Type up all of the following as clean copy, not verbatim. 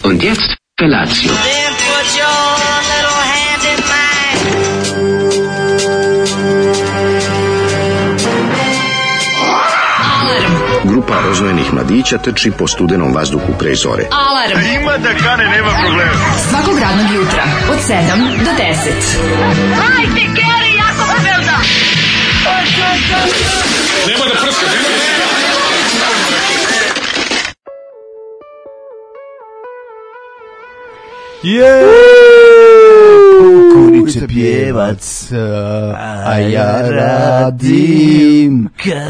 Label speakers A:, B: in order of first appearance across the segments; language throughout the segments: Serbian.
A: Und jetzt Felatio.
B: Then put your little hand in mine.
C: Grupa rozvojenih mladića trči po studenom vazduhu pre zore.
D: Alarm.
E: Ima da kane, nema problema.
D: Svakog radnog jutra od 7 do 10.
B: Hajde, Geri, jako se velda.
E: Nema da prska, nema da prska.
F: Kukurice pjevac, a ja radim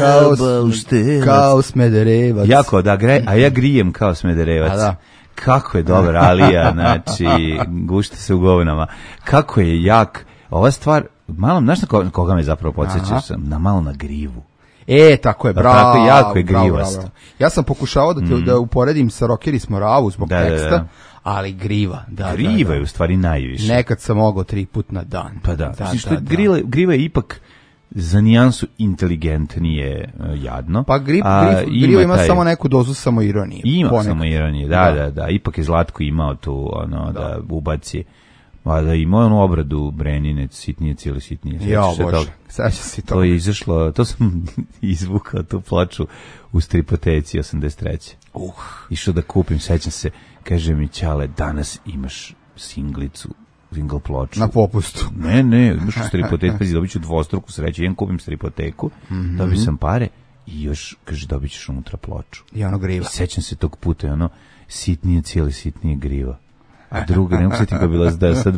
F: kao Smederevac.
G: Jako, da, a ja grijem kao Smederevac.
F: Da.
G: Kako je dobar Alija, znači, gušte se u govnama. Kako je jak. Ova stvar, malo, znaš na koga me zapravo podsjećaš? Malo na Grivu.
F: Tako je, bravo.
G: Tako, jako je grivast.
F: Bravo. Ja sam pokušavao da uporedim sa Rockeri smo Ravu zbog teksta, ali Griva.
G: Griva je u stvari najviše.
F: Nekad sam mogao 3 put na dan.
G: Pa da. Griva je ipak za nijansu inteligentnije jadno.
F: Pa Griva ima samo neku dozu samoironije.
G: Ima samoironije, da. Ipak je Zlatko imao tu, da ubaci. Da imao onu obradu Brenine, sitnijec ili sitnije.
F: Ja, Bože, sad će si to.
G: To je izašlo, to sam izvukao tu ploču u Stripoteci 83. Išao da kupim, sećam se, kaže mi Ćale, danas imaš single ploču.
F: Na popustu.
G: Ne, imaš u Stripoteku, pazi, dobit ću dvostruku sreću, jedan kupim Stripoteku, dobio sam pare i još, kaže, dobit ćeš unutra ploču.
F: I ono Griva.
G: I sećam se tog puta, sitnijec ili sitnije Griva. A druga, ne mogu se ti ga bila da sad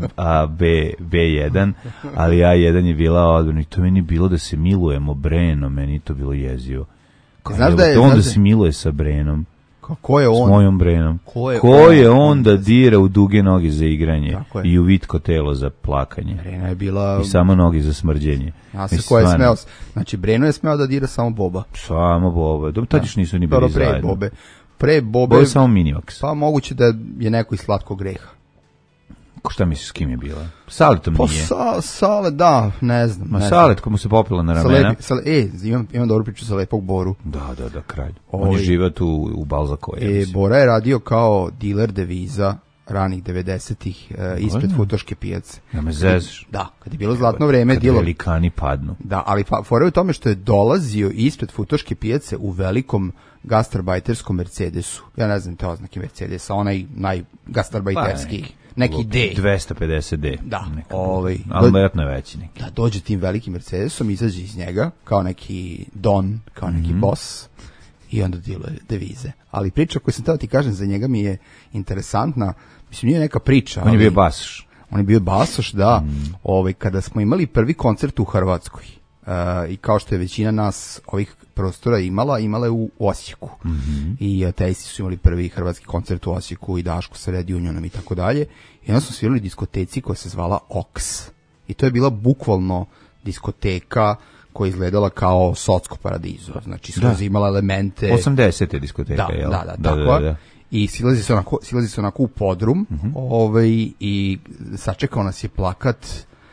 G: B1, ali A1 je bila odbrana i to meni bilo da se milujemo Brenom, meni to bilo jezivo.
F: Znaš da je...
G: Onda se miluje sa Brenom.
F: Ko je on?
G: S mojom Brenom. Ko je on da dira u duge noge za igranje i u vitko telo za plakanje?
F: Brena je bila...
G: I samo noge za smrđenje.
F: Ja se ko je smeo... Znači, Breno je smeo da dira samo Boba.
G: Samo Boba. Dobro, tad još nisu ni bili zajedno.
F: Pre Bobe...
G: Ovo je samo Minimax.
F: Pa moguće da je neko iz Slatkog greha.
G: Šta misliš s kim je bila? Saletom nije?
F: Sale, da, ne znam.
G: Salet, komu se popila na ramena.
F: Imam dobru priču sa Lepog Boru.
G: Da, kralj. On je živao tu u Balzakoje.
F: Bora je radio kao diler deviza ranih 90-ih ispred Futoške pijace.
G: Ja me zezaš.
F: Da, kad je bilo zlatno vreme.
G: Kad velikani padnu.
F: Da, ali fora je u tome što je dolazio ispred Futoške pijace u velikom gastarbajterskom Mercedesu. Ja ne znam te oznake Mercedesa, onaj najgastarbajterski. Neki D.
G: 250D.
F: Da.
G: Ali vjerojatno je veći neki.
F: Da, dođe tim velikim Mercedesom, izađe iz njega kao neki don, kao neki boss i onda diluje devize. Ali priča koju sam teo ti kažem za njega mi je interesantna. Mislim, nije neka priča.
G: On je bio basoš.
F: On je bio basoš, da. Kada smo imali prvi koncert u Hrvatskoj i kao što je većina nas ovih prostora imala je u Osijeku. I ateisti su imali prvi hrvatski koncert u Osijeku i Daško sa Red Unionom i tako dalje. I onda smo svirali diskoteci koja se zvala Oks. I to je bila bukvalno diskoteka koja je izgledala kao Socko paradizo. Znači, skroz imala elemente...
G: 80. diskoteka, jel?
F: Da, tako. I silazi se onako u podrum i sačekao nas je plakat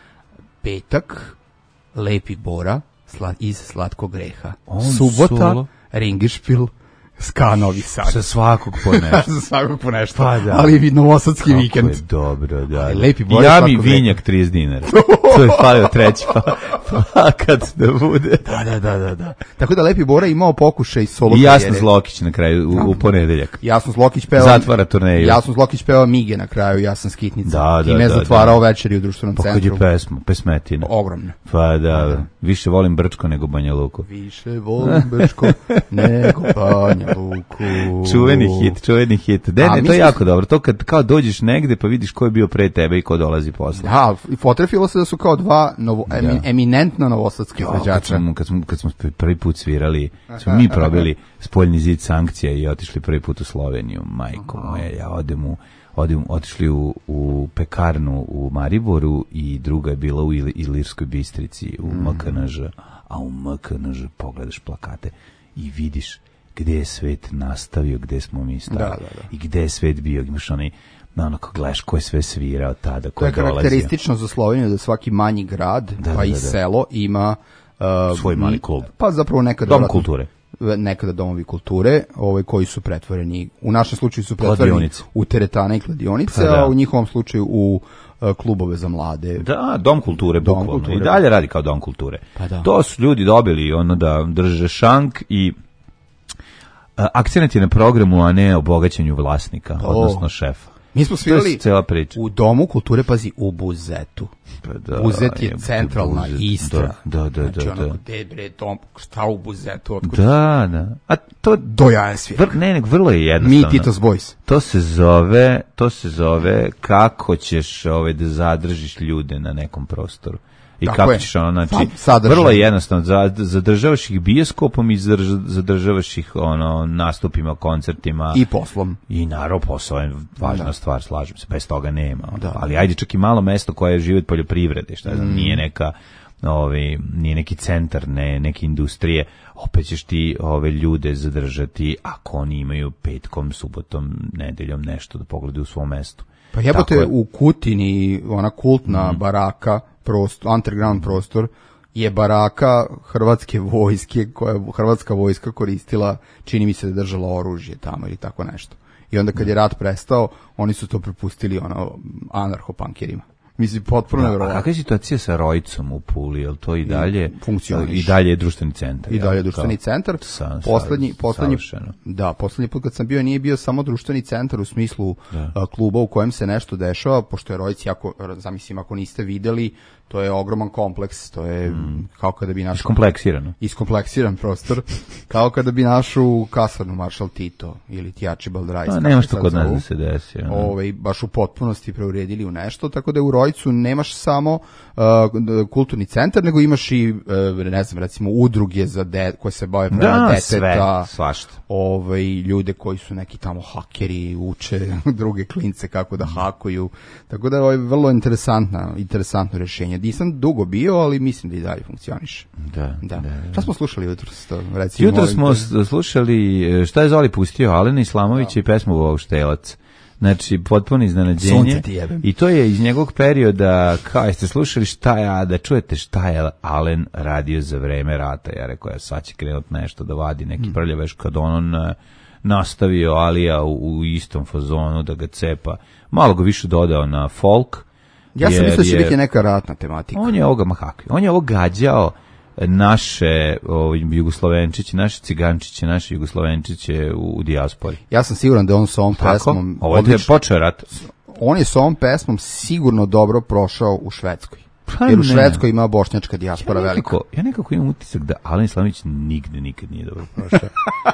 F: Petak, Lepi Bora iz Slatkog greha. Subota, Ringišpil, Ska Novi Sad.
G: Sa svakog po nešto.
F: Pa da. Ali novosadski vikend.
G: Kako je dobro, da.
F: Lepi Bora.
G: Ja mi vinjak 30 dinara. To je falio treći plakat da bude.
F: Da. Tako da Lepi Bora imao pokušaj solo karijere.
G: I Jasno Zlokić na kraju u ponedeljak.
F: Jasno Zlokić peva.
G: Zatvara turneju.
F: Jasno Zlokić peva Mige na kraju, ja sam Skitnica.
G: Da.
F: I ne zatvarao večeri u društvenom centru.
G: Kad je pesmetina.
F: Ogromna.
G: Pa da. Više volim Brčko nego Banja Luku.
F: Više volim Brčko nego Banja Luku.
G: Čuveni hit. To je jako dobro. To kad kao dođeš negde pa vidiš ko je bio pre tebe i ko dolazi posle.
F: Da, i potrefilo se da su kao dva eminentna novosadska izvođača.
G: Kad smo prvi put svirali, smo mi probili spoljni zid sankcija i otišli prvi put u Sloveniju. Majko moja, ja otišli u pekarnu u Mariboru i druga je bila u Ilirskoj Bistrici, u MKNŽ. A u MKNŽ pogledaš plakate i vidiš gde je svet nastavio, gde smo mi stali i gde je svet bio. Imaš ako gledaš ko je sve svirao tada, ko je dolazio.
F: To je karakteristično za Sloveniju da svaki manji grad, pa i selo ima
G: svoj mali klub.
F: Pa zapravo nekad
G: Dom kulture.
F: nekada domovi kulture, koji su pretvoreni, u našem slučaju su pretvoreni
G: Kladionice.
F: u teretane i kladionice,
G: Pa da.
F: a u njihovom slučaju u klubove za mlade.
G: Da, dom kulture,
F: Dom
G: bukvalno.
F: kulture.
G: I dalje radi kao dom kulture.
F: Pa da.
G: To su ljudi dobili ono da drže šank i akcenat je na programu, a ne o bogaćenju vlasnika, odnosno šefa.
F: Mi smo svirali
G: cela priča.
F: u domu kulture, pazi, u Buzetu.
G: Pa da,
F: Buzet je centralna
G: Buzet,
F: Istra.
G: Da.
F: Znači, onako, bre, dom, šta u Buzetu? Otkud?
G: Da. A to
F: Dojajan svir.
G: ne, vrlo je jednostavno.
F: Mi Titos Boys.
G: To se zove kako ćeš da zadržiš ljude na nekom prostoru. I
F: Tako
G: kako
F: je.
G: ćeš znači,
F: Sadržaj.
G: vrlo je jednostavno, zadržavaš ih bioskopom i zadržavaš ih nastupima, koncertima.
F: I poslom.
G: I naravno posao je važna stvar, slažem se, bez toga nema.
F: Da.
G: Ali ajde čak i malo mesto koje je žive od poljoprivrede, šta znam, nije neka nije neki centar, neke industrije, opet ćeš ti ove ljude zadržati ako oni imaju petkom, subotom, nedeljom nešto da pogledaju u svom mestu.
F: Pa jebote, u Kutini, ona kultna baraka, underground prostor, je baraka hrvatske vojske, koja je hrvatska vojska koristila, čini mi se da je držala oružje tamo ili tako nešto. I onda kad je rat prestao, oni su to prepustili anarcho-punkerima. Mislim, potpuno
G: A
F: nevjerovatno.
G: kakva je situacija sa Rojicom u Puli? Je li to i dalje
F: funkcioniše.
G: I dalje je društveni centar?
F: I dalje je društveni centar. Poslednji put kad sam bio, nije bio samo društveni centar u smislu kluba u kojem se nešto dešava, pošto je Rojic jako, zamislim, ako niste videli, to je ogroman kompleks, to je kao kada bi naš iskompleksiran prostor, kao kada bi našu kasarnu Maršal Tito ili Archibald Rice.
G: Nema što kod nas da se desi.
F: Baš u potpunosti preuredili u nešto, tako da u Rojcu nemaš samo kulturni centar, nego imaš i, ne znam, recimo udruge koje se bave prema deteta, ljude koji su neki tamo hakeri, uče druge klince kako da hakuju, tako da je vrlo interesantno rješenje. Nisam dugo bio, ali mislim da i dalje funkcioniše. Da. Šta smo slušali jutros?
G: Jutros smo slušali, šta je Zoli pustio, Alena Islamovića i pesmu Vauštelac. Znači, potpuno iznenađenje. I to je iz njegovog perioda, kao jeste slušali da čujete šta je Alen radio za vreme rata. Ja rekao, sad će krenut nešto da vadi neki prljaveš, kad on nastavio Alija u istom fazonu da ga cepa. Malo ga više dodao na folk.
F: Ja sam mislio da će biti neka ratna tematika.
G: On je ovo gađao naše jugoslovenčiće, naše cigančiće, naše jugoslovenčiće u dijaspori.
F: Ja sam siguran da on sa ovom pesmom...
G: Ovo je počeo rat.
F: On je sa ovom pesmom sigurno dobro prošao u Švedskoj. Jer u Švedskoj ima bošnjačka dijaspora velika.
G: Ja nekako imam utisak da Alen Islamović nikad nije dobro prošao.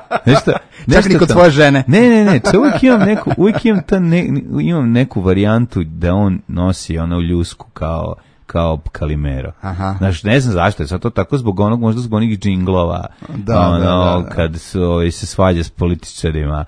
F: Čak ni kod svoje žene.
G: Ne, uvijek imam neku varijantu da on nosi u ljusku kao Kalimero. Znaš, ne znam zašto je sad to tako, možda zbog onih džinglova, kad se svađa s političarima,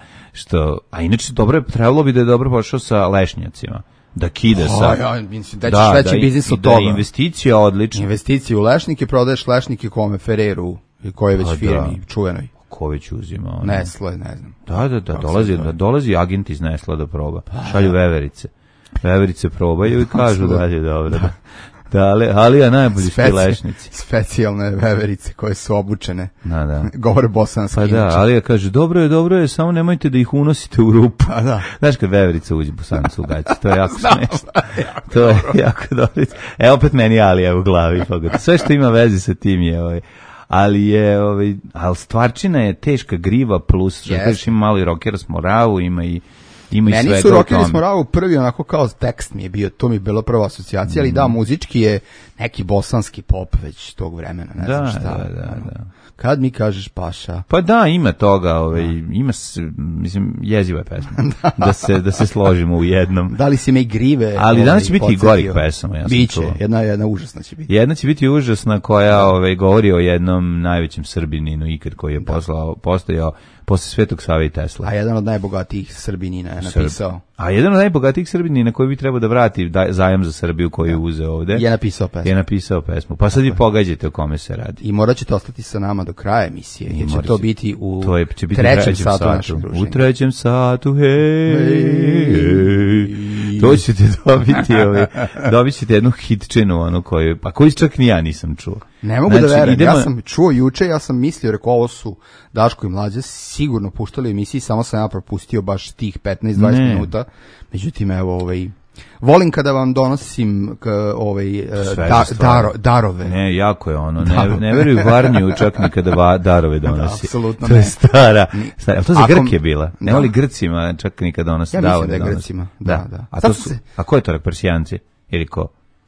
G: a inače trebalo bi da je dobro pošao sa lešnjacima. Da kide sa...
F: Da ćeš veći biznis od toga.
G: Da, investicija odlična.
F: Investicija u lešnike, prodaješ lešnike kome, Ferreru, koji je već firmi, čuvenoj.
G: Ko već uzima?
F: Nestle, ne znam.
G: Da, dolazi agent iz Nesla da proba. Šalju veverice. Veverice probaju i kažu da je dobro. Alija najbolji šti lešnici.
F: Specijalne veverice koje su obučene.
G: Da.
F: Govore bosanski.
G: Pa da, Alija kaže, dobro je, samo nemojte da ih unosite u rupu. Znaš kad veverica uđe bosancu u gaći, to je jako smešno. To je jako dobro. Opet meni Alija u glavi. Sve što ima veze sa tim je ali stvarčina je teška griva plus, što ima malo i rockera s moravu, ima i
F: meni su Rockeri s Moravu prvi onako kao tekst mi je bio, to mi je bila prva asocijacija, ali da, muzički je neki bosanski pop već tog vremena, ne znam šta.
G: Da.
F: Kad mi kažeš Paša?
G: Pa da, ima toga, ima, mislim, jeziva je pesma, da se složimo u jednom.
F: Da li si me i grive?
G: Ali danas će biti i gorih pesama, ja sam
F: Biće, jedna užasna će biti.
G: Jedna će biti užasna koja govori o jednom najvećem Srbininu ikad koji je postojao posle Svetog Save i Tesla.
F: A jedan od najbogatijih Srbinina je napisao.
G: A jedan od najbogatijih Srbinina koji bi trebao da vrati zajam za Srbiju koji je uzeo ovde.
F: Je napisao pesmu.
G: Pa sad vi pogađate o kome se radi.
F: I morat ćete ostati sa nama do kraja emisije. Jer će to biti u trećem satu našeg druženja.
G: U trećem satu, hej. To ćete dobit ćete jednu hitčinu, ono koju čak ni ja nisam čuo.
F: Ne mogu da verujem, ja sam čuo juče, ja sam mislio, rekao, ovo su Daško i Mlađa sigurno puštali emisiji, samo sam ja propustio baš tih 15-20 minuta, međutim, evo, volim kada vam donosim darove.
G: Ne, jako je ono, ne veruju Varniju čak ni kada darove donosi.
F: Apsolutno
G: to je stara. To za Grke bila. Ne voli Grcima čak ni kada donosi darove.
F: Ja mislim da je Grcima, da.
G: A ko je to, Persijanci? Ili ko?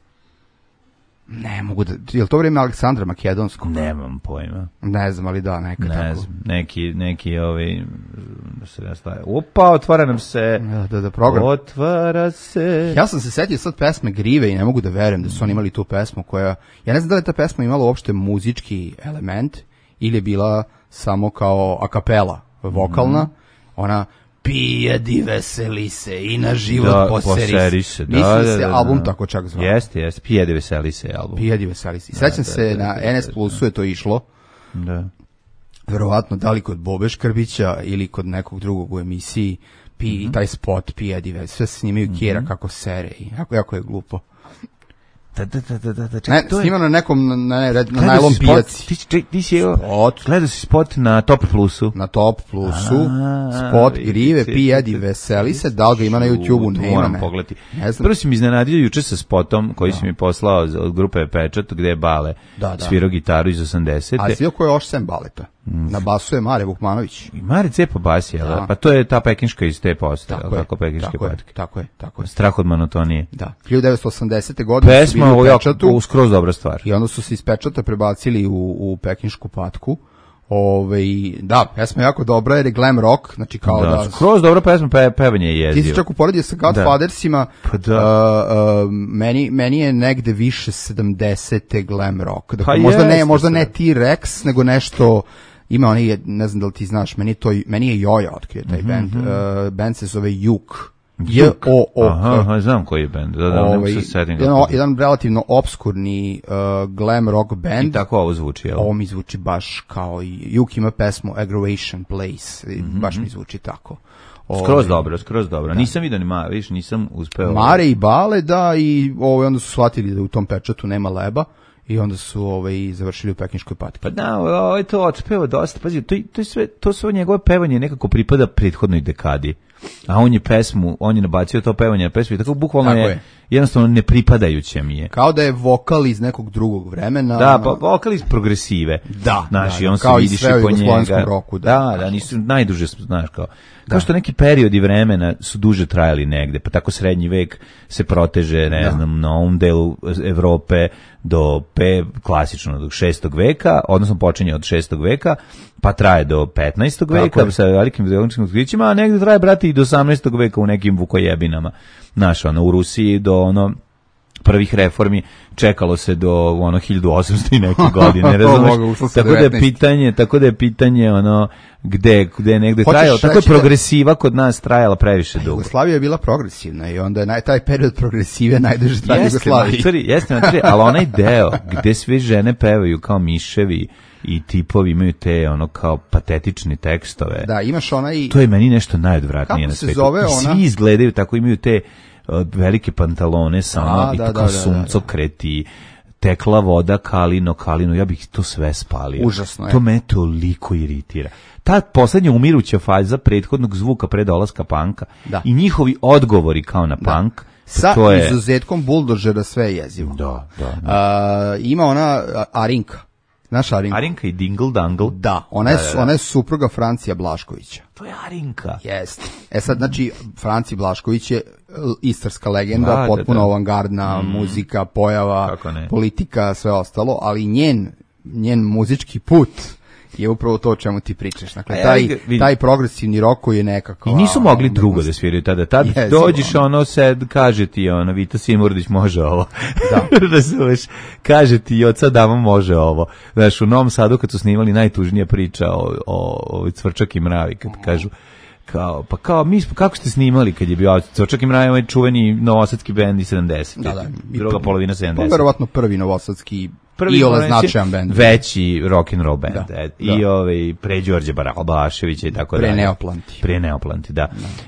F: Ne mogu da, je li to vreme Aleksandra Makedonskog?
G: Nemam pojma.
F: Ne znam, ali da, neka tako.
G: Ne znam, neki da se ne staje. Opa, otvara nam se.
F: Da, program.
G: Otvara se.
F: Ja sam se setio sad pesme Grive i ne mogu da verujem da su oni imali tu pesmu koja, ja ne znam da li je ta pesma imala uopšte muzički element ili je bila samo kao a capella, vokalna, ona pije di veseli se i na život poseri se. Mislim se album tako čak zvao.
G: Jeste, pije di veseli se album.
F: Pije di veseli se. I sećam se na NS Plusu je to išlo.
G: Da.
F: Verovatno da li kod Bobe Škrbića ili kod nekog drugog u emisiji i taj spot pije di veseli. Sve se snimaju Kjera kako sere i jako je glupo.
G: Da.
F: Snima na nekom na najlon pijaci.
G: Ti si gledao si spot na Top Plusu.
F: Na Top Plusu. Spot Grive, pijedi, veseli se. Da li ga ima na YouTube-u?
G: Moram pogledati. Prvo si mi iznenadio juče sa spotom koji si mi poslao od grupe Pečat, gde je Bale svirao gitaru iz 80.
F: A svirao ko je još sem Baleta? Na basu je Mare Vukmanović.
G: I Mare cepa bas, jel? Pa to je ta pekinška iz te postaje. Tako pekinške patke.
F: Tako je.
G: Strah od monotonije.
F: Da. 1980. godine
G: pesma u skroz dobra stvar.
F: I onda su se iz Pečata prebacili u pekinšku patku. Da, pesma je jako dobra jer je glam rock, znači kao da
G: skroz dobra pesma, pevanje je jezivo.
F: Ti si čak uporedio sa Godfathersima, meni je negde više 70. glam rock. Dakle, možda ne T-Rex, nego nešto. Ima onaj, ne znam da li ti znaš, meni je Joja otkrio taj band. Band se zove Juk.
G: Aha, znam koji je band.
F: Jedan relativno obskurni glam rock band.
G: I tako ovo zvuči, jel?
F: Ovo mi zvuči baš kao Juk ima pesmu Aggravation Place. Baš mi zvuči tako.
G: Skroz dobro. Nisam vidio ni nisam uspeo.
F: Mare i Bale, da, i onda su shvatili da u tom Pečatu nema leba. I onda su završili u pekinškoj patki.
G: Pa da, to otpeva dosta. Pazi, to sve njegove pevanje nekako pripada prethodnoj dekadi. A on je nabacio to pevanje na pesmu i tako bukvalno je jednostavno nepripadajuće mi je.
F: Kao da je vokal iz nekog drugog vremena.
G: Da, pa vokal iz progresive.
F: Da,
G: on
F: kao
G: se
F: i sve u jugoslovenskom roku.
G: Da, nisu najduže, znaš kao. Kao što neki periodi vremena su duže trajali negde, pa tako srednji vek se proteže, ne znam, na ovom delu Evrope do klasično do 6. veka, odnosno počinje od 6. veka, pa traje do 15. veka sa velikim geološkim otkrićima, a negde traje, brati, i do 18. veka u nekim vukojebinama. Znaš, u Rusiji do prvih reformi čekalo se do 1800 i neke godine, razumeš? Tako da je pitanje gde je negde trajalo, tako je progresiva kod nas trajala previše dugo.
F: Jugoslavija je bila progresivna i onda je taj period progresive najduže traje Jugoslaviji.
G: Jeste, ali onaj deo gde sve žene pevaju kao miševi i tipovi imaju te kao patetične tekstove.
F: Da, imaš
G: to je meni nešto najodvratnije na svetu. Svi izgledaju tako, imaju te velike pantalone samo i tako suncokreti, tekla voda, kalino, ja bih to sve spalio.
F: Užasno je.
G: To me toliko iritira. Ta poslednja umiruća faza prethodnog zvuka pre dolaska panka i njihovi odgovori kao na pank,
F: sa izuzetkom buldožera sve je jezivo.
G: Da.
F: Ima ona Arinka. Znaš Arinku?
G: Arinka i Dingle Dangle.
F: Da, ona je supruga Francija Blaškovića.
G: To je Arinka.
F: Jeste. Sad, znači, Franci Blašković je istarska legenda, potpuno avangardna muzika, pojava, politika, sve ostalo, ali njen muzički put je upravo to o čemu ti pričaš. Dakle, taj progresivni rock koji je nekako...
G: I nisu mogli drugo da sviraju tada. Tad dođeš, kaže ti, Vita Simurdić može ovo. Da. Razumeš, kaže ti, od sad dama može ovo. Znaš, u Novom Sadu kad su snimali najtužnija priča o Cvrčak i mravi, kad kažu, kako ste snimali kad je bio Cvrčak i mravi, čuveni novosadski bend iz 70. Druga polovina 70.
F: Verovatno prvi novosadski
G: prvi
F: Iole značajan bend.
G: veći rock and roll band.
F: Da,
G: I pre Đorđe Balaševića i tako dalje. Pre Neoplanti, da.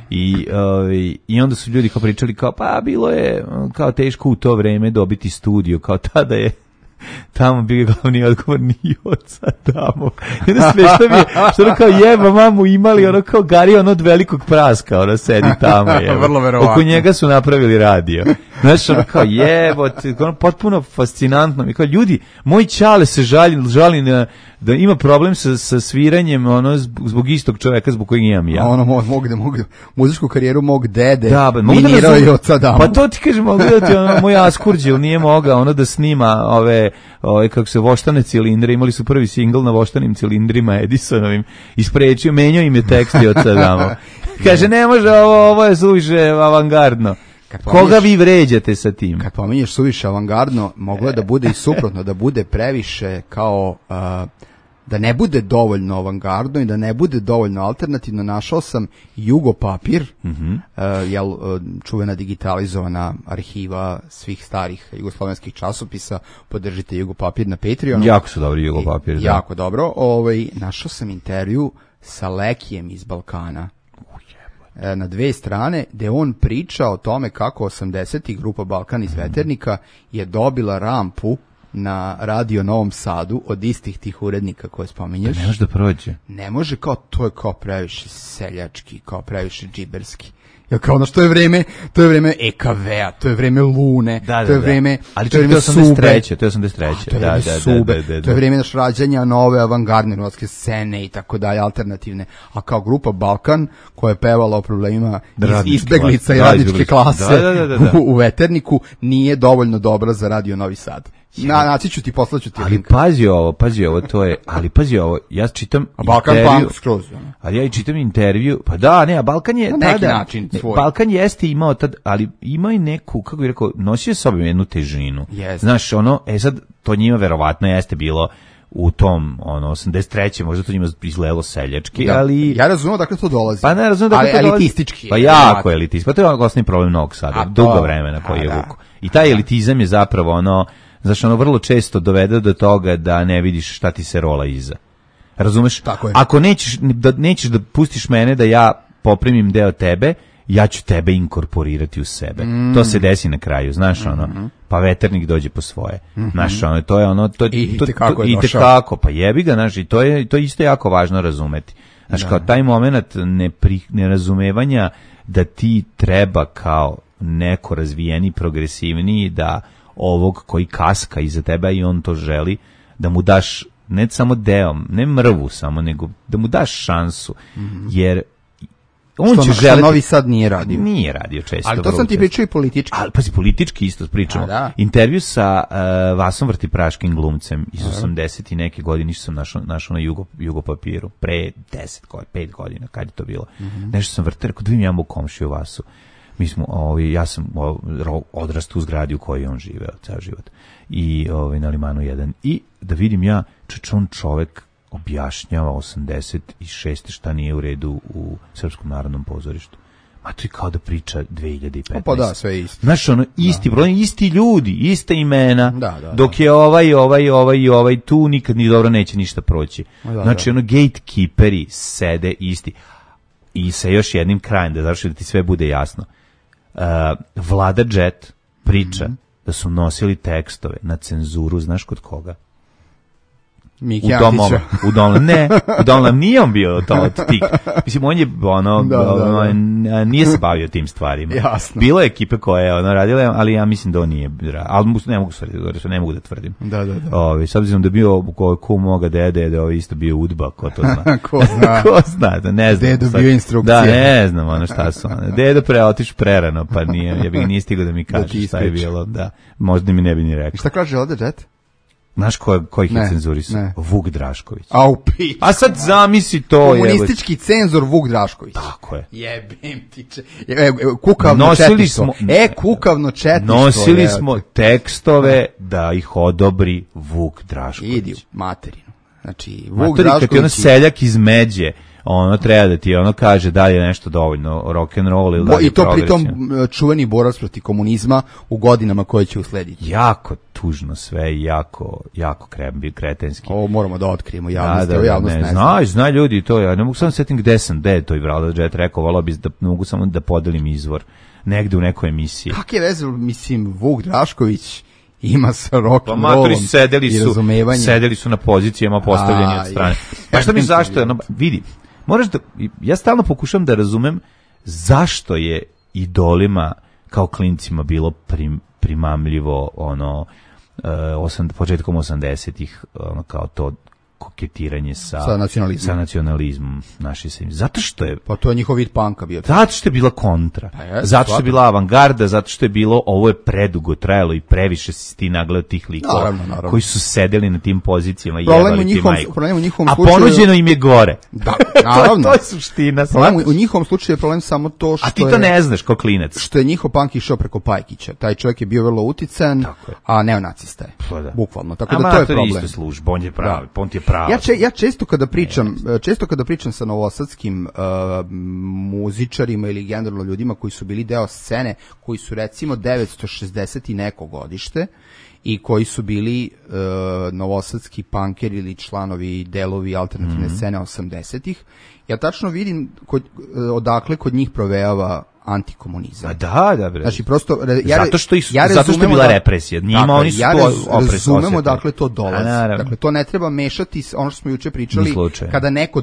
G: I onda su ljudi kao pričali kao pa bilo je kao teško u to vreme dobiti studio, kao tada je tamo bio glavni odgovorni Joca tamo. Jedno smešno mi je, što ono kao jeba mamu imali, ono kao Gari ono od velikog praska, ono sedi tamo.
F: Vrlo verovatno.
G: Oko njega su napravili radio. Znaš, ono kao jebote, ono potpuno fascinantno. Mi kao ljudi, moj ćale se žali da ima problem sa sviranjem ono zbog istog čoveka zbog kojeg imam ja.
F: A ono mogu muzičku karijeru mog dede.
G: Da,
F: minirao Joca Damo.
G: Pa to ti kažem, mogu da ti ono, moj Askurđel nije mogao ono da snima ove kako se voštane cilindre, imali su prvi singl na voštanim cilindrima Edisonovim, isprečio, menjao im je tekst Joca Damo. Kaže, ne može, ovo je suviše avangardno. Koga vi vređate sa tim?
F: Kad pominješ suviše avangardno, moglo je da bude i suprotno, da bude previše kao da ne bude dovoljno avangardno i da ne bude dovoljno alternativno. Našao sam Jugopapir, čuvena digitalizovana arhiva svih starih jugoslovenskih časopisa. Podržite Jugopapir na Patreonu.
G: Jako su dobri Jugopapir.
F: Jako dobro. Našao sam intervju sa Lekijem iz Balkana na 2 strane, gde on priča o tome kako 80-ih grupa Balkan iz Veternika je dobila rampu na Radio Novom Sadu od istih tih urednika koje spominješ.
G: Ne može da prođe.
F: Ne može, kao to je kao previše seljački, kao previše džiberski. Ja kao ono što je vreme EKV-a, to je vreme Lune, to je vreme
G: ali
F: to je vreme
G: Sube. To je
F: 83. To je vreme rađanja nove avangardne hrvatske scene i tako dalje, alternativne. A kao grupa Balkan koja je pevala o problemima izbeglica i radničke klase u Veterniku nije dovoljno dobra za Radio Novi Sad. Naći ću ti, poslaću ti link.
G: Pazi ovo, to je, ali pazi ovo, ja čitam
F: Balkan
G: intervju,
F: skroz,
G: ali ja i čitam intervju, pa da, ne, a Balkan je
F: na neki način svoj.
G: Balkan jeste imao tad, ali ima i neku, kako bih rekao, nosio s sobom jednu težinu.
F: Yes.
G: Znaš, ono, sad, to njima verovatno jeste bilo u tom, 83. možda to njima izgledalo seljački, ali...
F: Ja razumem dakle to dolazi.
G: Pa ne razumem dakle to dolazi.
F: Elitistički.
G: Pa jako elitistički. Pa to je osnovni problem Novog Sada, dugo vremena koji je vuku. I taj elitizam je zapravo znaš, vrlo često dovede do toga da ne vidiš šta ti se rola iza. Razumeš? Ako nećeš da pustiš mene da ja poprimim deo tebe, ja ću tebe inkorporirati u sebe. To se desi na kraju, znaš, pa Veternik dođe po svoje. Znaš, to je i tekako, pa jebi ga, znaš, i to je isto jako važno razumeti. Znaš, kao taj moment nerazumevanja da ti treba kao neko razvijeni, progresivniji, da ovog koji kaska iza tebe i on to želi, da mu daš ne samo deo, ne mrvu samo, nego da mu daš šansu, jer on će želiti...
F: Novi Sad nije radio.
G: Nije radio često.
F: Ali to sam ti pričao i politički.
G: Ali pazi, politički isto pričamo. Intervju sa Vasom Vrtipraškim glumcem iz 80 i neke godine, što sam našao na Jugopapiru, pre 5 godina, kad je to bilo. Nešto sam vrtao, rekao, da vidim ja mu komšiju Vasu. Mi smo, ja sam odrastao u zgradi u kojoj on živeo ceo život. I na Limanu 1. I da vidim ja, on čovek objašnjava 86. šta nije u redu u Srpskom narodnom pozorištu. Ma to je kao da priča 2015.
F: Pa da, sve isto.
G: Znaš, isti broj, isti ljudi, iste imena, dok je ovaj tu nikad ni dobro neće ništa proći. Znači, gatekeeperi sede isti. I sa još jednim krajem, da ti sve bude jasno. Vlada Jet priča da su nosili tekstove na cenzuru, znaš kod koga?
F: Miki Antića.
G: U Domlam nije on bio to od tih. Mislim, on je nije se bavio tim stvarima.
F: Jasno.
G: Bilo je ekipe koje je radile, ali ja mislim da on nije. Ali ne mogu da tvrdim.
F: Da.
G: S obzirom da je bio ko moga dede, da je isto bio udba, ko to zna.
F: Ko zna,
G: da ne znam.
F: Dedo bio instrukcije.
G: Da, ne znam šta su. Dedo otiš prerano, pa nije stigao da mi kaže šta je bilo. Da, možda mi ne bi ni rekao.
F: Šta kaže Vlada Jet?
G: Znaš kojih je cenzurisao? Vuk Drašković.
F: A
G: sad zamisli to.
F: Komunistički cenzor Vuk Drašković.
G: Tako je.
F: Jebem ti kukavno četništvo. Kukavno četništvo.
G: Nosili smo tekstove da ih odobri Vuk Drašković.
F: Idi u materinu. Znači, Vuk Drašković.
G: Kad je seljak iz Međe, ono treba da ti ono kaže da li je nešto dovoljno rock and roll ili da li je
F: I to pritom
G: progresivno.
F: čuveni borac protiv komunizma u godinama koje će uslediti.
G: Jako tužno sve i jako kretenski.
F: Ovo moramo da otkrijemo javnosti, javnost ne
G: zna. Zna ljudi to, ja ne mogu samo setim gde sam, gde je to i Vlada Jet rekao, volao bi da mogu samo da podelim izvor negde u nekoj emisiji.
F: Kakve veze, mislim, Vuk Drašković ima sa rock and
G: maturi
F: rollom i razumevanjem.
G: Sedeli su na pozicijama postavljeni od strane. Pa šta mi zašto? Vidi, moraš da, ja stalno pokušam da razumem zašto je idolima kao klincima bilo primamljivo početkom 80-ih kao to koketiranje sa nacionalizmom naši se. Zato što je
F: pa to je njihov vid punka bio.
G: Zato što je bila kontra. Zato što je bila avangarda, zato što je bilo ovo je predugo trajalo i previše si ti nagledao tih likova koji su sedeli na tim pozicijama i jebali ti majku. A ponuđeno im je gore.
F: Da, naravno.
G: To je suština.
F: U njihovom slučaju je problem samo to što
G: a ti to ne znaš kao klinac.
F: Što je njihov punk išao preko Pajkića. Taj čovjek je bio vrlo uticajan, a neonacista je. Bukvalno. Tako da to je problem.
G: Isto služba, on je pravi.
F: Ja često kada pričam sa novosadskim muzičarima ili generalno ljudima koji su bili deo scene, koji su recimo 960 i neko godište i koji su bili novosadski punkeri ili članovi delovi alternativne scene 80-ih, ja tačno vidim odakle kod njih provejava antikomunizam.
G: Da, bre.
F: Znači prosto
G: zato što je bila represija. Njima oni su to
F: razumemo dakle to dolazi. Dakle to ne treba mešati ono što smo juče pričali kada neko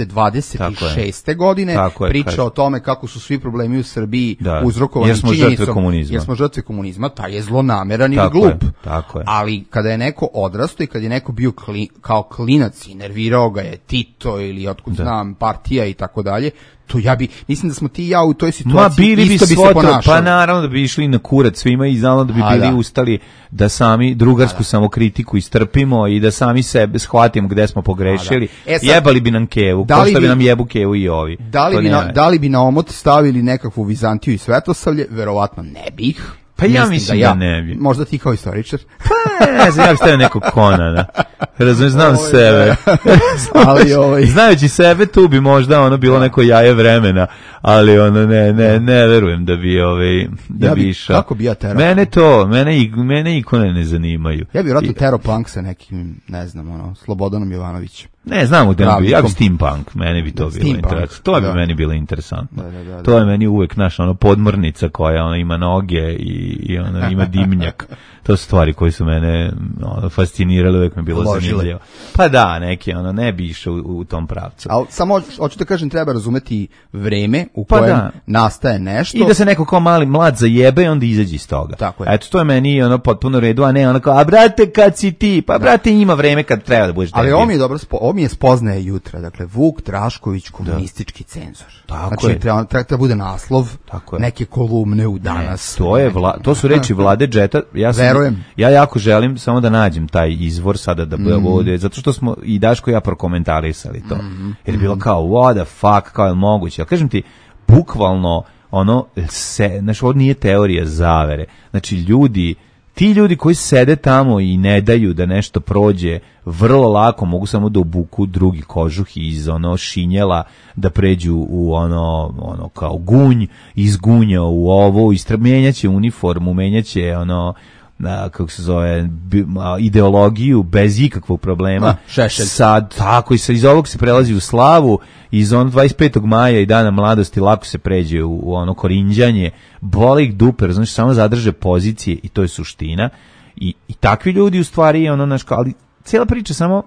F: 2026. godine priča o tome kako su svi problemi u Srbiji uzrokovani činjenicom jer smo žrtve komunizma, taj je zlonameran ili glup. Ali kada je neko odrastao i kada je neko bio kao klinac i nervirao ga je Tito ili otkud znam partija i tako dalje, to mislim da smo ti i ja u toj situaciji isto bi se ponašali.
G: Pa naravno da bi išli na kurac svima i znamo da bi bili ustali da sami drugarsku samokritiku istrpimo i da sami sebe shvatimo gde smo pogrešili. Jebali bi nam kevu, kao što bi nam jebu kevu i ovi.
F: Da li bi na omot stavili nekakvu Vizantiju i Svetosavlje? Verovatno ne bih.
G: Pa ja mislim da ne bi.
F: Možda ti kao istoričar.
G: Pa ne znam, ja bih stavio nekog Konana. Razumiješ, znam sebe. Znajući sebe, tu bi možda bilo neko jaje vremena, ali ne verujem da bi išao.
F: Kako bi ja terao?
G: Mene ikone ne zanimaju.
F: Ja bih vratno terao punk sa nekim, ne znam, Slobodanom Jovanovićem.
G: Ne, znamo da bi, ja bi steampunk, meni bi to bilo interesantno. To bi meni bilo interesantno. To je meni uvek podmornica koja ima noge i ima dimnjak. To su stvari koje su mene fascinirale, uvek me bilo zanimljivo. Pa da, neki ne bi išao u tom pravcu.
F: Ali samo hoću da kažem, treba razumeti vreme u kojem nastaje nešto.
G: I da se neko kao mlad zajebe i onda izađe iz toga.
F: Tako je.
G: Eto, to je meni potpuno redu, a ne kao, a brate, kad si ti? Pa brate, ima vreme kad treba da budeš
F: ali ovo mi je dobro, ovo mi je spoznaje jutra. Dakle, Vuk Drašković, komunistički cenzor. Znači, treba bude naslov neke kolumne u Danas.
G: To su reči Vlade Jeta. Ja jako želim samo da nađem taj izvor sada da bude, zato što smo i Daško i ja prokomentarisali to. Jer je bilo kao, what the fuck, kao je moguće. Ali kažem ti, bukvalno, znači, ovo nije teorija zavere. Znači, ti ljudi koji sede tamo i ne daju da nešto prođe, vrlo lako mogu samo da obuku drugi kožuh iz šinjela, da pređu u kao gunj, iz gunja u ovo, menjaće uniformu, menjaće kako se zove, ideologiju bez ikakvog problema. Sad, tako, i iz ovog se prelazi u slavu, iz 25. maja i dana mladosti lako se pređe u korinđanje, boli ih dupe, znači samo zadrže pozicije i to je suština. I takvi ljudi u stvari, ali cijela priča samo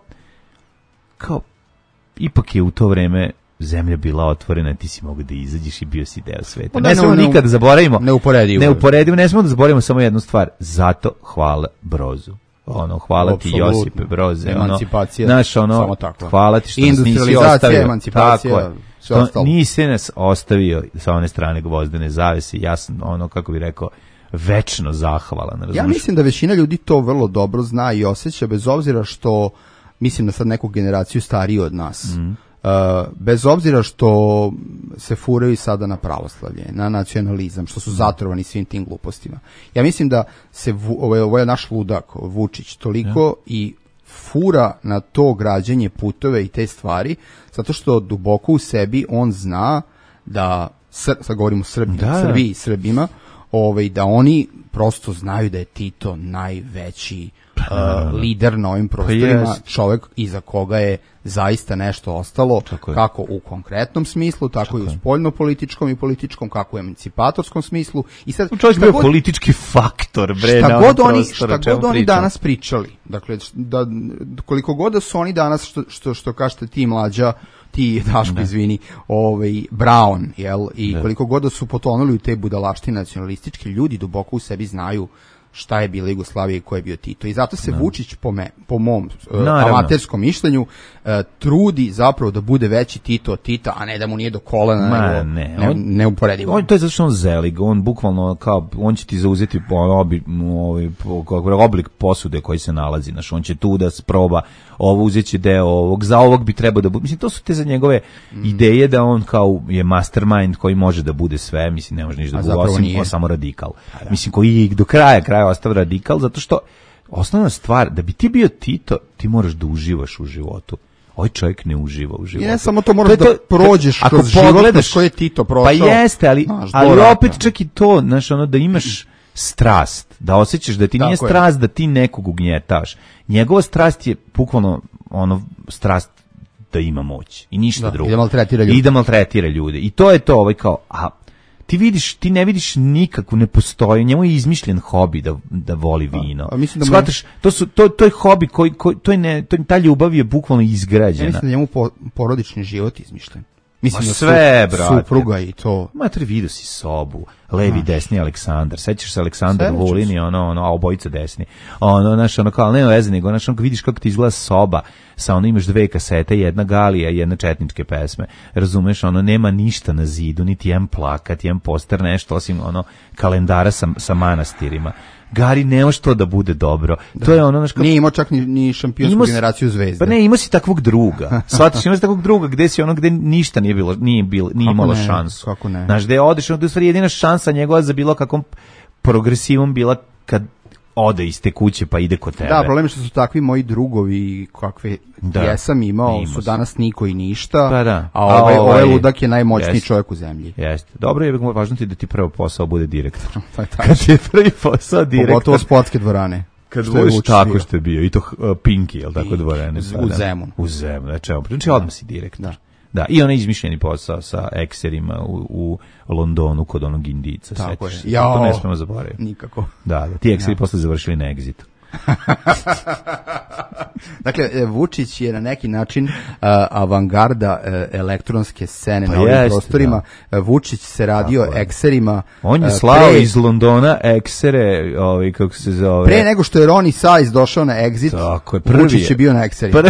G: kao, ipak je u to vreme zemlja bila otvorena, ti si mogao da izađeš i bio si deo sveta. Ne smemo nikada zaboravimo. Neuporedivo. Ne smemo da zaboravimo samo jednu stvar. Zato hvala Brozu. Hvala ti Josipe Broze.
F: Emancipacija.
G: Samo tako. Hvala ti što nas nisi ostavio. Emancipacija. Nisi nas ostavio sa one strane gvozdene zavese. Ja sam, kako bi rekao, večno zahvalan.
F: Ja mislim da većina ljudi to vrlo dobro zna i osjeća, bez obzira što, mislim da sad neku generaciju stariji od nas, bez obzira što se furaju sada na pravoslavlje, na nacionalizam, što su zatrovani svim tim glupostima. Ja mislim da se ovaj naš ludak, Vučić, toliko i fura na to građenje putove i te stvari, zato što duboko u sebi on zna da, sad govorimo Srbiji i Srbima, da oni prosto znaju da je Tito najveći lider na ovim prostorima, čovek iza koga je zaista nešto ostalo, kako u konkretnom smislu, tako i u spoljno-političkom i političkom, kako u emancipatorskom smislu. I sad,
G: čovjek bio politički faktor, bre,
F: šta god oni danas pričali, dakle, koliko god da su oni danas, što kažete ti Mlađa, ti Daško, izvini, Brown, jel, i koliko god da su potonuli u te budalaštine nacionalističke, ljudi duboko u sebi znaju šta je bila Jugoslavija i ko je bio Tito. I zato se Vučić, po mom amaterskom mišljenju, trudi zapravo da bude veći Tito od Tita, a ne da mu nije do kolena, neuporedivo.
G: To je zato što on zelig, on bukvalno kao, on će ti zauzeti oblik posude koji se nalazi, znaš, on će tu da proba ovo, uzet će deo ovog, za ovog bi trebao da bude, mislim, to su te za njegove ideje da on kao je mastermind koji može da bude sve, mislim, ne može ništa da bude, osim samo radikal. Mislim, koji do kraja ostao radikal, zato što osnovna stvar, da bi ti bio Tito, ti moraš da uživaš u životu. Ovaj čovjek ne uživa u životu.
F: I ne samo to, moraš da prođeš kroz život kroz koji je Tito prošao.
G: Pa jeste, ali opet čak i to, znaš, da imaš strast, da osjećaš da ti nije strast da ti nekog ugnjetaš. Njegova strast je bukvalno strast da ima moć i ništa drugo. I da maltretira ljude. I to je to, kao, ti ne vidiš nikakvu, ne postoji, njemu je izmišljen hobi da voli vino. Shvataš, to je hobi ta ljubav je bukvalno izgrađena.
F: Ja mislim da njemu porodični život izmišljen. Mislim da
G: sve,
F: supruga i to.
G: Matri, vidio si sobu, levi, desni Aleksandar. Sećaš se Aleksandar Vulin i a obojica desni. Kao, nema veze, nego, vidiš kako ti izgleda soba, imaš 2 kasete, jedna Galija i jedna četničke pesme. Razumeš, nema ništa na zidu, niti jedan plakat, jedan poster, nešto, osim kalendara sa manastirima. Gari, nemaš to da bude dobro. To je
F: nije imao čak ni šampionsku generaciju Zvezde.
G: Pa ne, imao si takvog druga. Shvatiš, imao si takvog druga gde si gde ništa nije imalo šansu.
F: Kako ne?
G: Znaš, gde odeš, da je u stvari jedina šansa njegova za bilo kakvom progresivom bila kad ode iz te kuće pa ide kod tebe.
F: Da, problem je što su takvi moji drugovi kakve jesam imao, su danas niko i ništa, a ovaj ludak je najmoćniji čovjek u zemlji.
G: Jeste. Dobro je važno ti da ti prvo posao bude direktor. Kad ti je prvi posao direktor.
F: Pogotovo sportske dvorane.
G: Kad budeš tako što je bio. I to Pinky, jel tako dvorane?
F: U Zemun.
G: U Zemun, znači odmah si direktor. Da, i onaj izmišljeni posao sa ekserima u Londonu kod onog Indica.
F: Tako je.
G: To ne smemo zaboraviti.
F: Nikako.
G: Da, ti ekseri posle završili na Exitu.
F: Dakle, Vučić je na neki način avangarda elektronske scene na ovim prostorima. Da. Vučić se radio ekserima.
G: On je slao iz Londona eksere, kako se zove.
F: Pre nego što je Ronnie Size došao na Exit, Vučić je bio na ekserima.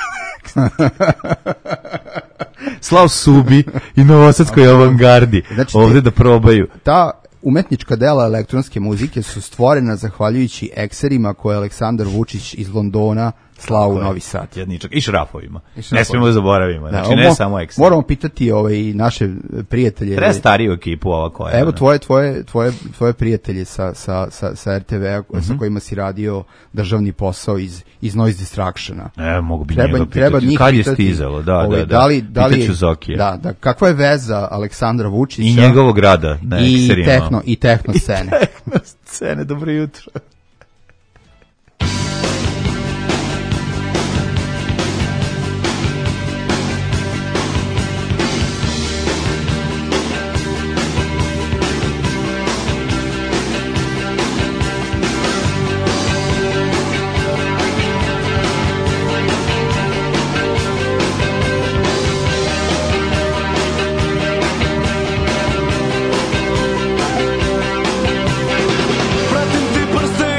G: Slao Subi i Novosadskoj avangardi, znači, ovdje da probaju.
F: Ta umetnička dela elektronske muzike su stvorena zahvaljujući ekserima koje je Aleksandar Vučić iz Londona slao u Novi Sad.
G: Jedničak. I šrafovima. Ne smijemo da zaboravimo. Znači, ne samo ekser.
F: Moramo pitati naše prijatelje.
G: Treba stariju ekipu ova koja.
F: Evo tvoje prijatelje sa RTV-a sa kojima si radio državni posao iz Noise Distractiona.
G: Mogu bi njega pitati. Kad je stizalo? Da. Pitaću Zokija.
F: Da. Kakva je veza Aleksandra Vučića
G: i njegovog rada na ekserima?
F: I tehno scene.
G: Tehno scene, dobro jutro.
A: Pratim ti prste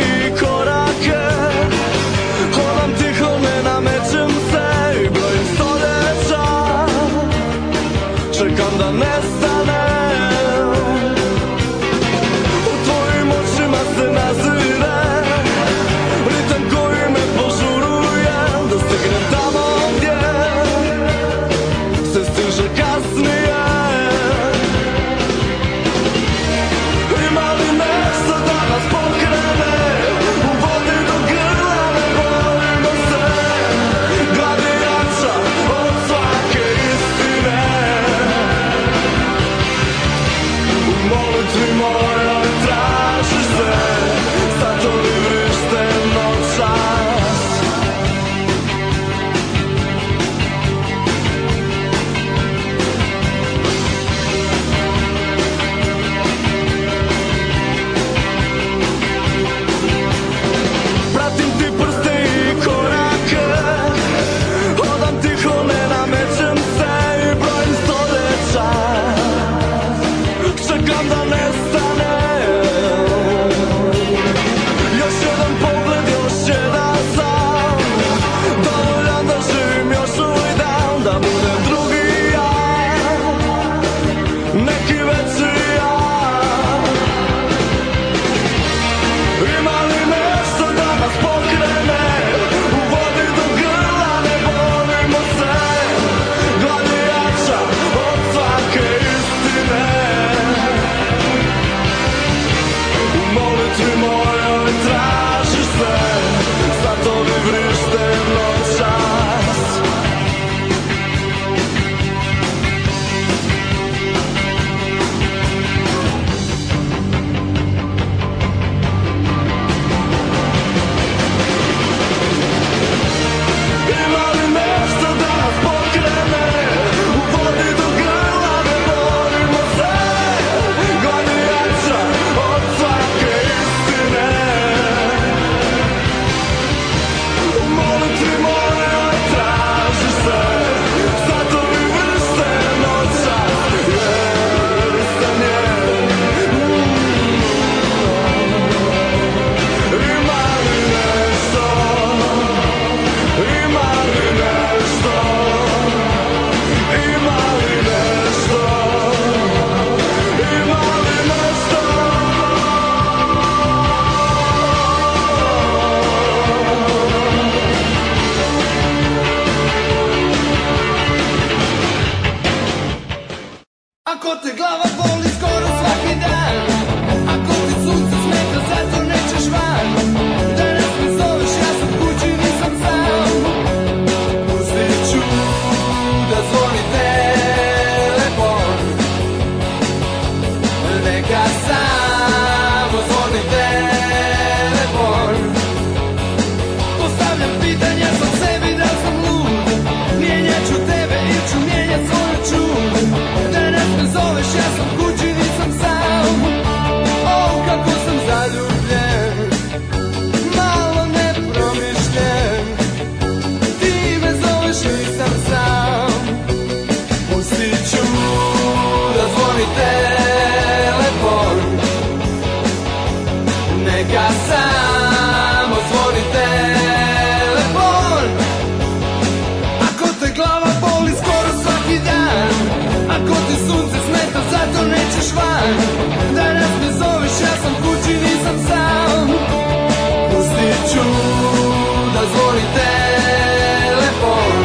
A: ću da zvoni telefon.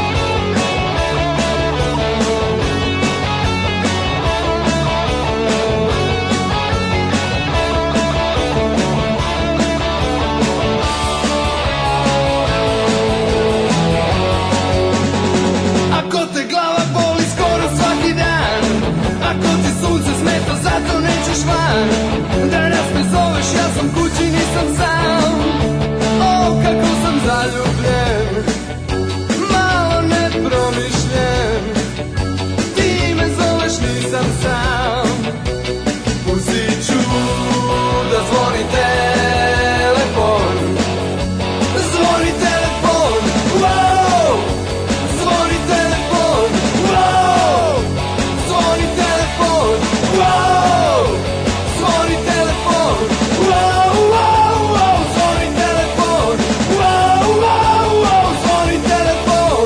A: Ako te glava boli skoro svaki dan, ako ti sunce smeta zato nećeš van, danas me zoveš, ja sam kući, nisam sam. O, kako sam zaljubljen, malo nepromišljen, ti me zoveš, nisam sam. Pustit ću da zvoni telefon, zvoni telefon, wow, zvoni telefon, wow, zvoni telefon, wow, zvoni telefon, wow, wow, wow, zvoni telefon, wow, wow, wow, zvoni telefon.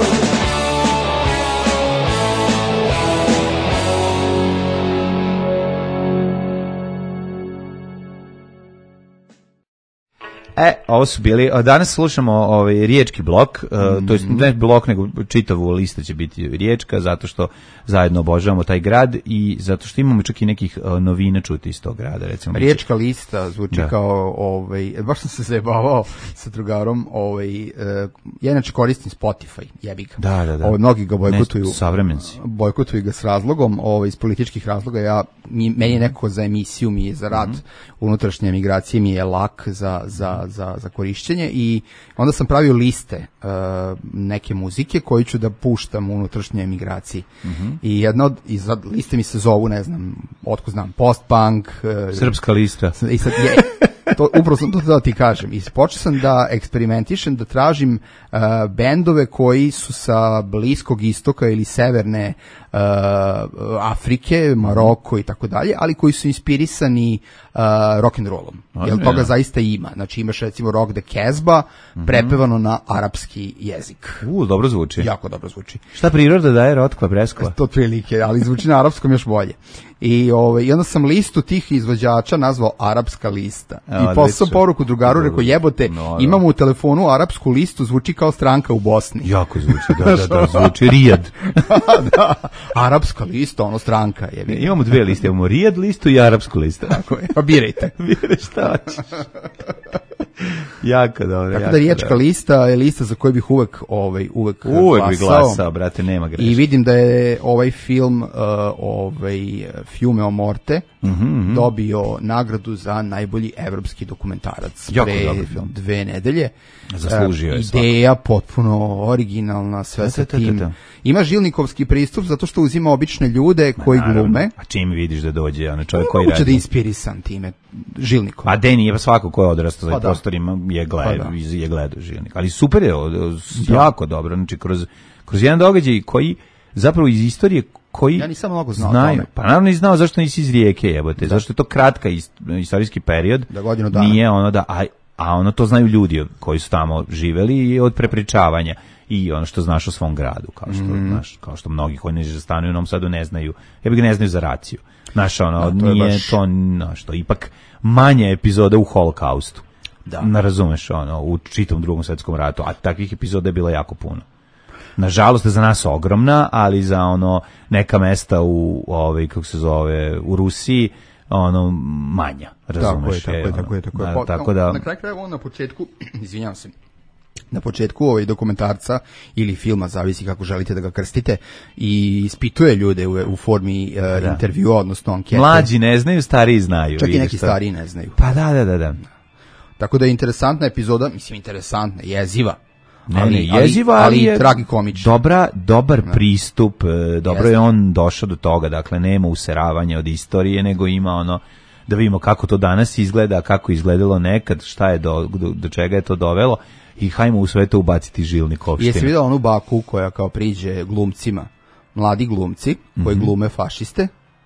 G: Ovo su bili, danas slušamo riječki blok, to jest ne blok, nego čitavu listu će biti riječka, zato što zajedno obožavamo taj grad i zato što imamo čak i nekih novina čuti iz tog grada. Recimo,
F: riječka lista zvuči kao, baš sam se zajebavao sa drugarom, ja inače koristim Spotify, jebi ga.
G: Da.
F: Mnogi ga bojkotuju.
G: Savremenci.
F: Bojkotuju ga s razlogom, iz političkih razloga. Meni je neko za emisiju, mi je za rad unutrašnje migracije, mi je lak za korišćenje i onda sam pravio liste neke muzike koju ću da puštam u unutrašnjoj emigraciji. I jedna od liste mi se zovu, ne znam, otko znam, post-punk,
G: srpska lista.
F: I sad upravo sam to da ti kažem. I počeo sam da eksperimentišem, da tražim bendove koji su sa Bliskog istoka ili severne Afrike, Maroko i tako dalje, ali koji su inspirisani rock and rollom. Jer toga zaista ima. Znači imaš recimo Rock the Casbah prepevano na arapski jezik.
G: Dobro zvuči.
F: Jako dobro zvuči.
G: Šta priroda daje Rotkva Breskva?
F: To prilike, ali zvuči na arapskom još bolje. I onda sam listu tih izvođača nazvao arapska lista. I poslao poruku drugaru, rekao jebote, imamo u telefonu arapsku listu, zvuči kao stranka u Bosni.
G: Jako zvuči, da, zvuči Rijad.
F: Da, arapska lista, stranka je.
G: Imamo dve liste, imamo Rijad listu i arapsku listu.
F: Tako je, pa birajte.
G: Biraj šta hoćeš. Jako dobro.
F: Tako da riječka lista je lista za koju bih uvek
G: bi glasao, brate, nema greške.
F: I vidim da je ovaj film Fiume o Morte dobio nagradu za najbolji evropski dokumentarac
G: jako
F: pre
G: dobar film.
F: 2 nedelje.
G: Zaslužio je
F: ideja potpuno originalna, sve sa tim. Ima žilnikovski pristup zato što uzima obične ljude koji glume.
G: A čim vidiš da dođe čovjek koji radi?
F: Moguće da je inspirisan time Žilnikom.
G: A nije pa svako ko je odrastao za prostorima je gledao Žilnik. Ali super je, jako dobro. Znači kroz jedan događaj koji zapravo iz istorije koji
F: ja nisam mnogo znao
G: znaju.
F: Tome.
G: Pa naravno i znao zašto nisi iz Rijeke, jebote. Zašto je to kratka istorijski period.
F: Da godinu dana.
G: Nije a to znaju ljudi koji su tamo živeli i od prepričavanja i ono što znaš o svom gradu, kao što mnogi koji ne stanuju u Novom Sadu ne znaju, ne znaju za raciju. Znaš, nije to ipak manja epizoda u Holokaustu.
F: Da.
G: Ne razumeš, u čitom Drugom svjetskom ratu, a takvih epizoda je bilo jako puno. Nažalost je za nas ogromna, ali za neka mesta u u Rusiji manja, razumeš?
F: Tako je. Na kraju krajeva na početku, izvinjavam se, na početku dokumentarca ili filma, zavisi kako želite da ga krstite, i ispituje ljude u formi intervjua, odnosno ankete.
G: Mlađi ne znaju, stariji znaju.
F: Čak i neki stariji ne znaju.
G: Pa da.
F: Tako da je interesantna epizoda, interesantna, jeziva.
G: Jeziva,
F: ali i tragikomična.
G: Dobar pristup, dobro je on došao do toga, dakle nema useravanja od istorije, nego ima da vidimo kako to danas izgleda, kako izgledalo nekad, šta je do čega je to dovelo i hajmo u sve to ubaciti Žilnikovštine.
F: Jesi vidio onu baku koja kao priđe glumcima, mladi glumci koji glume fašiste,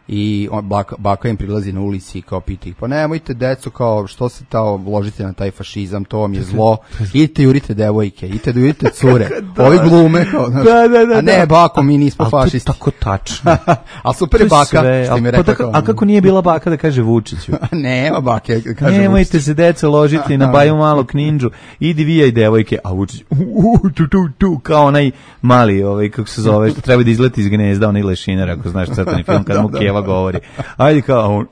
F: i baka im prilazi na ulici i kao pita ih, pa nemojte deco, kao što se ložite na taj fašizam, to vam je zlo, idite jurite devojke, idite da jurite cure, ovi glume, kao, znaš, a ne bako, mi nismo fašisti.
G: Ali to je tako tačno.
F: A super je baka, što mi rekao kao.
G: A kako nije bila baka da kaže Vučiću?
F: Nema bake, kaže
G: nemojte
F: Vučić.
G: se deca ložiti na Baju malo kninđu, idi vijaj devojke, a Vučić tu, kao onaj mali, kako se zove, što treba da izleti iz gnezda, onaj lešinar, ako znaš crtani film, kada mu Keva govori. Ajde kao on,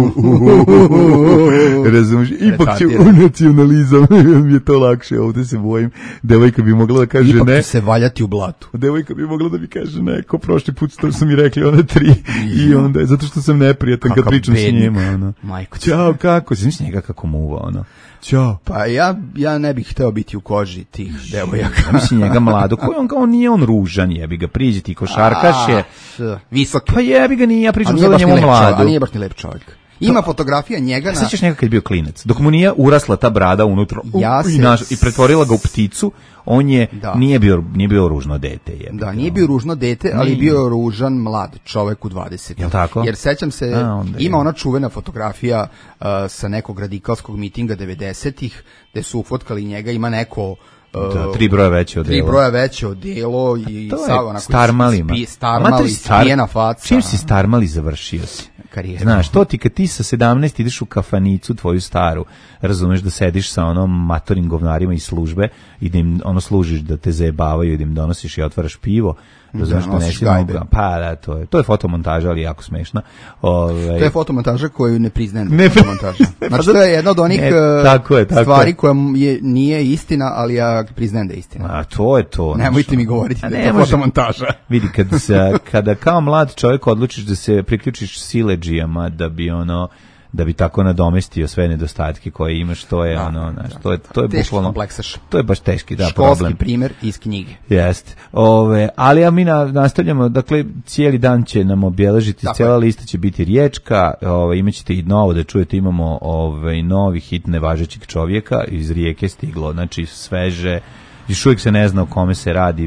G: razumiješ, ipak će u nacionalizam, mi je to lakše, ovdje se bojim, devojka bi mogla da kaže
F: ipak
G: ne.
F: Ipak će se valjati u blatu.
G: Devojka bi mogla da mi kaže ne, ko prošli put što su mi rekli one 3, i onda, zato što sam neprijatan kad pričam s njima, ono. Ćao, kako si, misli njega kako muva, ono. Ćao.
F: Pa ja ne bih hteo biti u koži tih devojaka.
G: Mislim njega mlado, on nije on ružan, jebi ga, priđi ti košarkaš je.
F: Visok.
G: Pa jebi ga, nije, ja pričam sada njemu mlado.
F: A nije baš ni lep čovjek. Ima fotografija njega na...
G: Sećaš njega kad je bio klinac, dok mu nije urasla ta brada unutra i pretvorila ga u pticu, on je, nije bio ružno dete.
F: Da, nije bio ružno dete, ali bio ružan mlad čovek u 20.
G: Jel tako?
F: Jer sećam se, ima ona čuvena fotografija sa nekog radikalskog mitinga 90-ih, gde su ufotkali njega, ima neko...
G: 3 broja veće odelo.
F: 3 broja veće odelo i
G: starmalima.
F: Starmali, spijena faca.
G: Čim si starmali, završio si.
F: Karijeru.
G: Znaš, to ti kad ti sa 17 ideš u kafanicu tvoju staru, razumeš da sediš sa onom matorim govnarima iz službe i da im služiš da te zajebavaju i da im donosiš i otvaraš pivo, razumeš da nesi mogu. Pa da, to je fotomontaža, ali jako smešna.
F: To je fotomontaža koju ne priznajem da je fotomontaža. Znači, to je jedna od onih stvari koja nije istina, ali ja priznajem da je istina.
G: A to je to.
F: Nemojte mi govoriti da je to fotomontaža.
G: Vidi, kada kao mlad čovjek odlučiš da se priključiš siledžijama da bi tako nadomestio sve nedostatke koje imaš, to je to je bukvalno kompleksaš. To je baš teški problem.
F: Školski primjer iz knjige.
G: Jeste. Ali mi nastavljamo, dakle cijeli dan će nam obeležiti, cijela lista će biti riječka, imaćete i novo da čujete, imamo novi hit nevažećeg čovjeka iz Rijeke stiglo, znači sveže, još uvijek se ne zna o kome se radi,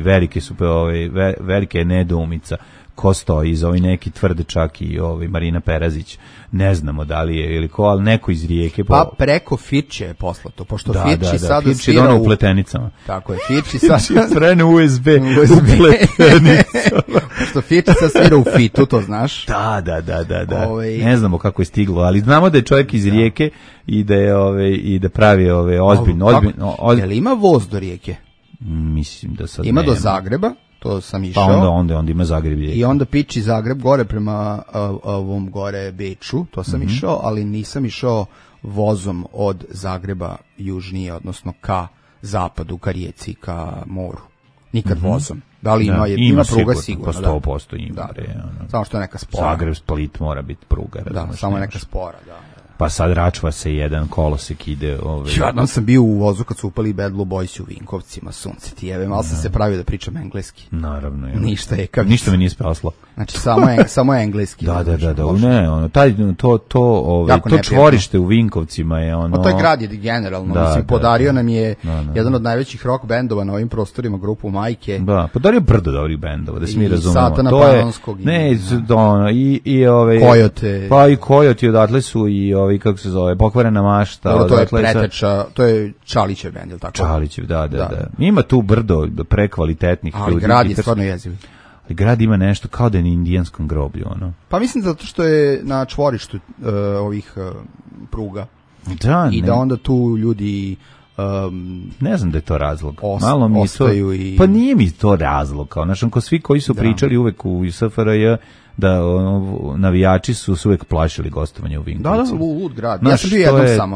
G: velike je nedoumica ko stoji iz neki tvrdečak i Marina Perazić, ne znamo da li je ili ko, ali neko iz Rijeke.
F: Pa preko Firče je poslato, pošto Firči sada
G: Firči svira u pletenicama.
F: Tako je, Firči sada
G: strane USB u pletenicama.
F: Pošto Firči sada svira u Fitu, to znaš.
G: Da. Ne znamo kako je stiglo, ali znamo da je čovjek iz Rijeke i da je i da pravi ozbiljno.
F: Jel ima voz do Rijeke?
G: Mislim da sad
F: ima do Zagreba. To sam išao.
G: Pa onda ima Zagreb.
F: I onda piči Zagreb gore prema ovom gore Beču, to sam išao, ali nisam išao vozom od Zagreba južnije, odnosno ka zapadu, ka rijeci, ka moru. Nikad vozom. Da li ima pruga sigurno?
G: Pa 100% ima.
F: Samo što je neka spora.
G: Zagreb, Split mora biti pruga.
F: Da, samo neka spora, da.
G: Pa sad račva se jedan kolosek ide.
F: Jednom sam bio u vozu kad su upali Bad Blue Boysi u Vinkovcima, sunce ti jebe, malo sam se pravio da pričam engleski.
G: Naravno.
F: Ništa
G: me nije spaslo.
F: Znači samo je engleski.
G: Da. Ne, to čvorište u Vinkovcima je
F: to je grad je generalno, mislim, podario nam je jedan od najvećih rock bendova na ovim prostorima, grupu Majke.
G: Da, podario brdo dobrih bendova, da se mi razumemo.
F: Satana Panonskog.
G: Ne, i
F: Kojote.
G: Pa i Kojoti odatle su i kako se zove, Pokvarena mašta.
F: To je preteča, to je Čalićev bend, je li tako?
G: Čalićev, da. Ima tu brdo prekvalitetnih ljudi.
F: Ali grad je stvarno jeziv.
G: Ali grad ima nešto kao da je na indijanskom groblju, ono.
F: Pa mislim zato što je na čvorištu ovih pruga.
G: Da,
F: i da onda tu ljudi
G: ne znam da je to razlog.
F: Malo mi ostaju
G: i... Pa nije mi to razlog, kao ko svi koji su pričali uvek u SFRJ da navijači su uvek plašili gostovanje u Vinkovcima.
F: Da, lud grad. Ja sam bio jednom samo.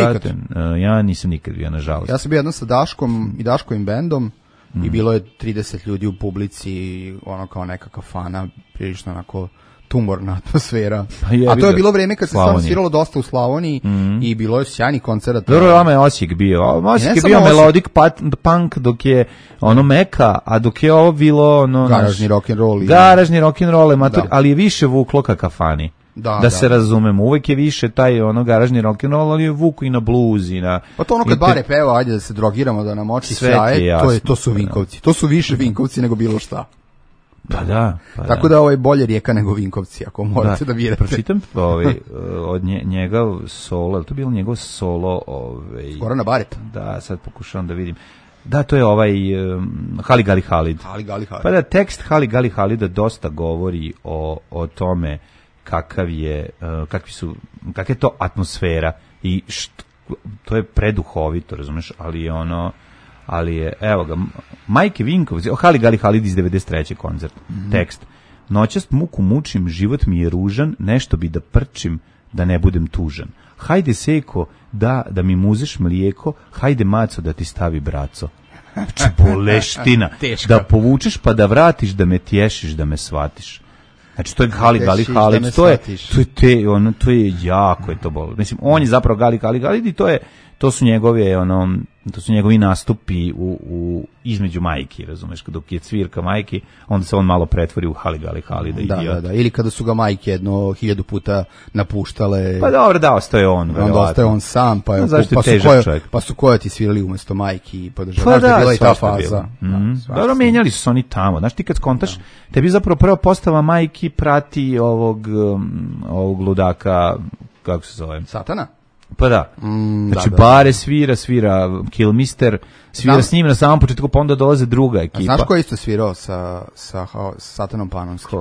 G: Ja nisam nikad bio, nažalost.
F: Ja sam bio jednom sa Daškom i Daškovim bendom i bilo je 30 ljudi u publici, kao neka kafana, prilično onako tumorna atmosfera. A to je bilo vreme kad se stvarno sviralo dosta u Slavoniji i bilo je sjajni koncerata.
G: Dobro, vama je Osijek bio. Osijek je bio melodic punk dok je meka, a dok je ovo bilo
F: garažni rock'n'roll.
G: Garažni rock'n'roll, ali je više vuklo ka kafani. Da se razumemo, uvek je više taj garažni rock'n'roll, ali je vuku i na blues i na...
F: Pa to kad bare peva, ajde da se drogiramo, da nam oči sjaje, to su Vinkovci. To su više Vinkovci nego bilo šta.
G: Pa da.
F: Tako da ovo je bolje Rijeka nego Vinkovci, ako morate da birate.
G: Pročitam od njega solo, to je bilo njegov solo...
F: Gorana Bareta.
G: Da, sad pokušavam da vidim. Da, to je Hali Gali Halid. Pa da, tekst Hali Gali Halida dosta govori o tome kakva je to atmosfera i to je preduhovito, razumeš, ali je, evo ga, Majke Vinkovci, Hali Gali Halid iz 93. koncert, tekst. Noćas muku mučim, život mi je ružan, nešto bi da prčim, da ne budem tužan. Hajde seko, da mi muzeš mlijeko, hajde maco da ti stavi braco. Znači, boleština. Da povučeš pa da vratiš, da me tješiš, da me shvatiš. Znači, to je Hali Gali Halid, to je jako je to bolo. Mislim, on je zapravo Gali Gali Halid i to su njegovi nastupi između majki, razumeš, dok je cvirka majki, onda se on malo pretvori u Hali Gali Halida.
F: Da, ili kada su ga majke 1000 puta napuštale.
G: Pa dobro, da, ostaje on.
F: Onda ostaje on sam, pa su Kojoti svirali umjesto majki i podržavali.
G: Pa da,
F: bila i ta faza.
G: Dobro, menjali su oni tamo. Znaš, ti kad skontaš, tebi zapravo prva postava majki prati ovog ludaka, kako se zove?
F: Satana?
G: Pa da, znači Bare svira Kilmister, svira s njim na samom početku, pa onda dolaze druga ekipa.
F: A znaš ko je isto svirao sa Satanom Panonskim?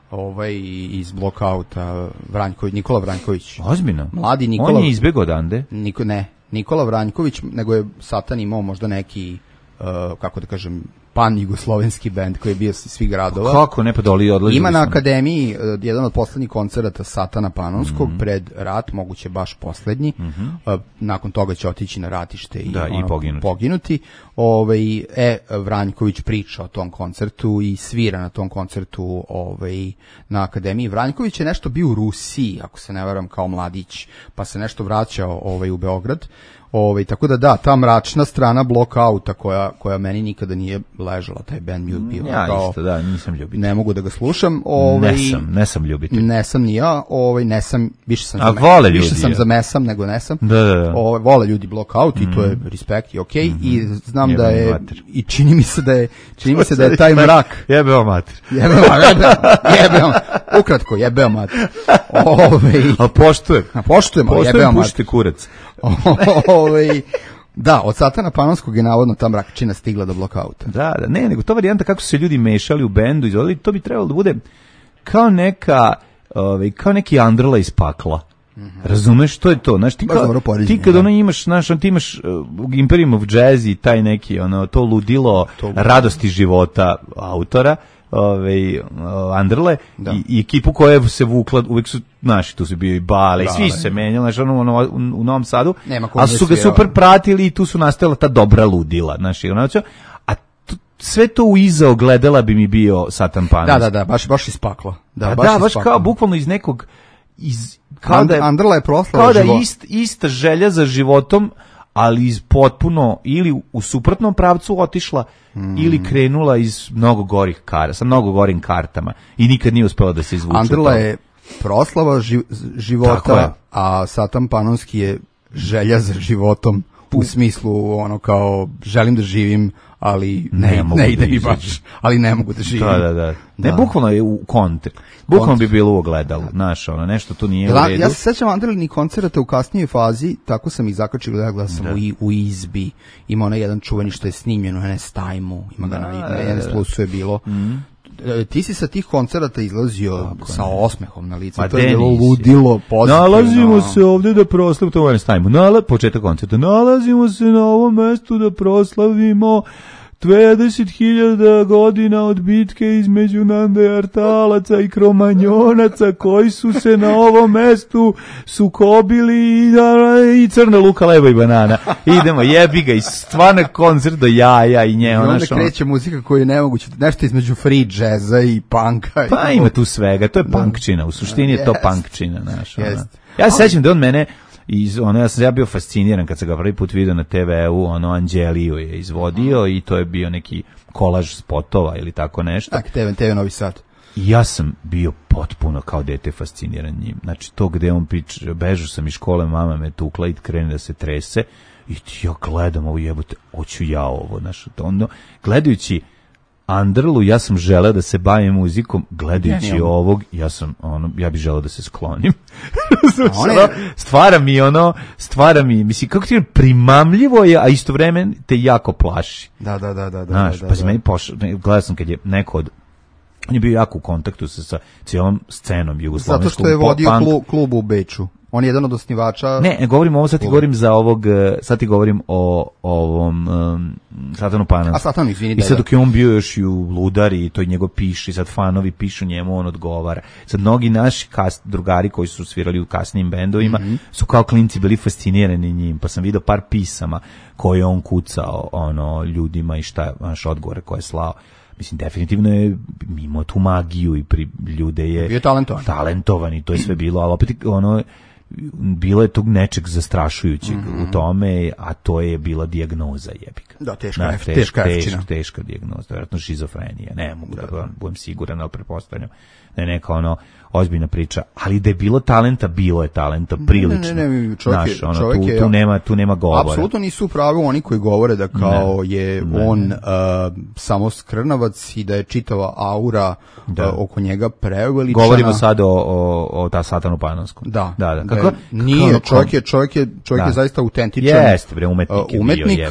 F: Iz Blockouta, Nikola Vranjković.
G: Ozbiljno?
F: Mladi Nikola.
G: On je izbegao odande?
F: Nikola Vranjković, nego je Satan imao možda neki, kako da kažem, pan-jugoslovenski bend koji je bio svih gradova.
G: Kako ne, pa doli odlazi.
F: Ima na akademiji jedan od poslednjih koncerata Satana Panonskog pred rat, moguće baš poslednji. Nakon toga će otići na ratište i poginuti. Vranjković priča o tom koncertu i svira na tom koncertu na akademiji. Vranjković je nešto bio u Rusiji, ako se ne varam, kao mladić, pa se nešto vraćao u Beograd. Tako da, ta mračna strana Blockouta koja meni nikada nije ležala, taj band mi je bio.
G: Ja isto, da, nisam ljubitelj.
F: Ne mogu da ga slušam.
G: Nesam ljubitelj.
F: Nesam ni ja, nesam, više sam za mesam nego nesam.
G: Da.
F: Vole ljudi Blockout i to je respekt i okej. I znam da je, i čini mi se da je taj mrak.
G: Jebeo mater.
F: Ukratko, jebeo mater.
G: A
F: poštujemo, jebeo mater.
G: Pušite kurac.
F: Da, od Satana Panonskog je navodno ta mrakčina stigla do Blockouta.
G: Da, nego to varijanta kako su se ljudi mešali u bendu, izvodili, to bi trebalo da bude kao neki Underla iz pakla. Razumeš, što je to? Znaš, ti kad imaš, ti imaš Imperium of Jazz i taj neki, to ludilo radosti života autora, Underle i ekipu koja se vukla, uvijek su naši, tu su bio i Bale, i svi su se menjali, znaš, u Novom Sadu, ali su ga super pratili i tu su nastajala ta dobra ludila, znaš, a sve to u iza ogledala bi mi bio Satan Panonski.
F: Da, baš iz pakla.
G: Baš kao bukvalno iz nekog,
F: Underla je proslava
G: života. Kao da je ista želja za životom, ali iz potpuno ili u suprotnom pravcu otišla ili krenula iz mnogo gorih sa mnogo gorim kartama i nikad nije uspela da se izvuče.
F: Underla je proslava života, a Satan Panonski je želja za životom u smislu kao želim da živim, ali ne ide mi baš, ali ne mogu da živim.
G: Da. Ne, bukvalno je u kontri. Bukvalno bi bilo u ogledalu, nešto tu nije u redu.
F: Ja se sećam Underlinih koncerata u kasnijoj fazi, tako sam ih zakačio, gledao sam u Izbi, ima onaj jedan čuveni što je snimljeno, NS Time-u, ima ga na NS Plusu je bilo. Ti si sa tih koncerata izlazio sa osmehom na licu, to je bilo ludilo pozitivno.
G: Nalazimo se ovdje da proslavimo, to je NS početak koncerta, nalazimo se na ovom mestu da proslavimo 20.000 godina od bitke između Neandertalaca i Kromanjonaca koji su se na ovom mestu sukobili i crna luka, leba i banana. Idemo, jebi ga, i stvarno koncert do jaja i nje.
F: I onda kreće muzika koju je nemoguće, nešto između free jazza i punka.
G: Pa ima tu svega, to je punkčina, u suštini je to punkčina. Ja se sećam da on mene ja bio fasciniran kad sam ga prvi put vidio na TV-u, Anđeliju je izvodio i to je bio neki kolaž spotova ili tako nešto.
F: TV Novi Sad.
G: I ja sam bio potpuno kao dete fasciniran njim. Znači to gde on bežao sam iz škole, mama me tukla i krene da se trese i ja gledam ovo, jebote, hoću ja ovo. Gledajući Underlu, ja sam želeo da se bavim muzikom, gledajući
F: Genijalno.
G: ovog, ja bih želeo da se sklonim.
F: One-
G: Stvara mi, mislim, kako ti je primamljivo je, a istovremeno te jako plaši.
F: Da.
G: Znaš, pa meni gledao sam kad je neko od, on je bio jako u kontaktu sa cijelom scenom jugoslovenskom.
F: Zato što je vodio
G: punk.
F: klub u Beču. On je jedan od osnivača.
G: Ne govorim ovo, sad ti govorim za ovog, sad ti govorim o ovom Satanu Pananskom.
F: A Satan, izvini,
G: I sad
F: da.
G: dok je on bio još i u Ludari, i to i njegov piše, i sad fanovi pišu njemu, on odgovara. Sad mnogi naši drugari koji su svirali u kasnijim bendovima su kao klinci bili fascinirani njim, pa sam vidio par pisama koje je on kucao ljudima i naš odgovore koje je slao. Mislim, definitivno je imao tu magiju i ljude je...
F: Bio je talentovan.
G: I to je sve bilo, ali opet bilo je tog nečeg zastrašujućeg u tome, a to je bila dijagnoza jebika.
F: Da, teška
G: Teška dijagnoza, vjerojatno šizofrenija, ne mogu da budem siguran, ali pretpostavljam da je neka ozbiljna priča, ali da je bilo je talenta prilično.
F: Ne, čovjek
G: tu nema govora.
F: Apsolutno nisu u pravu oni koji govore da kao je on samo skrnavac i da je čitava aura oko njega preuveličana.
G: Govorimo sad o ta Satanu Pananskom.
F: Da.
G: Kako?
F: Nije, čovjek je zaista autentičan.
G: Jeste, bre, umetnik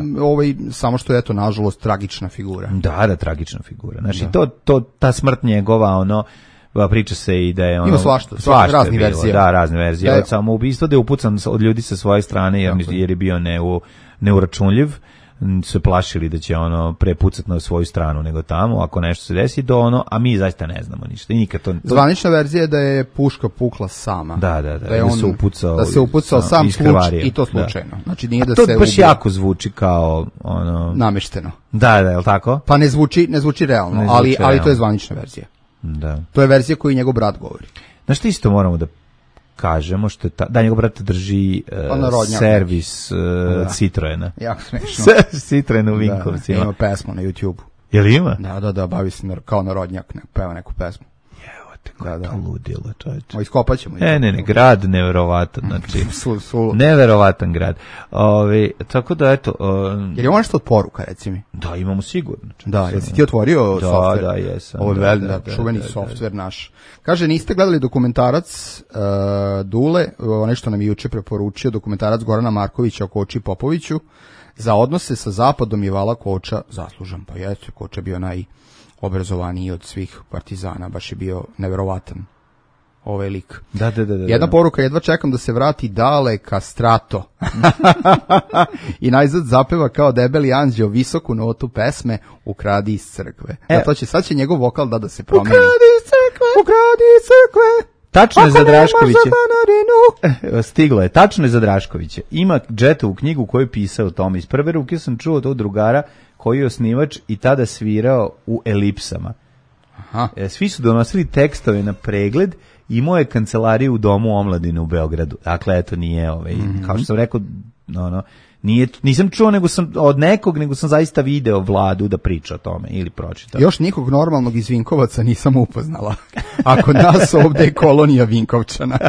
F: samo što je to nažalost tragična figura.
G: Da, tragična figura. Znači ta smrt njegova, priča se i da je
F: ima svašta razne verzije.
G: Da, razne verzije. Od samoubistva da je upucan od ljudi sa svoje strane jer je bio neuračunljiv, se plašili da će prepucati na svoju stranu nego tamo, ako nešto se desi a mi zaista ne znamo ništa. I nikad to...
F: Zvanična verzija je da je puška pukla sama.
G: Da je on
F: se upucao sam i to slučajno. Znači nije da se
G: to baš jako zvuči kao
F: namešteno.
G: Da, je li tako?
F: Pa ne zvuči realno, ali to je zvanična verzija.
G: Da.
F: To je verzija koju njegov brat govori.
G: Znaš što isto moramo da kažemo, što da njegov brat drži servis Citroena.
F: Jako smešno.
G: Citroen u Vinkovcima.
F: Ima pesmu na YouTube-u.
G: Jel ima?
F: Da, bavi se kao narodnjak, peva neku pesmu.
G: Da. Ludilo, čovječe.
F: Iskopat ćemo.
G: Ne, grad neverovatan, znači. Neverovatan grad. Tako da, eto...
F: Jer je ovo nešto od poruka, reci mi?
G: Da, imamo sigurno.
F: Da, jesi ti otvorio softver?
G: Da, jesam.
F: Ovo je čuveni softver naš. Kaže, niste gledali dokumentarac Dule, nešto nam je juče preporučio, dokumentarac Gorana Markovića o Koči Popoviću, za odnose sa Zapadom je Vala Koča zaslužan. Pa jeste, Koča bio najobrazovaniji od svih partizana, baš je bio neverovatan ovaj lik.
G: Da.
F: Jedna poruka, jedva čekam da se vrati Dale Kastrato. I najzad zapeva kao debeli anđeo visoku notu pesme Ukradi iz crkve. Sad će njegov vokal da se promeni. Ukradi iz crkve.
G: Tačno je za Draškovića. Stiglo je. Tačno je za Draškovića. Ima Džetovu knjigu koju je pisao o tome. Iz prve ruke sam čuo od drugara koji je osnivač i tada svirao u Elipsama.
F: Aha.
G: Svi su donosili tekstove na pregled, imao je kancelariju u Domu omladine u Beogradu. Dakle, eto nije, kao što sam rekao, nisam čuo nego sam zaista video Vladu da priča o tome ili pročitao.
F: Još nikog normalnog iz Vinkovaca nisam upoznala. A kod nas ovde je kolonija Vinkovčana.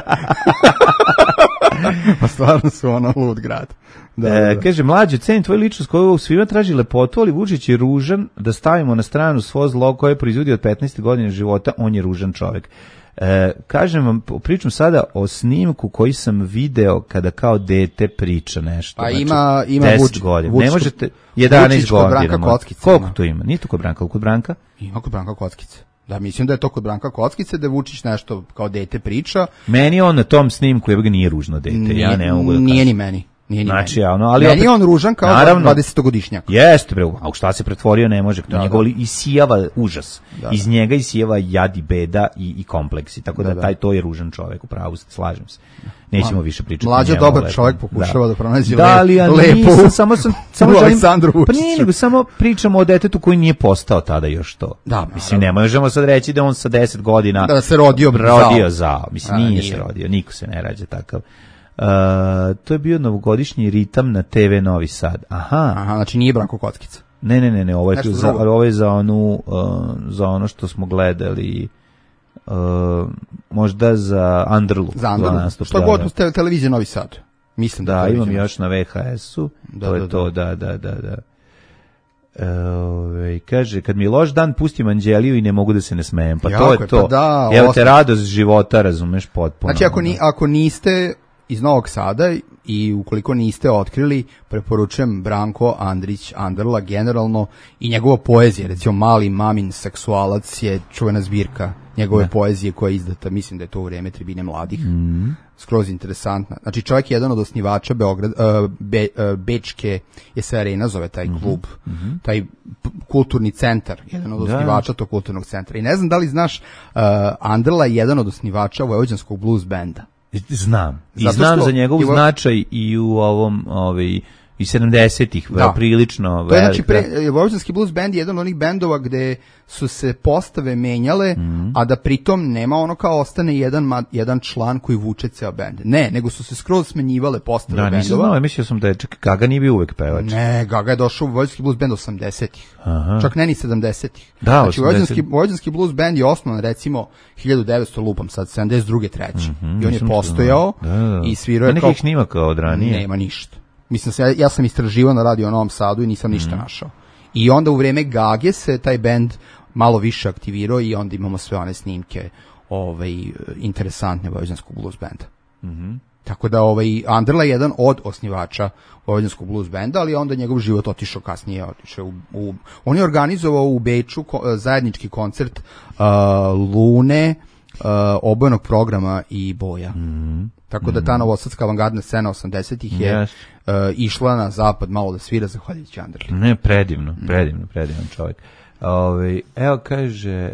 F: Pa stvarno su lud grad. Da.
G: Kaže, mlađe, cenim tvoju ličnost koju svima traži lepotu, ali Vučić je ružan, da stavimo na stranu svo zlo koje je proizvodio od 15. godine života, on je ružan čovjek. Kažem vam, pričam sada o snimku koji sam video kada kao dete priča nešto.
F: Pa
G: znači,
F: ima
G: 10 godina. Ne možete 11 godina. Koliko
F: to
G: ima? Nije to kod Branka, kod Branka?
F: Ima kod Branka Kockice. Da, mislim da je to kod Branka Kockice da Vučić nešto kao dete priča.
G: Meni on na tom snimku nije ružno dete. Ja ne mogu da kažem.
F: Nije ni meni.
G: Znači,
F: meni je on ružan kao 20-godišnjak.
G: Jeste, bre, a u šta se pretvorio ne može, to njegov isijava užas. Iz njega isijava jad i beda i kompleksi, tako da to je ružan čovjek, upravo slažem se. Nećemo više pričati.
F: Mlađa dobar čovjek pokušava da pronađe
G: lepo. Samo
F: Aleksandru Vučiću.
G: Pa nije, nego samo pričamo o detetu koji nije postao tada još to.
F: Da,
G: mislim, ne možemo sad reći da on sa 10 godina
F: da se rodio
G: zao. Mislim, nije se rodio, niko se ne rađa takav. To je bio novogodišnji ritam na TV Novi Sad. Aha,
F: znači nije Branko Kockica.
G: Ne, ovo je za ono što smo gledali, možda za Underlu.
F: Za Underlu, što god televizija Novi Sad. Mislim
G: da imam još na VHS-u, to je to, da. kaže, kad mi je loš dan, pustim Anđeliju i ne mogu da se ne smejem. Pa
F: Jako
G: to
F: je,
G: je to.
F: pa da,
G: Evo te radost života, razumeš, potpuno.
F: Znači, ako niste iz Novog Sada i ukoliko niste otkrili, preporučujem Branko Andrić Anderla generalno i njegova poezija, recimo Mali mamin seksualac je čuvena zbirka njegove poezije koja je izdata, mislim da je to u vreme Tribine mladih, skroz interesantna. Znači, čovjek je jedan od osnivača Bečke, je se Arena zove taj klub, taj kulturni centar, jedan od osnivača tog kulturnog centra. I ne znam da li znaš, Anderla je jedan od osnivača vojvođanskog blues benda.
G: Znam. I
F: Zato
G: znam
F: što
G: za njegov značaj i u ovom, i 70-ih, prilično
F: to je,
G: velik.
F: znači, vojvođanski blues band je jedan od onih bendova gde su se postave menjale, a da pritom nema ono kao ostane jedan član koji vuče ceo bend. Ne, nego su se skroz smenjivale postave bendova.
G: Nisam znao, mislio sam da je Gaga nije bio uvek pevač.
F: Ne, Gaga je došao u vojvođanski blues band 80-ih. Čak ne ni 70-ih.
G: Da,
F: znači, vojvođanski blues band je osnovan recimo 1900 lupam sad, 72. treći. I on je postojao i svirao je
G: nekih snimaka od ranije.
F: Nema ništa. Mislim, ja sam istraživao na radio u Novom Sadu i nisam ništa našao. I onda u vreme Gage se taj bend malo više aktivirao i onda imamo sve one snimke interesantne vojvođanskog blues benda. Tako da Anderla je jedan od osnivača vojvođanskog blues benda, ali onda njegov život otišao kasnije. On je organizovao u Beču zajednički koncert Lune, obojenog programa i Boja. Tako da ta novosadska avangardna scena 80-ih je išla na zapad malo da svira zahvaljujući Anderli.
G: Ne, predivno čovjek. Evo kaže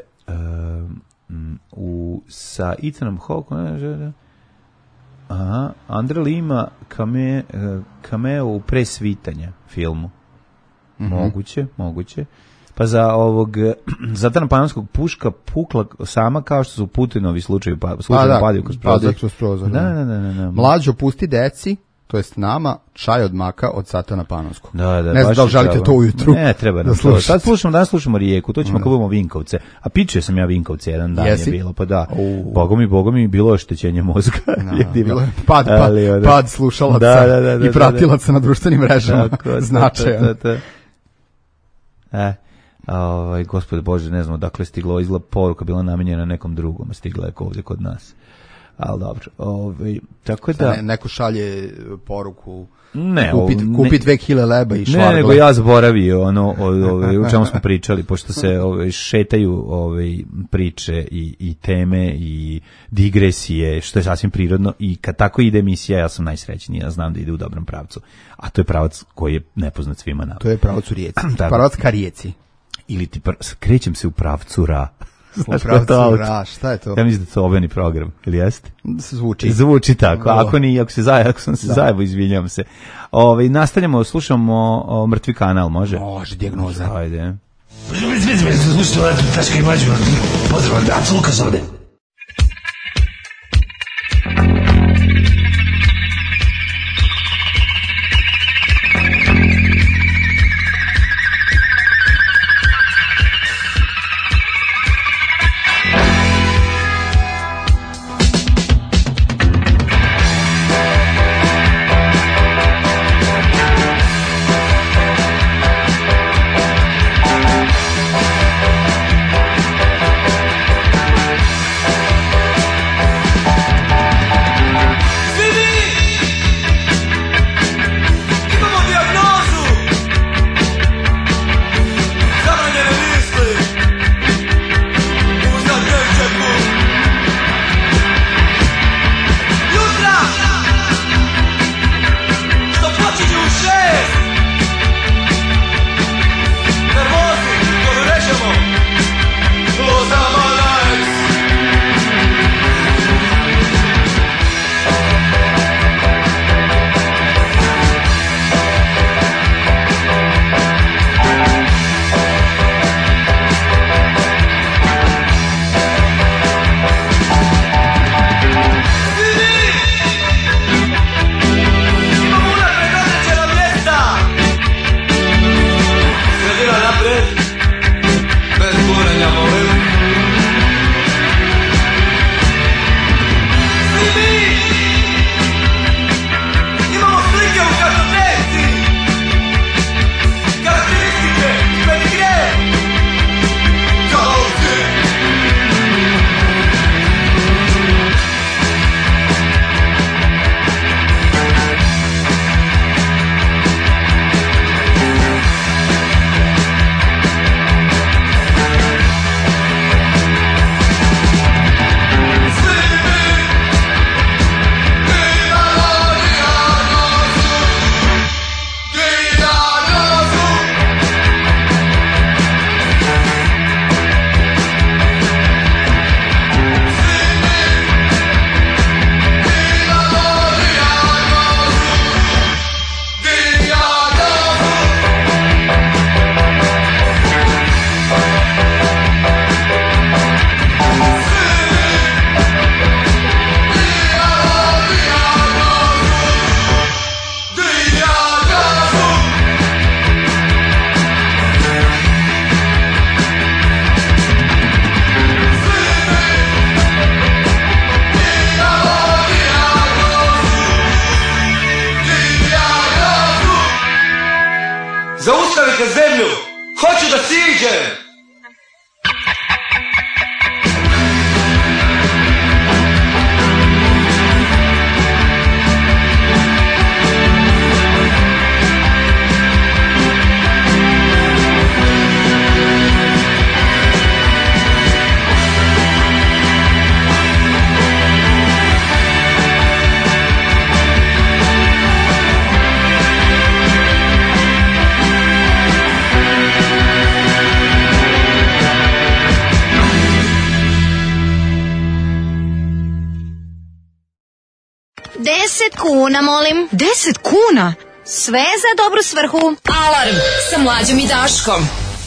G: sa Ethanom Hawke Anderli ima cameo u Pre svitanja filmu. Moguće. Pa za Zatana Panonskog puška pukla sama kao što su Putinovi slučajevi padaju kroz prozor. Da.
F: Mlađo pusti deci, to jest nama, čaj od maka od Satana Panonskog.
G: Da,
F: ne znam da li želite to ujutru.
G: Ne, treba nam to. Sad slušamo Rijeku, to ćemo kad budemo Vinkovce. A pičio sam ja Vinkovce jedan dan je bilo, pa da. Boga mi bilo oštećenje mozga.
F: Bilo je pad slušalaca i pratilaca na društvenim mrežama. Značajan.
G: Gospode Bože, ne znam dakle stiglo, izgleda poruka bila namenjena nekom drugom, stigla je ovdje kod nas. Ali dobro, tako da...
F: Neko šalje poruku, kupi 2 kile leba i švargle.
G: Ne, nego ja zaboravio o čemu smo pričali, pošto se šetaju priče i teme i digresije, što je sasvim prirodno, i kad tako ide emisija, ja sam najsrećniji, ja znam da ide u dobrom pravcu. A to je pravac koji je nepoznat svima nama.
F: To je pravac u Rijeci, pravac ka Rijeci.
G: Ili ti krećem se u pravcu ra.
F: U pravcu ra, šta je to?
G: Ja mislim da to obeni program, ili jeste?
F: Zvuči
G: tako, ako sam se zajebo, izvinjam se. Nastavljamo, slušamo Mrtvi kanal, može?
F: Može, dijagnoza.
G: Ajde.
H: Slušajte, Taška i Mlađu, pozdrav, Aca Lukas ovde.
I: Zaustavite zemlju! Hoću da siđem!
J: Kuna, molim.
D: 10 kuna?
J: Sve za dobru svrhu.
D: Alarm sa Mlađom i Daškom.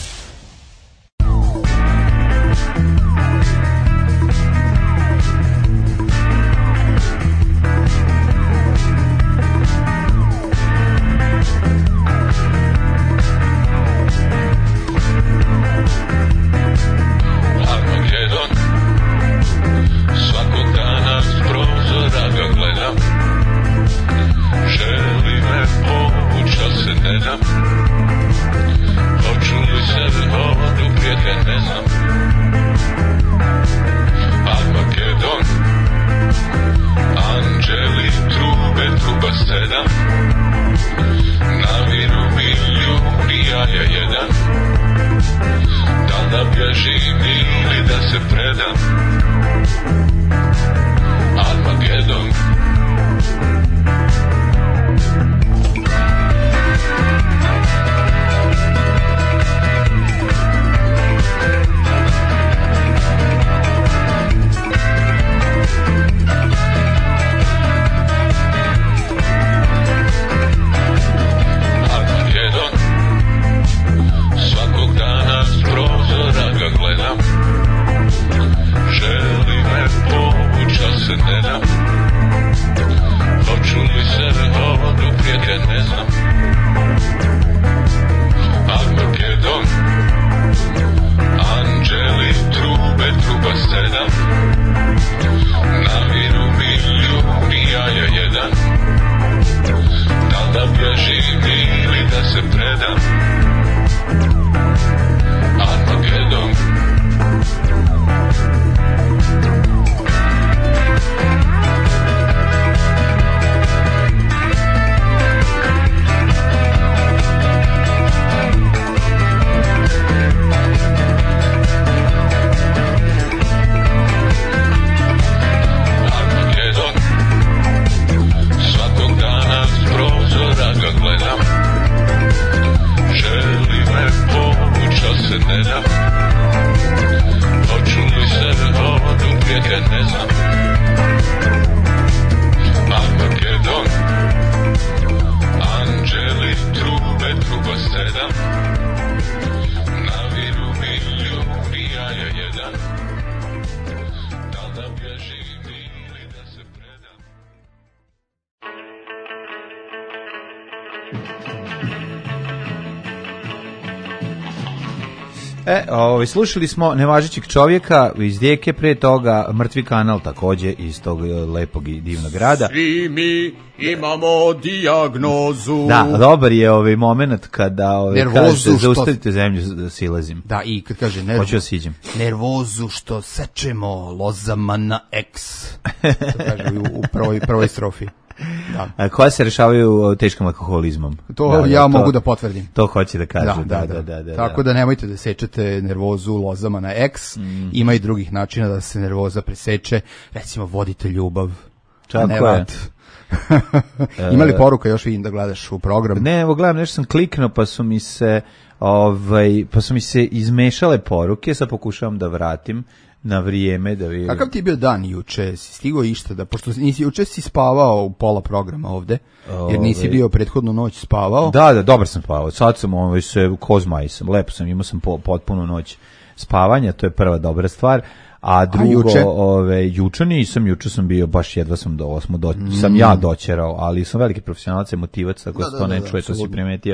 G: Slušali smo Nevažećeg čovjeka iz Dijeke, pre toga Mrtvi kanal takođe iz tog lepog i divnog grada.
F: Svi mi imamo dijagnozu.
G: Da, dobar je moment kada kaže zaustavite zemlju da silazim.
F: Da, i kad kaže
G: hoću da siđem.
F: Nervozu što sečemo lozama na X. To kaže u prvoj strofi.
G: Da. Koja se rešavaju teškim alkoholizmom.
F: To ja mogu da potvrdim.
G: To hoće da kaže. Da.
F: Tako da nemojte da sečete nervozu lozama na X. Ima i drugih načina da se nervoza preseče. Recimo vodite ljubav.
G: Tako je.
F: Ima li poruka, još vidim da gledaš u program?
G: Ne, evo gledam, nešto sam kliknuo pa su mi se izmešale poruke, sad pokušavam da vratim na vrijeme da vidim.
F: Kakav ti je bio dan juče? Si stigao išta da, pošto juče si spavao u pola programa ovde, jer nisi bio prethodnu noć spavao?
G: Da, dobar sam spavao. Sad sam se kozmaj sam, lepo sam, imao sam potpunu noć spavanja, to je prva dobra stvar. A drugo, juče nisam, juče sam bio, baš jedva sam ja doćerao, ali sam veliki profesionalac, emotivac, tako da to ne čuje, to si primetio.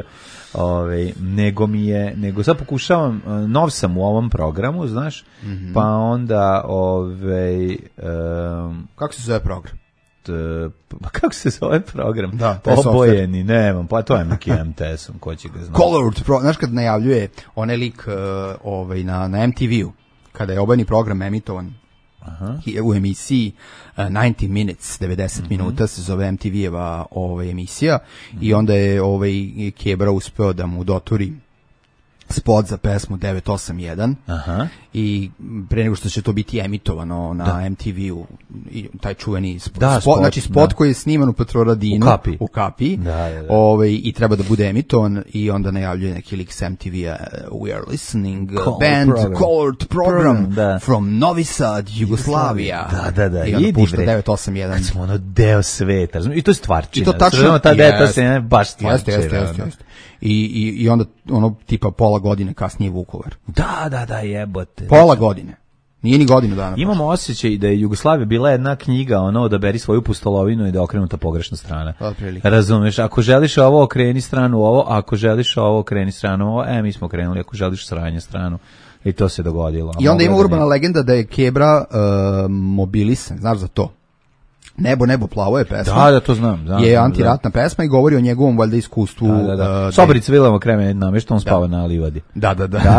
G: Nego sad pokušavam, nov sam u ovom programu, znaš, pa onda,
F: kako se zove program?
G: kako se zove program?
F: Da, taj
G: Obojeni, nemam, pa to je neki MTS-om, ko će ga znati.
F: Colored, znaš kad najavljuje onaj lik na MTV-u, kada je obojeni program emitovan, u emisiji 90 Minutes, 90 minuta se zove MTV-eva emisija i onda je Kebra uspeo da mu doturi spot za pesmu 981 i pre nego što će to biti emitovano na MTV-u, taj čuveni spot, znači spot koji je sniman u Petrovaradinu, u Kapiji, i treba da bude emitovan i onda najavljuje neki lik s MTV-a, we are listening colored program from Novi Sad, Jugoslavia. I onda pušta 981.
G: Kad smo deo sveta, i to je stvarčina.
F: I to tačno,
G: ta 981 je baš stvarčina.
F: Jeste. I onda tipa pola godine kasnije Vukovar.
G: Da, jebote.
F: Pola godine. Nije ni godinu dana.
G: Imamo osjećaj da je Jugoslavija bila jedna knjiga, odaberi svoju pustolovinu i da je okrenuta pogrešna strana. Razumeš, ako želiš ovo, okreni stranu ovo, ako želiš ovo, okreni stranu ovo, mi smo okrenuli, ako želiš sranje stranu. I to se dogodilo.
F: I onda ima urbana legenda da je Kebra mobilisan, znaš za to? Nebo plavo je pesma.
G: Da, to znam.
F: Je antiratna pesma i govori o njegovom valjda iskustvu.
G: Sobrica Vilama krevet namešta, on spava na livadi.
F: Da.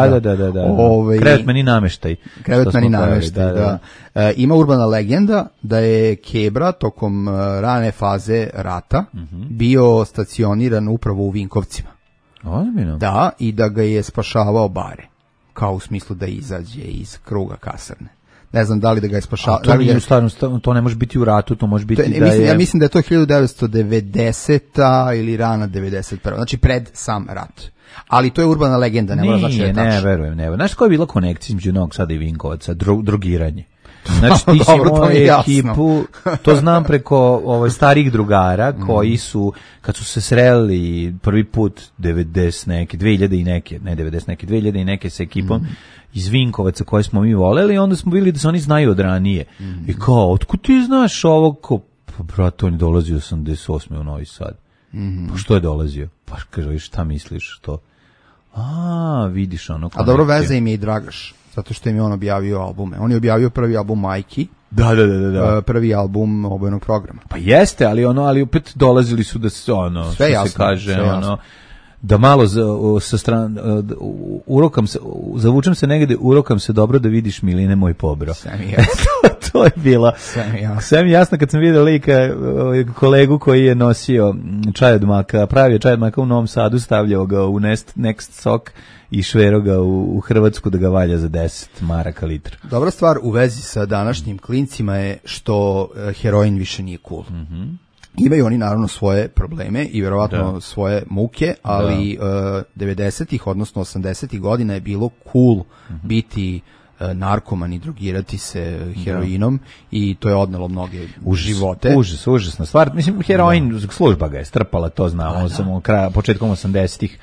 G: Krevet meni nameštaj.
F: Da. Ima urbana legenda da je Kebra tokom rane faze rata bio stacioniran upravo u Vinkovcima.
G: Ozbiljno?
F: Da, i da ga je spašavao Bare. Kao u smislu da izađe iz kruga kasarne. Ne znam da li da ga je spašavao.
G: To ne može biti u ratu, to može biti da je...
F: Ja mislim da je to 1990. ili rana 91. Znači pred sam rat. Ali to je urbana legenda, ne mora znači da je tačno.
G: Ne, verujem. Znaš koja je bila konekcija između Novog Sada i Vinkovaca? Drogiranje. Znači ti si moju ekipu, to znam preko starih drugara koji su, kad su se sreli prvi put 2000 i neke sa ekipom iz Vinkovaca koje smo mi voleli, onda smo vidjeli da se oni znaju od ranije. I kao, otkud ti znaš ovo? Pa brate, on je dolazio 88. u Novi Sad. Pa što je dolazio? Pa kaže, šta misliš to? Vidiš ono konekcija.
F: A dobro, veze im je i Dragaš. Zato što im je on objavio albume. On je objavio prvi album Majki.
G: Da.
F: Prvi album obojenog programa.
G: Pa jeste, ali opet dolazili su da se
F: sve jasno,
G: se kaže, da malo sa strane urokam se, zavučem se negdje, urokam se dobro da vidiš Miline moj pobro.
F: Sve mi jasno.
G: To je bilo. Sve mi jasno kad sam vidio lika kolegu koji je nosio čaj od maka, pravio čaj od maka u Novom Sadu, stavljao ga u Next Sok i švero ga u Hrvatsku da ga valja za 10 maraka litru.
F: Dobra stvar u vezi sa današnjim klincima je što heroin više nije cool. Imaju oni naravno svoje probleme i vjerovatno svoje muke, ali 90-ih, odnosno 80-ih godina je bilo cool biti narkoman i drogirati se heroinom i to je odnelo mnoge živote.
G: Užasna stvar. Mislim, heroin, služba ga je strpala, to znamo, samo početkom 80-ih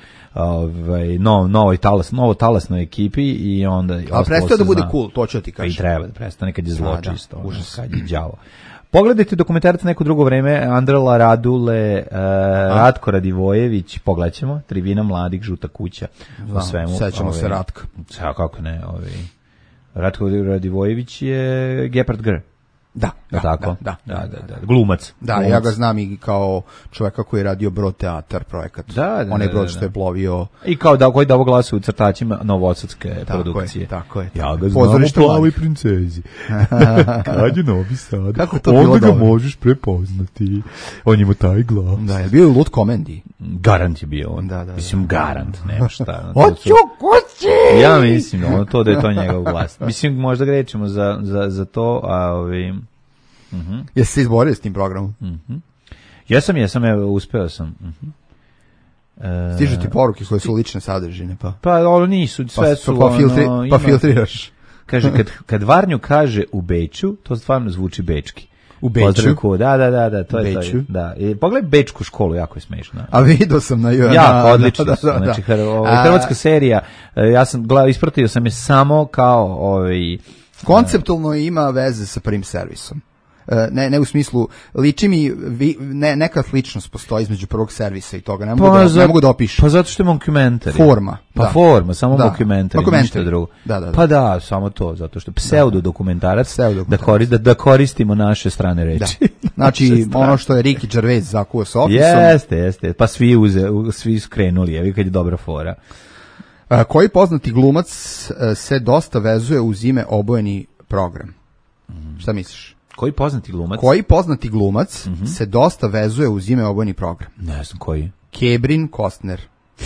G: novo talasnoj ekipi i onda...
F: A prestao da bude cool, to ću ti kažem.
G: I treba da prestane kad je zlo čisto, kad je đavo. Pogledajte dokumentarac neko drugo vreme, Andrela Radule, Ratko Radivojević, pogledat ćemo, Tribina mladih, Žuta kuća, o svemu.
F: Sećamo se Ratka.
G: Kako ne, Ratko Radivojević je Gepard Gr.
F: Da.
G: Glumac.
F: Da, ja ga znam i kao čovjeka koji je radio Brod teatar projekat. Onaj brod što je plovio.
G: I kao koji davo glasa u crtačima novosadske produkcije.
F: Tako je.
G: Ja ga znam u Plavoj princezi. Kad je Novi Sad, onda ga možeš prepoznati. On ima taj glas.
F: Da, je bio u Lut Komendi.
G: Garant je bio on. Mislim, garant, nema šta.
F: Hoću kući!
G: Ja mislim, to da je to njegov glas. Mislim, možda grečimo za to, a
F: Jesi se izborio s tim programom?
G: Jesam, uspeo sam.
F: Stižu ti poruke koje su lične sadržine, pa?
G: Pa ono nisu, sve su
F: pa filtriraš.
G: Kaže, kad Varnju kaže u Beču, to stvarno zvuči bečki.
F: U Beču?
G: Da, to je to. Da. Pogledaj Bečku školu, jako je smešno.
F: A vidio sam na
G: jako odlični su. Znači, hrvatska serija, ja sam ispratio sam je samo kao konceptualno ima veze sa Prim servisom.
F: ne u smislu, liči mi, neka sličnost postoji između prvog servisa i toga, ne mogu da opišem.
G: Pa zato što je mockumentary.
F: Forma.
G: Pa forma, samo mockumentary, ništa drugo. Pa da, samo to, zato što pseudo-dokumentarac, da koristimo naše strane reči.
F: Znači, ono što je Ricky Gervais zakuo s Ofisom.
G: Jeste, pa svi skrenuli, evi kad je dobra fora.
F: Koji poznati glumac se dosta vezuje uz ime obojeni program? Šta misliš?
G: Koji poznati glumac?
F: Koji poznati glumac se dosta vezuje uz ime obojeni program?
G: Ne znam koji.
F: Kebrin Costner.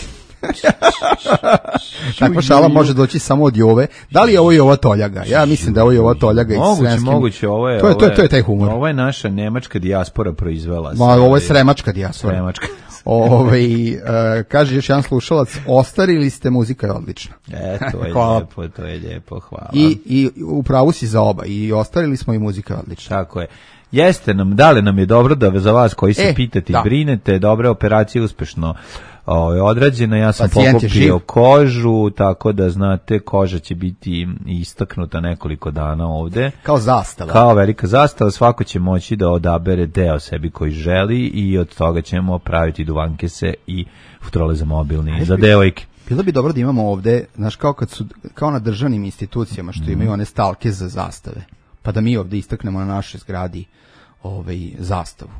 F: Takva šala može doći samo od Jove. Da li je ovo Jova Toljaga? Ja mislim da je ovo Jova Toljaga.
G: Moguće, ovo je...
F: To je taj humor.
G: Ovo je naša nemačka dijaspora proizvela.
F: Ovo je sremačka dijaspora. Kaže još jedan slušalac, ostarili ste, muzika je odlična.
G: To je lijepo, hvala.
F: I upravo si za oba, i ostarili smo i muzika je odlična.
G: Tako je. Dale nam je dobro da za vas koji se pitate i brinete, dobra operacija uspešno odrađena, ja sam pokupio kožu, tako da znate, koža će biti istaknuta nekoliko dana ovde.
F: Kao zastava.
G: Kao velika zastava, svako će moći da odabere deo sebi koji želi i od toga ćemo praviti duvankese i futrole za mobilni, za devojke.
F: Bilo bi dobro da imamo ovde, znaš, kao na državnim institucijama što imaju one stalke za zastave, pa da mi ovde istaknemo na našoj zgradi zastavu.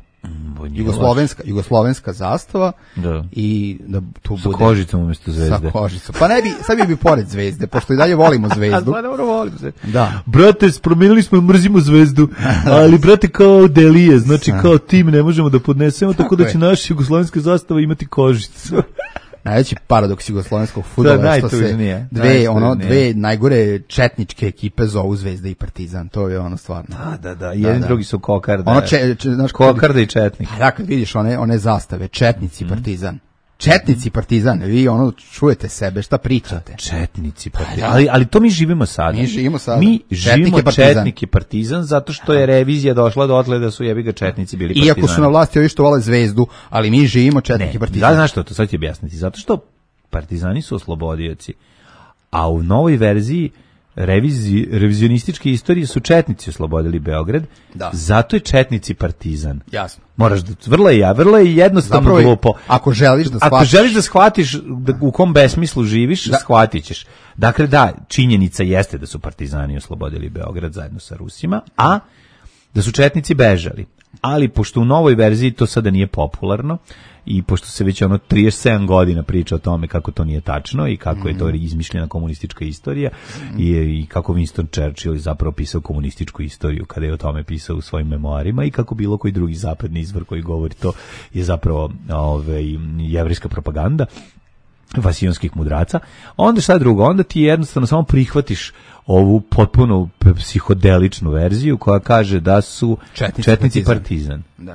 F: Jugoslovenska zastava i da tu bude
G: sa kožicom umjesto zvezde.
F: Sa kožicom. Pa ne bi, sad bi pored zvezde, pošto i dalje volimo zvezdu.
G: Pa dobro, volim se.
F: Da.
G: Brate, promijenili smo, mrzimo zvezdu, ali brate kao Delije, znači kao tim ne možemo da podnesemo, tako da će naša jugoslovenska zastava imati kožicu.
F: Najveći paradoks jugoslovenskog fudbala je što se dve najgore četničke ekipe zovu Zvezda i Partizan. To je ono stvarno.
G: Da. Jedni drugi su kokarda. Kokarda i četnik.
F: Da, kad vidiš one zastave, četnici i Partizan. Četnici i Partizan, vi čujete sebe, šta pričate?
G: Četnici, Partizan. Ali to mi živimo sada.
F: Mi živimo
G: Četnik i Partizan, zato što je revizija došla dotle da su jebiga četnici bili Partizani.
F: Iako su na vlasti ovi što vole Zvezdu, ali mi živimo Četnik i Partizan.
G: Da, znaš što, to sad ću objasniti. Zato što Partizani su oslobodioci, a u novoj verziji revizionističke istorije su četnici oslobodili Beograd, zato je četnici Partizan.
F: Jasno.
G: Moraš da, vrlo je jednostavno glupo.
F: Ako želiš
G: da shvatiš u kom besmislu živiš, shvatit ćeš. Dakle, činjenica jeste da su Partizani oslobodili Beograd zajedno sa Rusima, a da su četnici bežali. Ali pošto u novoj verziji to sada nije popularno i pošto se već 37 godina priča o tome kako to nije tačno i kako je to izmišljena komunistička istorija i kako Winston Churchill je zapravo pisao komunističku istoriju kada je o tome pisao u svojim memoarima i kako bilo koji drugi zapadni izvor koji govori to je zapravo jevrejska propaganda vasijonskih mudraca, onda šta drugo, onda ti jednostavno samo prihvatiš ovu potpuno psihodeličnu verziju koja kaže da su četnici Partizan.
F: Da.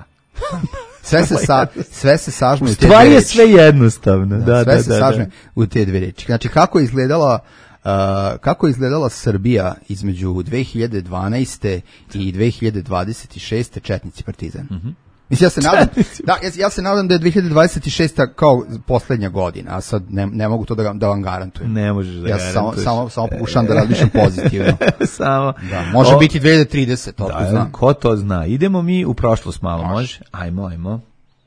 F: Sve se sažme u te dve reči.
G: Stvar je sve jednostavno.
F: Sve se sažme u te dve reči. Znači, kako je izgledala Srbija između 2012. i 2026. Četnici Partizan? Mislim, ja se nadam da je 2026. kao posljednja godina, a sad ne mogu to da vam garantujem.
G: Ne možeš da garantuješ.
F: Ja samo pokušam da razmišljam pozitivno. Može biti 2030, to znam.
G: Ko to zna? Idemo mi u prošlost malo, može? Ajmo.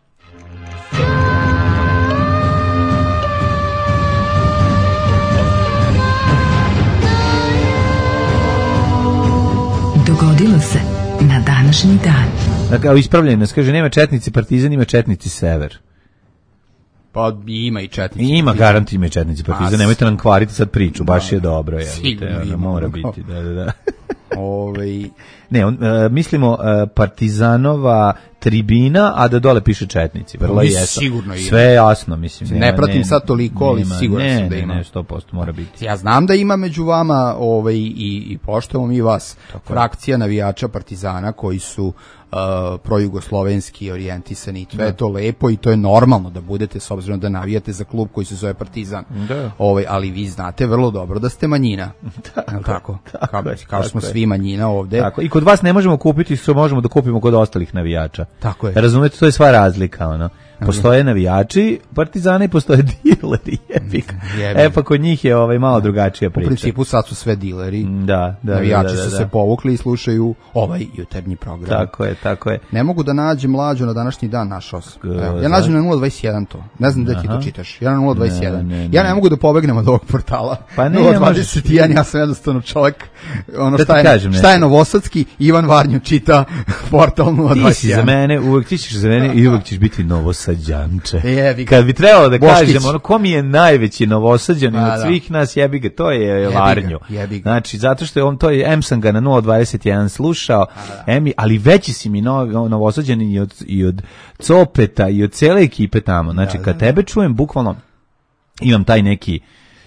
D: Dogodilo se na današnji dan.
G: Dakle, ispravljeno nas, kaže, nema četnici Partizan, ima četnici Sever.
F: Pa ima i četnici.
G: Ima, garant ima i četnici Partizan, nemojte nam kvariti sad priču, baš je dobro. Mora biti, da. Ne, mislimo Partizanova tribina, a da dole piše četnici. Vrlo je
F: sigurno ima.
G: Sve je jasno, mislim.
F: Ne pratim sad toliko, ali sigurno sam da ima.
G: Ne, 100% mora biti.
F: Ja znam da ima među vama i poštujemo mi vas frakcija navijača Partizana koji su projugoslovenski orijentisani i to je to lepo i to je normalno da budete s obzirom da navijate za klub koji se zove Partizan. Ali vi znate vrlo dobro da ste manjina. Tako. Kao smo svi manjina ovde.
G: Tako. I kod vas ne možemo kupiti što možemo da kupimo kod ostalih navijača.
F: Tako je.
G: Razumete, to je sva razlika, Postoje navijači Partizana i postoje dileri, jebik. Pa kod njih je malo drugačija priča.
F: U principu sad su sve dileri.
G: Da.
F: Navijači su se povukli i slušaju ovaj jutarnji program.
G: Tako je.
F: Ne mogu da nađem Mlađu na današnji dan, našao sam. Ja nađem na 021 to. Ne znam da ti to čitaš. Ja na 021. Ja ne mogu da pobegnem od ovog portala.
G: Pa ne,
F: 021, ja sam jednostavno čovjek. Ono šta je novosadski, Ivan Varnju čita portal 021.
G: Ti si za mene, uvek ti ćeš za mene i uvek ćeš biti novosađanče. Kad bi trebalo da kažem, ko mi je najveći novosađanin od svih nas, jebi ga, to je Varnju. Znači, zato što to je M sam ga na 021 slušao, ali veći si mi novosađanin i od Copeta i od cele ekipe tamo. Znači, kad tebe čujem, bukvalno imam taj neki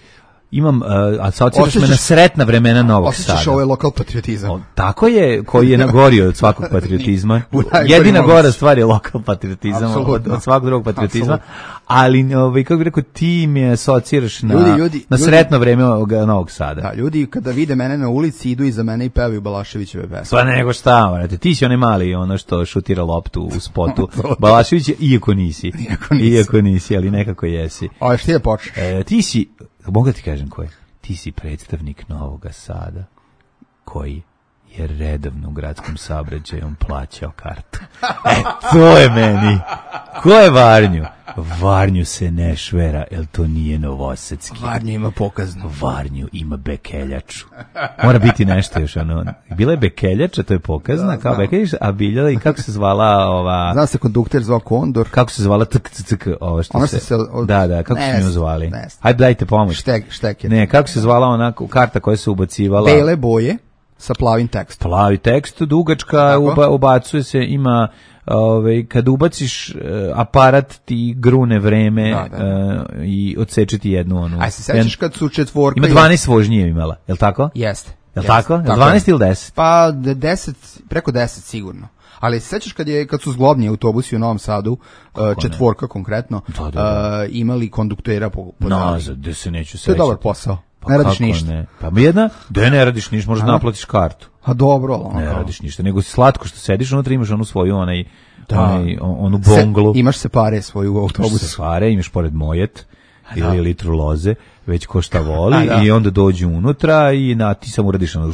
G: asociraš me na sretna vremena Novog Sada.
F: Osjećaš ovaj lokal patriotizam.
G: Tako je, koji je nagorio od svakog patriotizma. Jedina gora stvar je lokal patriotizam od svakog drugog patriotizma. Ali, kako bih rekao, ti me asociraš na sretno vreme Novog Sada.
F: Da, ljudi kada vide mene na ulici idu iza mene i pevaju Balaševićeve pesme.
G: Sva nego šta, ti si onaj mali što šutira loptu u spotu. Balašević je, iako nisi, ali nekako jesi.
F: A što je počeo?
G: Ti si, mogu ti kažem ko je? Ti si predstavnik Novog Sada koji je redovno u gradskom saobraćaju plaćao kartu. To je meni. Ko je Varnju? Varnju se ne švera, jer to nije novosadski.
F: Varnju ima pokaznu.
G: Varnju ima bekeljaču. Mora biti nešto još. Bila je bekeljača, to je pokazna, kao bekeljača, a biljala i kako se zvala ova...
F: Zna se kondukter zvao Kondor.
G: Kako se zvala
F: Ona se...
G: Da, kako se nju zvali? Hajde, dajte pomoć.
F: Štek je.
G: Ne, kako se zvala onako karta koja se ubacivala?
F: Bele boje sa plavim tekstom.
G: Plavi tekst, dugačka, ubacuje se, ima... kad ubaciš aparat ti grune vreme i odseče ti jednu onu.
F: A se sećaš kad su četvorka...
G: Ima 12 vožnje imala, je li tako?
F: Jeste.
G: Je li tako? 12 ili 10?
F: Pa 10, preko 10 sigurno. Ali se sećaš kad su zglobni autobusi u Novom Sadu, četvorka konkretno, imali konduktera po
G: nazad, gde se neću sećati.
F: To je dobar posao. Ne radiš ništa.
G: Ne? Pa jedna, da ne radiš ništa, možda naplatiš kartu.
F: A dobro.
G: Ne radiš ništa, nego si slatko što sediš, unutra imaš onu svoju, onu bonglu.
F: Imaš se pare svoju u autobusu.
G: Imaš se pare, imaš pored mojet, ili litru loze, već ko šta voli, i onda dođu unutra i ti samo uradiš ono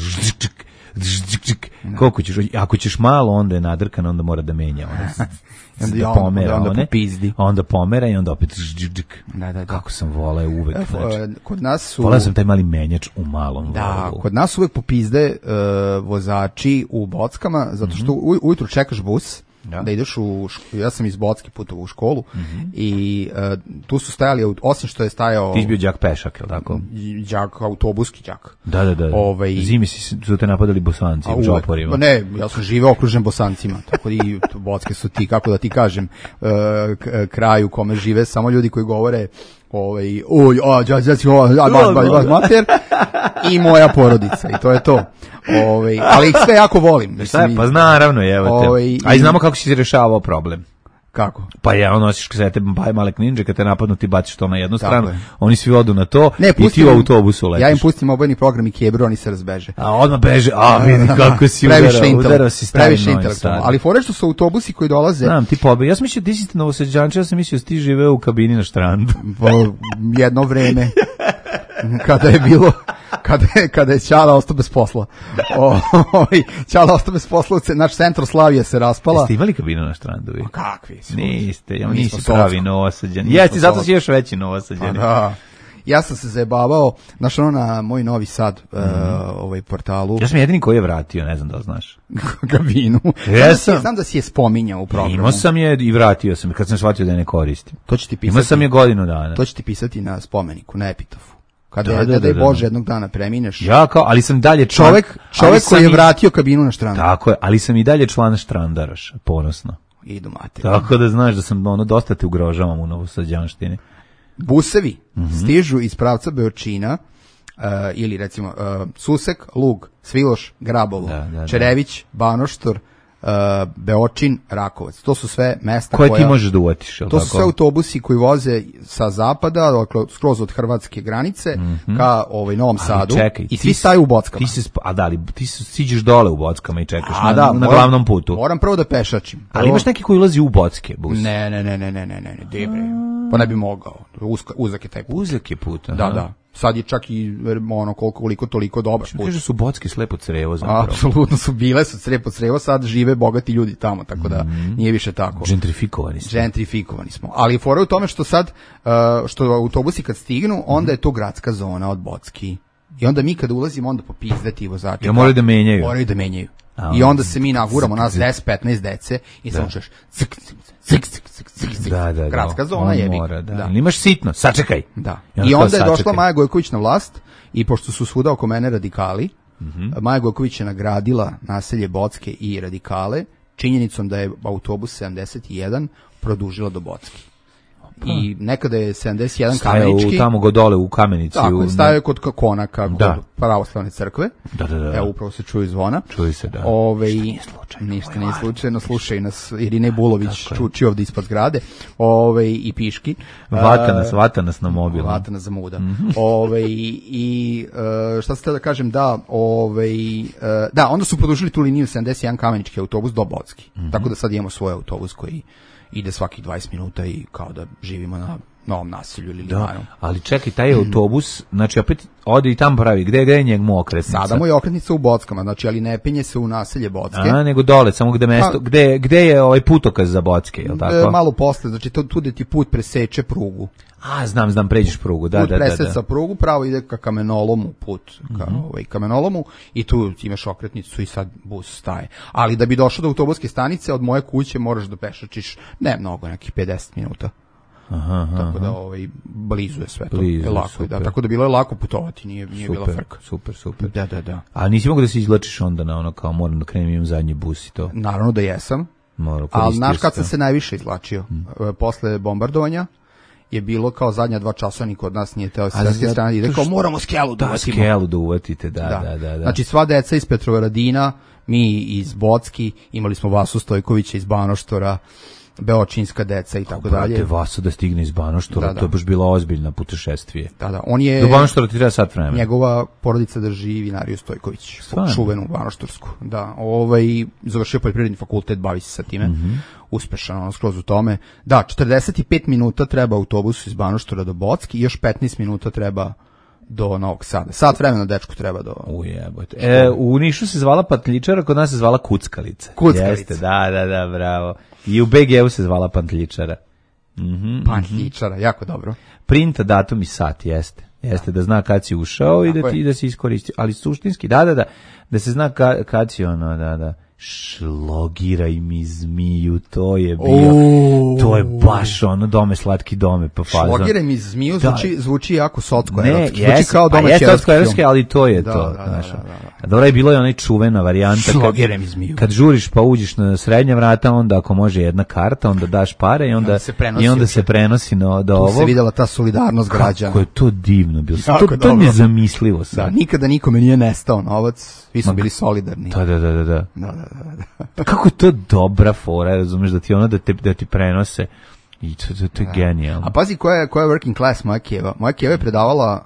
G: koliko ćeš, ako ćeš malo, onda je nadrkan, onda mora da menja da pomera onda pomera i onda opet kako sam voleo uvek,
F: kod nas su
G: voleo sam taj mali menjač u malom
F: volu. Kod nas uvek popizde vozači u bockama, zato što ujutru čekaš bus da ideš ja sam iz Bocke putovao u školu i tu su stajali, osim što je stajao...
G: Ti si bio đak pešak, je li tako?
F: Đak, autobuski đak.
G: Da. Zimi su te napadali Bosanci u džoporima.
F: Ne, ja sam živeo okružen Bosancima, tako i Bocke su ti, kako da ti kažem, kraj u kome žive samo ljudi koji govore mater i moja porodica i to je to. Ali ih sve jako volim.
G: Pa naravno, evo te. A i znamo kako si rešavao problem.
F: Kako?
G: Pa nosiš kasete male kninđe, kad te napadnu ti baciš to na jednu stranu, oni svi odu na to i ti u autobusu letiš.
F: Ja im pustim obojni program i kebru, oni se razbeže.
G: A odmah beže, vidi kako si udarao si stari Novi Sad.
F: Ali fore što su autobusi koji dolaze...
G: Znam, ti pobe. Ja sam mislio ti si Novosađanče, ja sam mislio ti živeo u kabini na štrandu.
F: Jedno vreme. Kada je Ćala ostao bez posla. Ćala ostao bez posla, naš Centroslavija se raspala.
G: Jeste imali kabinu na štrandu?
F: Kakvi?
G: Niste, nisi pravi Novosađan. Jesi, zato si još veći Novosađan.
F: Ja sam se zajebavao, znaš na moj Novi Sad portalu.
G: Ja sam jedini koji je vratio, ne znam da li znaš.
F: Kabinu. Znam da si je spominjao u programu.
G: Imao sam je i vratio sam, kad sam shvatio da je ne koristim. Imao sam je godinu dana.
F: To će ti pisati na spomeniku, na epitafu. Kada je Bože jednog dana premineš.
G: Ali sam dalje
F: čovjek koji je vratio kabinu na štrandu.
G: Tako je, ali sam i dalje član štrandaraša, ponosno.
F: Idu mater.
G: Tako da znaš da sam dosta te ugrožavam u Novosađanštini.
F: Busevi stižu iz pravca Beočina, ili recimo Susek, Lug, Sviloš, Grabovo, Čerević, Banoštor, Beočin, Rakovac. To su sve mesta
G: koje ti možeš da uvatiš,
F: to su sve autobusi koji voze sa zapada, dakle skroz od hrvatske granice ka Novom Sadu.
G: Čekaj,
F: i svi staju u Bockama.
G: Ti siđeš dole u Bockama i čekaš na glavnom putu.
F: Moram prvo da pešačim.
G: Ali imaš neki koji ulazi u Bocke bus?
F: Ne, debre. Pa ne bi mogao. Uzak je taj put.
G: Uzak je put, aha.
F: Da. Sad je čak i koliko toliko dobar put.
G: Kaže su Bocke slepo crevo zapravo.
F: Apsolutno su bile slepo crevo, sad žive bogati ljudi tamo, tako da nije više tako. Gentrifikovani smo. Ali fora je u tome što sad, što autobusi kad stignu, onda je to gradska zona od Bocki. I onda mi kada ulazimo, onda popizde ti vozači.
G: Ja moraju da menjaju.
F: Moraju da menjaju. I onda se mi naguramo, nas 10-15 dece i samo čuješ cik. Gradska zona je.
G: Da. Imaš sitno, sačekaj.
F: Da. I onda je došla Maja Gojković na vlast i pošto su svuda oko mene radikali, Maja Gojković je nagradila naselje Bocke i radikale činjenicom da je autobus 71 produžila do Bocke. I nekada je 71 Kamenički
G: tamo go dole u Kamenici.
F: Tako, staje kod Konaka, kod pravoslavne crkve.
G: Da.
F: Evo, upravo se čuju zvona.
G: Čuju se, da.
F: Ništa nije slučajno. Slušaj nas Irine Bulović, čuči ovde ispod zgrade. I piški.
G: Vata nas na mobil.
F: Vata nas za muda. I šta se da kažem, da, onda su produžili tu liniju 71 Kamenički autobus do Bocke. Tako da sad imamo svoj autobus koji ide svakih 20 minuta i kao da živimo na novom naselju ili limanu.
G: Ali čekaj, taj autobus, znači opet ode i tamo pravi, gde je njegov okretnica?
F: Sada mu je okretnica u Bockama, znači, ali ne penje se u naselje Bocke.
G: Nego dole, samo gde je ovaj putokaz za Bocke, je li tako?
F: Malo posle, znači tu da ti put preseče prugu.
G: Znam, pređeš prugu, da.
F: Put preseca prugu, pravo ide ka kamenolomu put, kamenolomu i tu imaš okretnicu i sad bus staje. Ali da bi došao do autobuske stanice, od moje kuće moraš da pešačiš, ne mnogo, nekih 50 minuta. Tako da blizu je sve to. Je lako, da, tako da bilo je lako putovati, nije bila frka.
G: Super.
F: Da.
G: A nisi mogu da se izvlačiš onda na ono kao moram da krenem imam zadnji bus i to?
F: Naravno da jesam. Ali znaš kad sam se najviše izvlačio? Posle bombardovanja je bilo kao zadnja 2 časa, niko od nas nije teo sredske strane, ide kao moramo skelu da uvatimo.
G: Skelu da uvatite, da.
F: Znači sva deca iz Petrovaradina, mi iz Bocki, imali smo Vasu Stojkovića iz Banoštora, beočinska deca i tako dalje.
G: Vasu da stigne iz Banoštora, to je baš bila ozbiljna putešestvije.
F: Da, on je...
G: Do Banoštora ti treba sat vremena.
F: Njegova porodica drži vinariju Stojković, čuvenu Banoštorsku. Da, završio poljoprivredni fakultet, bavi se sa time, uspešan, skroz u tome. Da, 45 minuta treba autobus iz Banoštora do Bocke i još 15 minuta treba do Novog Sada. Sat vremena dečku treba do...
G: Ujebote. U Nišu se zvala Pantljičara, kod nas se zvala Kuckalica. Jeste, da, bravo. I u BG-u se zvala Pantljičara.
F: Pantljičara, jako dobro.
G: Printa, datum i sat, jeste. Da zna kad si ušao i da si iskoristi. Ali suštinski, da se zna kad si da. Šlogiraj mi zmiju, to je baš ono dome, slatki dome, pa fazon.
F: Šlogiraj mi zmiju zvuči jako socko-erotski.
G: Zvuči kao domaći erotski, ali to je to. Dobro je bilo je onaj čuvena varijanta.
F: Šlogiraj mi zmiju.
G: Kad žuriš pa uđeš na srednja vrata, onda ako može jedna karta, onda daš pare i onda se prenosi do ovo.
F: Tu se videla ta solidarnost građana.
G: Kako je to divno bilo. To je nezamislivo sad.
F: Da, nikada nikome nije nestao novac, svi smo bili solidarni.
G: Da. Kako je to dobra fora, razumeš, da ti ono da ti prenose i to je genijalno.
F: A pazi koja je working class moja Kijeva. Moja Kijeva je predavala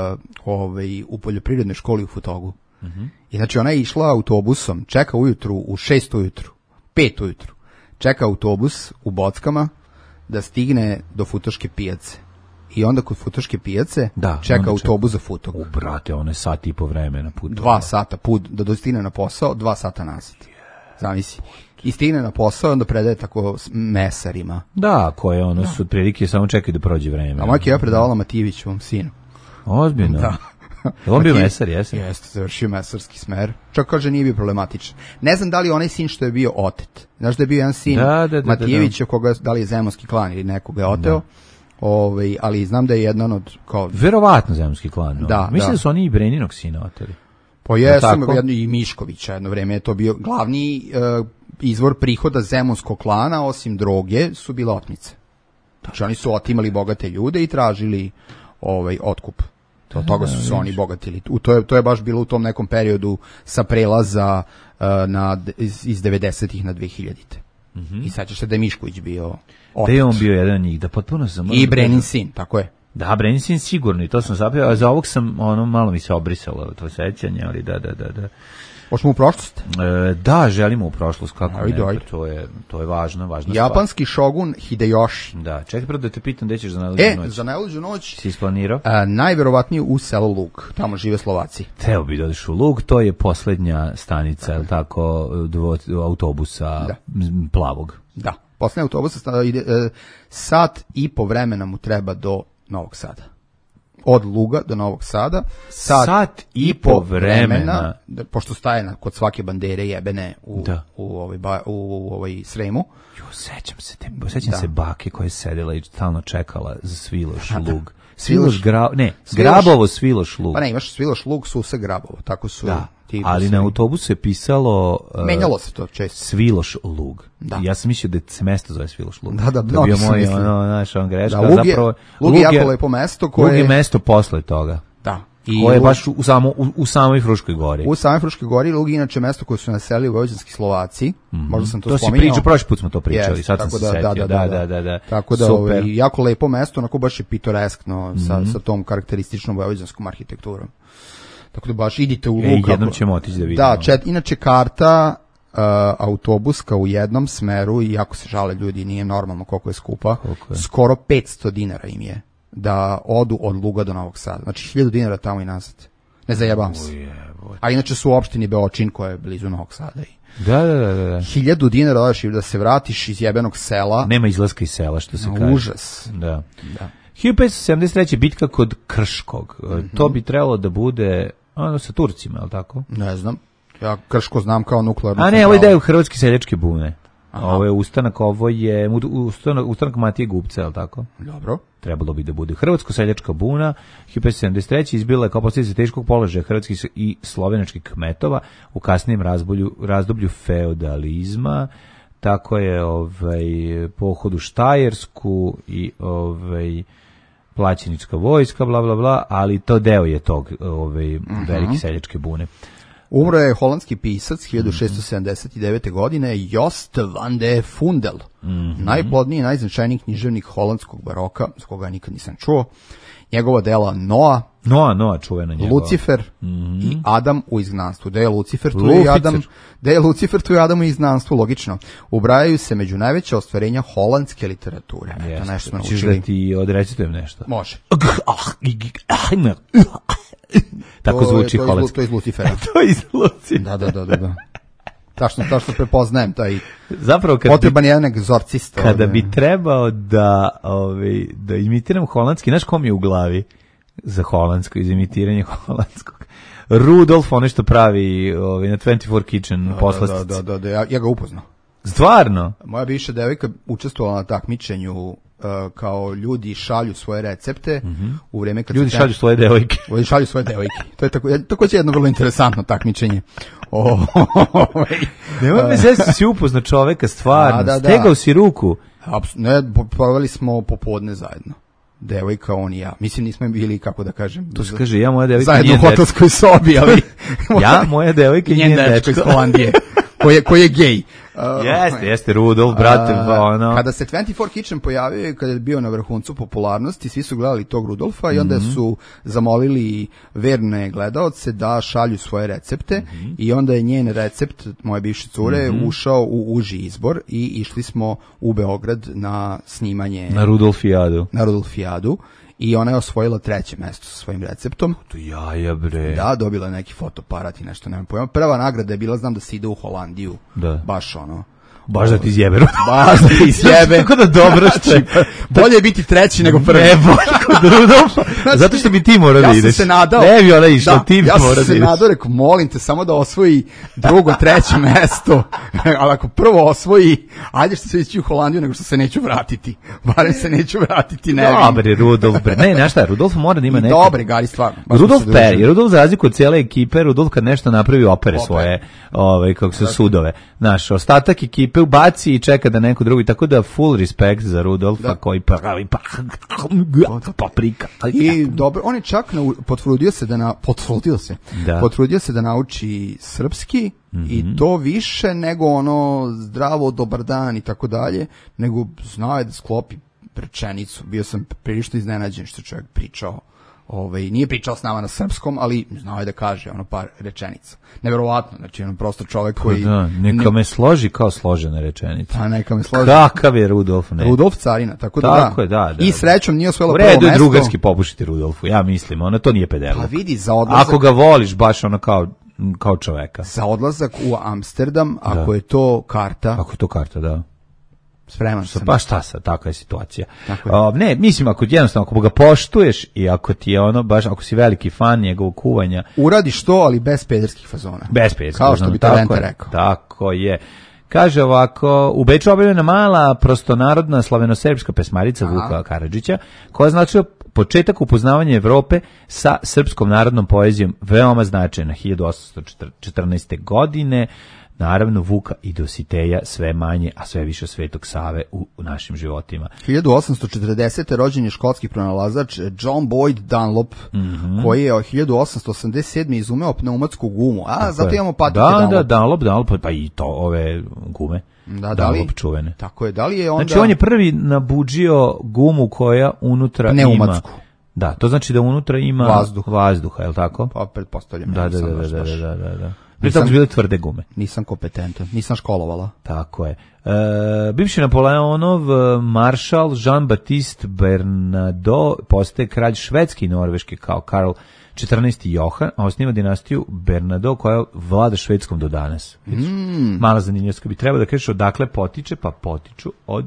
F: u poljoprivrednoj školi u Futogu. I znači ona je išla autobusom, čeka ujutru u 6 ujutru, 5 ujutru, čeka autobus u Bockama da stigne do Futoške pijace. I onda kod Futoške pijace čeka autobus za Futog.
G: Brate, ono je sat i po vremena put.
F: 2 sata put da dostigne na posao, 2 sata nazad. Zamisli. I stigne na posao, onda predaje tako mesarima.
G: Da, koje ono su otprilike samo čekaju da prođe vreme.
F: A moja Kijeva predavala Matijevićevom sinu.
G: Ozbiljno? Da. Je on bio mesar, jesi?
F: Jeste, završio mesarski smer. Čak kaže nije bio problematičan. Ne znam da li onaj sin što je bio otet. Znaš da je bio jedan sin Matijevića, koga, da li je zemunski klan ili nekoga je oteo. Ali znam da je jedan od...
G: Verovatno zemunski klan. No. Mislim da su oni i Breninog sina oteli.
F: Pa jesam, i Miškovića jedno vreme je to bio glavni izvor prihoda zemunskog klana, osim droge, su bile otmice. Znači oni su otimali bogate ljude i tražili otkup. Od toga su se oni bogatili. To je baš bilo u tom nekom periodu sa prelaza iz 90-ih na 2000-te. I sad ćeš se da je Mišković bio otac.
G: Da je on bio jedan od njih, da potpuno sam...
F: I Brenin sin, tako je.
G: Da, Brenin sin sigurno, i to sam zapio, a za ovog sam, malo mi se obrisalo to sećanje, ali da.
F: Hoćemo u prošlost?
G: Da, želimo u prošlost, kako
F: ajde,
G: ne,
F: ajde.
G: To je važno
F: Japanski šogun Hideyoshi.
G: Da, čekaj prvo da te pitam gde ćeš za najluđu noć.
F: Za najluđu noć
G: si isplanirao?
F: Najverovatnije u selo Lug, tamo žive Slovaci.
G: Teo bi da odeš u Lug, to je poslednja stanica, je li tako, autobusa plavog.
F: Da, poslednja autobusa, sat i po vremena mu treba do Novog Sada. Od Luga do Novog Sada.
G: Sat i po vremena.
F: Pošto staje kod svake bandere jebene u Sremu.
G: Sećam se bake koja je sedela i stalno čekala za Sviloš Lug. Grabovo Sviloš Lug.
F: Pa ne, imaš Sviloš Lug, Susek Grabovo. Tako su ti.
G: Ali na autobusu je pisalo...
F: menjalo se to često.
G: Sviloš Lug.
F: Da.
G: Ja sam mislio da se mesto zove Sviloš Lug.
F: Da,
G: to bio moj, greška.
F: Lug je jako lepo mesto koje...
G: Lug je mesto posle toga.
F: Da.
G: Koje je baš u samoj Fruškoj gori.
F: U samoj Fruškoj gori. Lug je inače mesto koje su naselili vojvođanski Slovaci. Možda sam to spominjao.
G: To si pričao, prošli put smo to pričali. Sad sam se setio. Da.
F: Tako da, jako lepo mesto, onako baš je pitoreskno sa tom karakterističnom vojvođanskom arhitekturom. Tako da baš idite u Lug.
G: Jednom ćemo otići da vidimo.
F: Da, inače karta autobuska u jednom smeru, i jako se žale ljudi, nije normalno koliko je skupa, skoro 500 dinara im je da odu od Luga do Novog Sada. Znači 1000 dinara tamo i nazad. Ne zajebam se. A inače su u opštini Beočin koja je blizu Novog Sada.
G: Da.
F: 1000 dinara da se vratiš iz jebenog sela.
G: Nema izlaska iz sela, što se kaže.
F: Užas.
G: Da. 1573. bitka kod Krškog. To bi trebalo da bude sa Turcima, je li tako?
F: Ne znam. Ja Krško znam kao nuklearnu.
G: A ne, ovo je deo Hrvatske seljačke bune. Ovo je ustanak, ustanak Matije Gubca, je li tako?
F: Dobro.
G: Trebalo bi da bude Hrvatsko seljačka buna. 1573. izbila je kao posljedica teškog položaja hrvatskih i slovenačkih kmetova u kasnijem razdoblju feudalizma. Tako je pohod u Štajersku i plaćenička vojska, bla, bla, bla, ali to deo je tog velike seljačke bune.
F: Umro je holandski pisac 1679. godine Jost van de Fundel, najplodniji i najznačajniji književnik holandskog baroka, s koga nikad nisam čuo. Njegova dela
G: Noa čuvena njegova.
F: Lucifer i Adam u izgnanstvu. Da je Lucifer, tu je Adam. Da je Lucifer, tu je Adam u izgnanstvu, logično. Ubrajaju se među najveća ostvarenja holandske literature. To nešto smo naučili.
G: Da ti odrecitujem nešto?
F: Može.
G: Tako zvuči holandski.
F: To je iz Lucifera.
G: To je iz Lucifera.
F: Da. Tačno prepoznajem taj.
G: Zapravo
F: potreban je jedan egzorcista.
G: Kada bi trebao da imitiram holandski, znaš kom je u glavi za holandsko, iz imitiranja holandskog? Rudolf, ono što pravi na 24 Kitchen poslastice.
F: Da, ja ga upoznao.
G: Stvarno?
F: Moja bivša devojka učestvovala na takmičenju kao ljudi šalju svoje recepte u vrijeme kad
G: ljudi šalju svoje devojke.
F: To je također jedno vrlo interesantno takmičenje.
G: Nemoj me zezati, si upoznao čoveka, stvarno. Stegao si ruku.
F: Ne, proveli smo popodne zajedno. Devojka, on i ja. Mislim, nismo bili, kako da kažem.
G: To se kaže, ja moja devojka
F: zajedno u hotelskoj sobi, ali...
G: ja, moja devojka i njen dečko.
F: Iz Holandije. Koji je gej.
G: Jeste, Rudolf, brate,
F: Kada se 24 Kitchen pojavio, kada je bio na vrhuncu popularnosti, svi su gledali tog Rudolfa i onda su zamolili verne gledaoce da šalju svoje recepte i onda je njen recept, moje bivše cure, ušao u uži izbor i išli smo u Beograd na snimanje.
G: Na
F: Rudolfijadu. I ona je osvojila 3. mesto sa svojim receptom.
G: To jaja, bre.
F: Da, dobila je neki fotoaparat i nešto, nemam pojma. Prva nagrada je bila, znam da se ide u Holandiju.
G: Da.
F: Baš ono.
G: Baš da ti izjebe.
F: Baš da ti izjebe.
G: Tako da dobro što je.
F: Bolje je biti 3. nego 1.
G: Ne, bolje kod Rudolfa. Zato što bi ti morao da ideš.
F: Ja sam se nadao.
G: Ne bi ona išla, ti bi morao da ideš.
F: Ja sam se nadao, rekao, molim te, samo da osvoji 2., 3. mesto. Ali ako prvo osvoji, ajde što se ići u Holandiju, nego što se neću vratiti. Barem se neću vratiti, ne vidim.
G: Dobre, Rudolf, bre. Ne, znaš šta, Rudolf mora da ima neke.
F: Dobre, gari, stvarno.
G: Rudolf peri. Rudolf za razliku od cijele ekipe, Rudolf kad nešto napravi opere svoje, kako se sudove. Znaš, ostatak ekipe ćepe ubaci i čeka da neko drugi, tako da full respect za Rudolfa koji pravi paprika.
F: I dobro, on je čak potrudio se da nauči srpski i to više nego ono zdravo, dobar dan i tako dalje, nego znao je da sklopi rečenicu. Bio sam prilično iznenađen što čovjek pričao. Nije pričao s nama na srpskom, ali znao je da kaže ono par rečenica. Neverovatno, znači on prosto čovjek koji...
G: Neka me složi kao složene rečenice.
F: Pa neka me složi.
G: Kakav je Rudolf, ne?
F: Rudolf carina, tako
G: je, da.
F: I srećom nije osvojila prvo mesto.
G: U redu je drugarski popušiti Rudolfu, ja mislim, to nije pederluk.
F: Pa vidi, za odlazak...
G: Ako ga voliš baš ono kao čoveka.
F: Za odlazak u Amsterdam, ako je to karta...
G: Ako je to karta, da.
F: Spreman sam.
G: Pa šta sad, takva je situacija. Ne, mislim, ako ga poštuješ i ako ti je baš, ako si veliki fan njegovog kuvanja...
F: Uradiš to, ali bez pederskih fazona.
G: Bez pederskih
F: fazona. Kao što bi Talenta rekao.
G: Tako je. Kaže ovako, u Beču objavljena mala prostonarodna slaveno-serbska pesmarica Vuka Karadžića, koja značila početak upoznavanja Evrope sa srpskom narodnom poezijom, veoma značajna, 1814. godine. Naravno, Vuka i Dositeja sve manje, a sve više Svetog Save u našim životima.
F: 1840. rođen je škotski pronalazač John Boyd Dunlop, koji je 1887. izumeo pneumatsku gumu. Zato imamo patike
G: Dunlop, pa i to ove gume. Dunlop čuvene.
F: Tako je, da li je onda...
G: Znači, on je prvi nabuđio gumu koja unutra
F: pneumatsku.
G: Ima... Da, to znači da unutra ima vazduha, je li tako?
F: Pa, pretpostavljam.
G: Da. Prije toga su bile tvrde gume.
F: Nisam kompetentan, nisam školovala.
G: Tako je. Bivši Napoleonov maršal Jean-Baptiste Bernadotte postaje kralj švedski i norveški kao Karl XIV. Johan, a osniva dinastiju Bernadotte koja vlada Švedskom do danas. Mala zanimljivost, bi trebao da kažeš odakle potiče, pa potiču od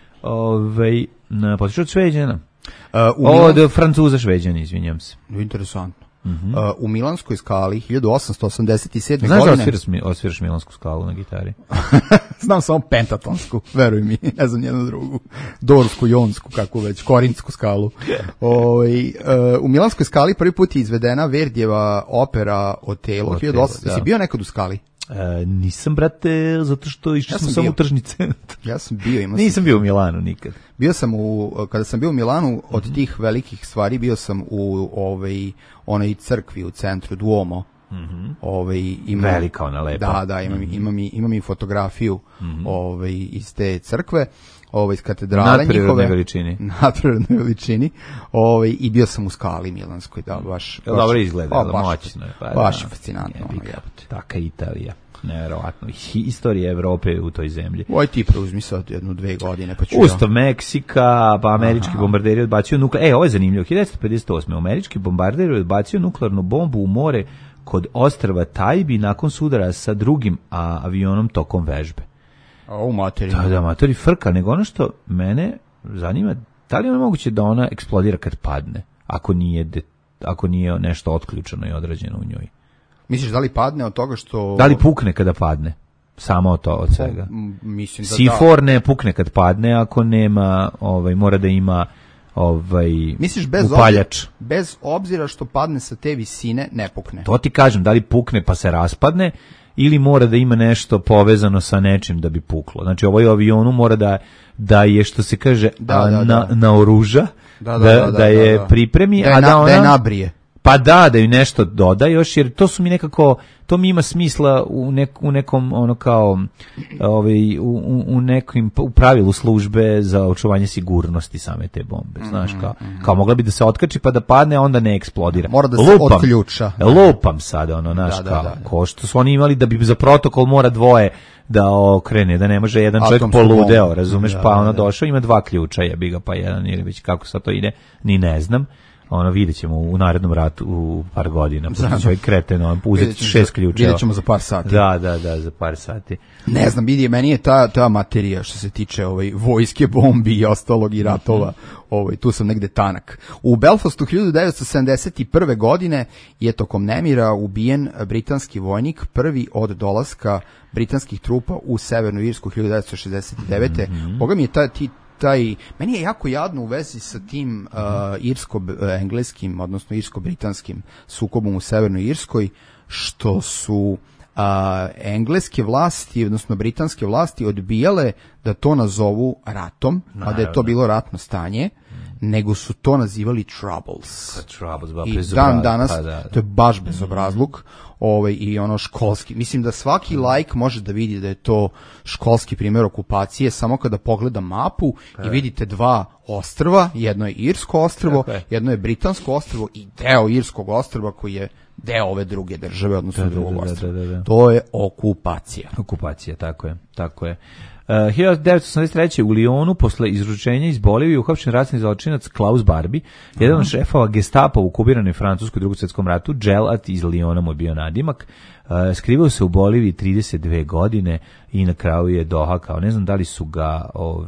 G: Šveđana. Od Francuza Šveđana, izvinjam se.
F: Interesantno. U Milanskoj skali 1887.
G: Znaš
F: godine...
G: Znaš da osviraš Milansku skalu na gitari?
F: Znam samo pentatonsku, veruj mi, ne znam jednu drugu. Dorsku, jonsku, kako već, korintsku skalu. U Milanskoj skali prvi put je izvedena Verdijeva opera Otelo. Jesi bio nekad u skali?
G: Nisam, brate, zato što išli smo samo u tržnice.
F: Ja sam bio.
G: Nisam bio u Milanu nikad.
F: Bio sam kada sam bio u Milanu, od tih velikih stvari bio sam u onoj crkvi u centru, Duomo.
G: Velika ona lepa.
F: Da, imam i fotografiju iz te crkve. Iz katedrale
G: nadprirodne veličini.
F: Nadprirodne veličini. I bio sam u skali milanskoj, da, baš.
G: Dobro izgleda, moćno.
F: Baš je fascinantno.
G: Taka Italija. Nevjerovatno. Istorija Evrope u toj zemlji.
F: Ti preuzmi sad 1-2 godine. Pa
G: Ustav Meksika, pa američki bombarderi odbacio nuklearnu... ovo je zanimljivo. 1958. američki bombarderi odbacio nuklearnu bombu u more kod ostrva Tajbi nakon sudara sa drugim avionom tokom vežbe.
F: U materi.
G: Da, materi frka, nego ono što mene zanima, da li je moguće da ona eksplodira kad padne, ako nije nešto otključeno i odrađeno u njoj?
F: Misliš da li padne od toga što...
G: Da li pukne kada padne? Samo to od svega.
F: Mislim da
G: C4 ne pukne kad padne, ako nema, mora da ima
F: misliš
G: upaljač.
F: Bez obzira što padne sa te visine, ne pukne.
G: To ti kažem, da li pukne pa se raspadne, ili mora da ima nešto povezano sa nečim da bi puklo. Znači, ovoj avionu mora da je, što se kaže, naoruža, da je pripremi, a da
F: je nabrije.
G: Pa da ju nešto doda još, jer to su mi nekako, to mi ima smisla u nekom, u pravilu službe za očuvanje sigurnosti same te bombe, znaš, kao mogla bi da se otkači pa da padne, a onda ne eksplodira.
F: Mora da se otključa.
G: Lupam sada, znaš, ko što su oni imali da bi za protokol mora dvoje da okrene, da ne može jedan čovjek poludeo, razumeš, pa došao, ima 2 ključa, jebi ga, pa jedan ili već kako sad to ide, ni ne znam. Vidjet ćemo u narednom ratu u par godina, pošto će ovaj kreten uzeti 6 ključeva.
F: Vidjet ćemo za par sati.
G: Da, za par sati.
F: Ne znam, meni je ta materija što se tiče vojske, bombi i ostalog i ratova, tu sam negde tanak. U Belfastu 1971. godine je tokom nemira ubijen britanski vojnik, prvi od dolaska britanskih trupa u Severnu Irsku 1969. Boga mi je meni je jako jadno u vezi sa tim irsko-engleskim, odnosno irsko-britanskim sukobom u Severnoj Irskoj, što su engleske vlasti, odnosno britanske vlasti odbijale da to nazovu ratom, a da je to bilo ratno stanje, nego su to nazivali troubles. I dan danas, to je baš bezobrazluk, i ono školski. Mislim da svaki laik može da vidi da je to školski primjer okupacije, samo kada pogleda mapu i vidite dva ostrva, jedno je Irsko ostrvo, jedno je Britansko ostrvo i deo Irskog ostrva koji je deo ove druge države, odnosno drugog ostrva. To je okupacija.
G: Okupacija, tako je. 1983. u Lyonu posle izručenja iz Bolivije uhapšen ratni zločinac Klaus Barbie, jedan od šefova Gestapa u okupiranoj Francuskoj u Drugom svjetskom ratu. Dželat iz Lyona mu je bio nadimak. Skrivao se u Boliviji 32 godine i na kraju je dohakao. Ne znam da li su ga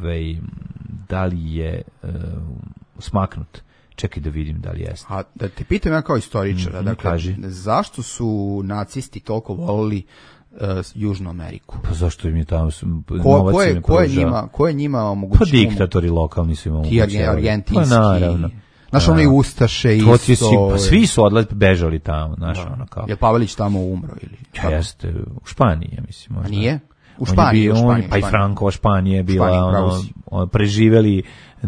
G: da li je smaknut. Čekaj da vidim da li jeste.
F: A da te pitam ja kao istoričara, dakle, zašto su nacisti toliko volili Južnu Ameriku?
G: Pa zašto im je tamo
F: ko je njima omogućio?
G: Pa diktatori lokalni su im omogućili.
F: Ti argentinski.
G: Pa naravno.
F: Znaš, ono i Ustaše isto.
G: Pa svi su bežali tamo, znaš, ono kao.
F: Je Pavelić tamo umro ili?
G: Jeste, u Španiji, ja mislim.
F: A nije? U Španiji.
G: Pa i Frankova Španija je bila, preživeli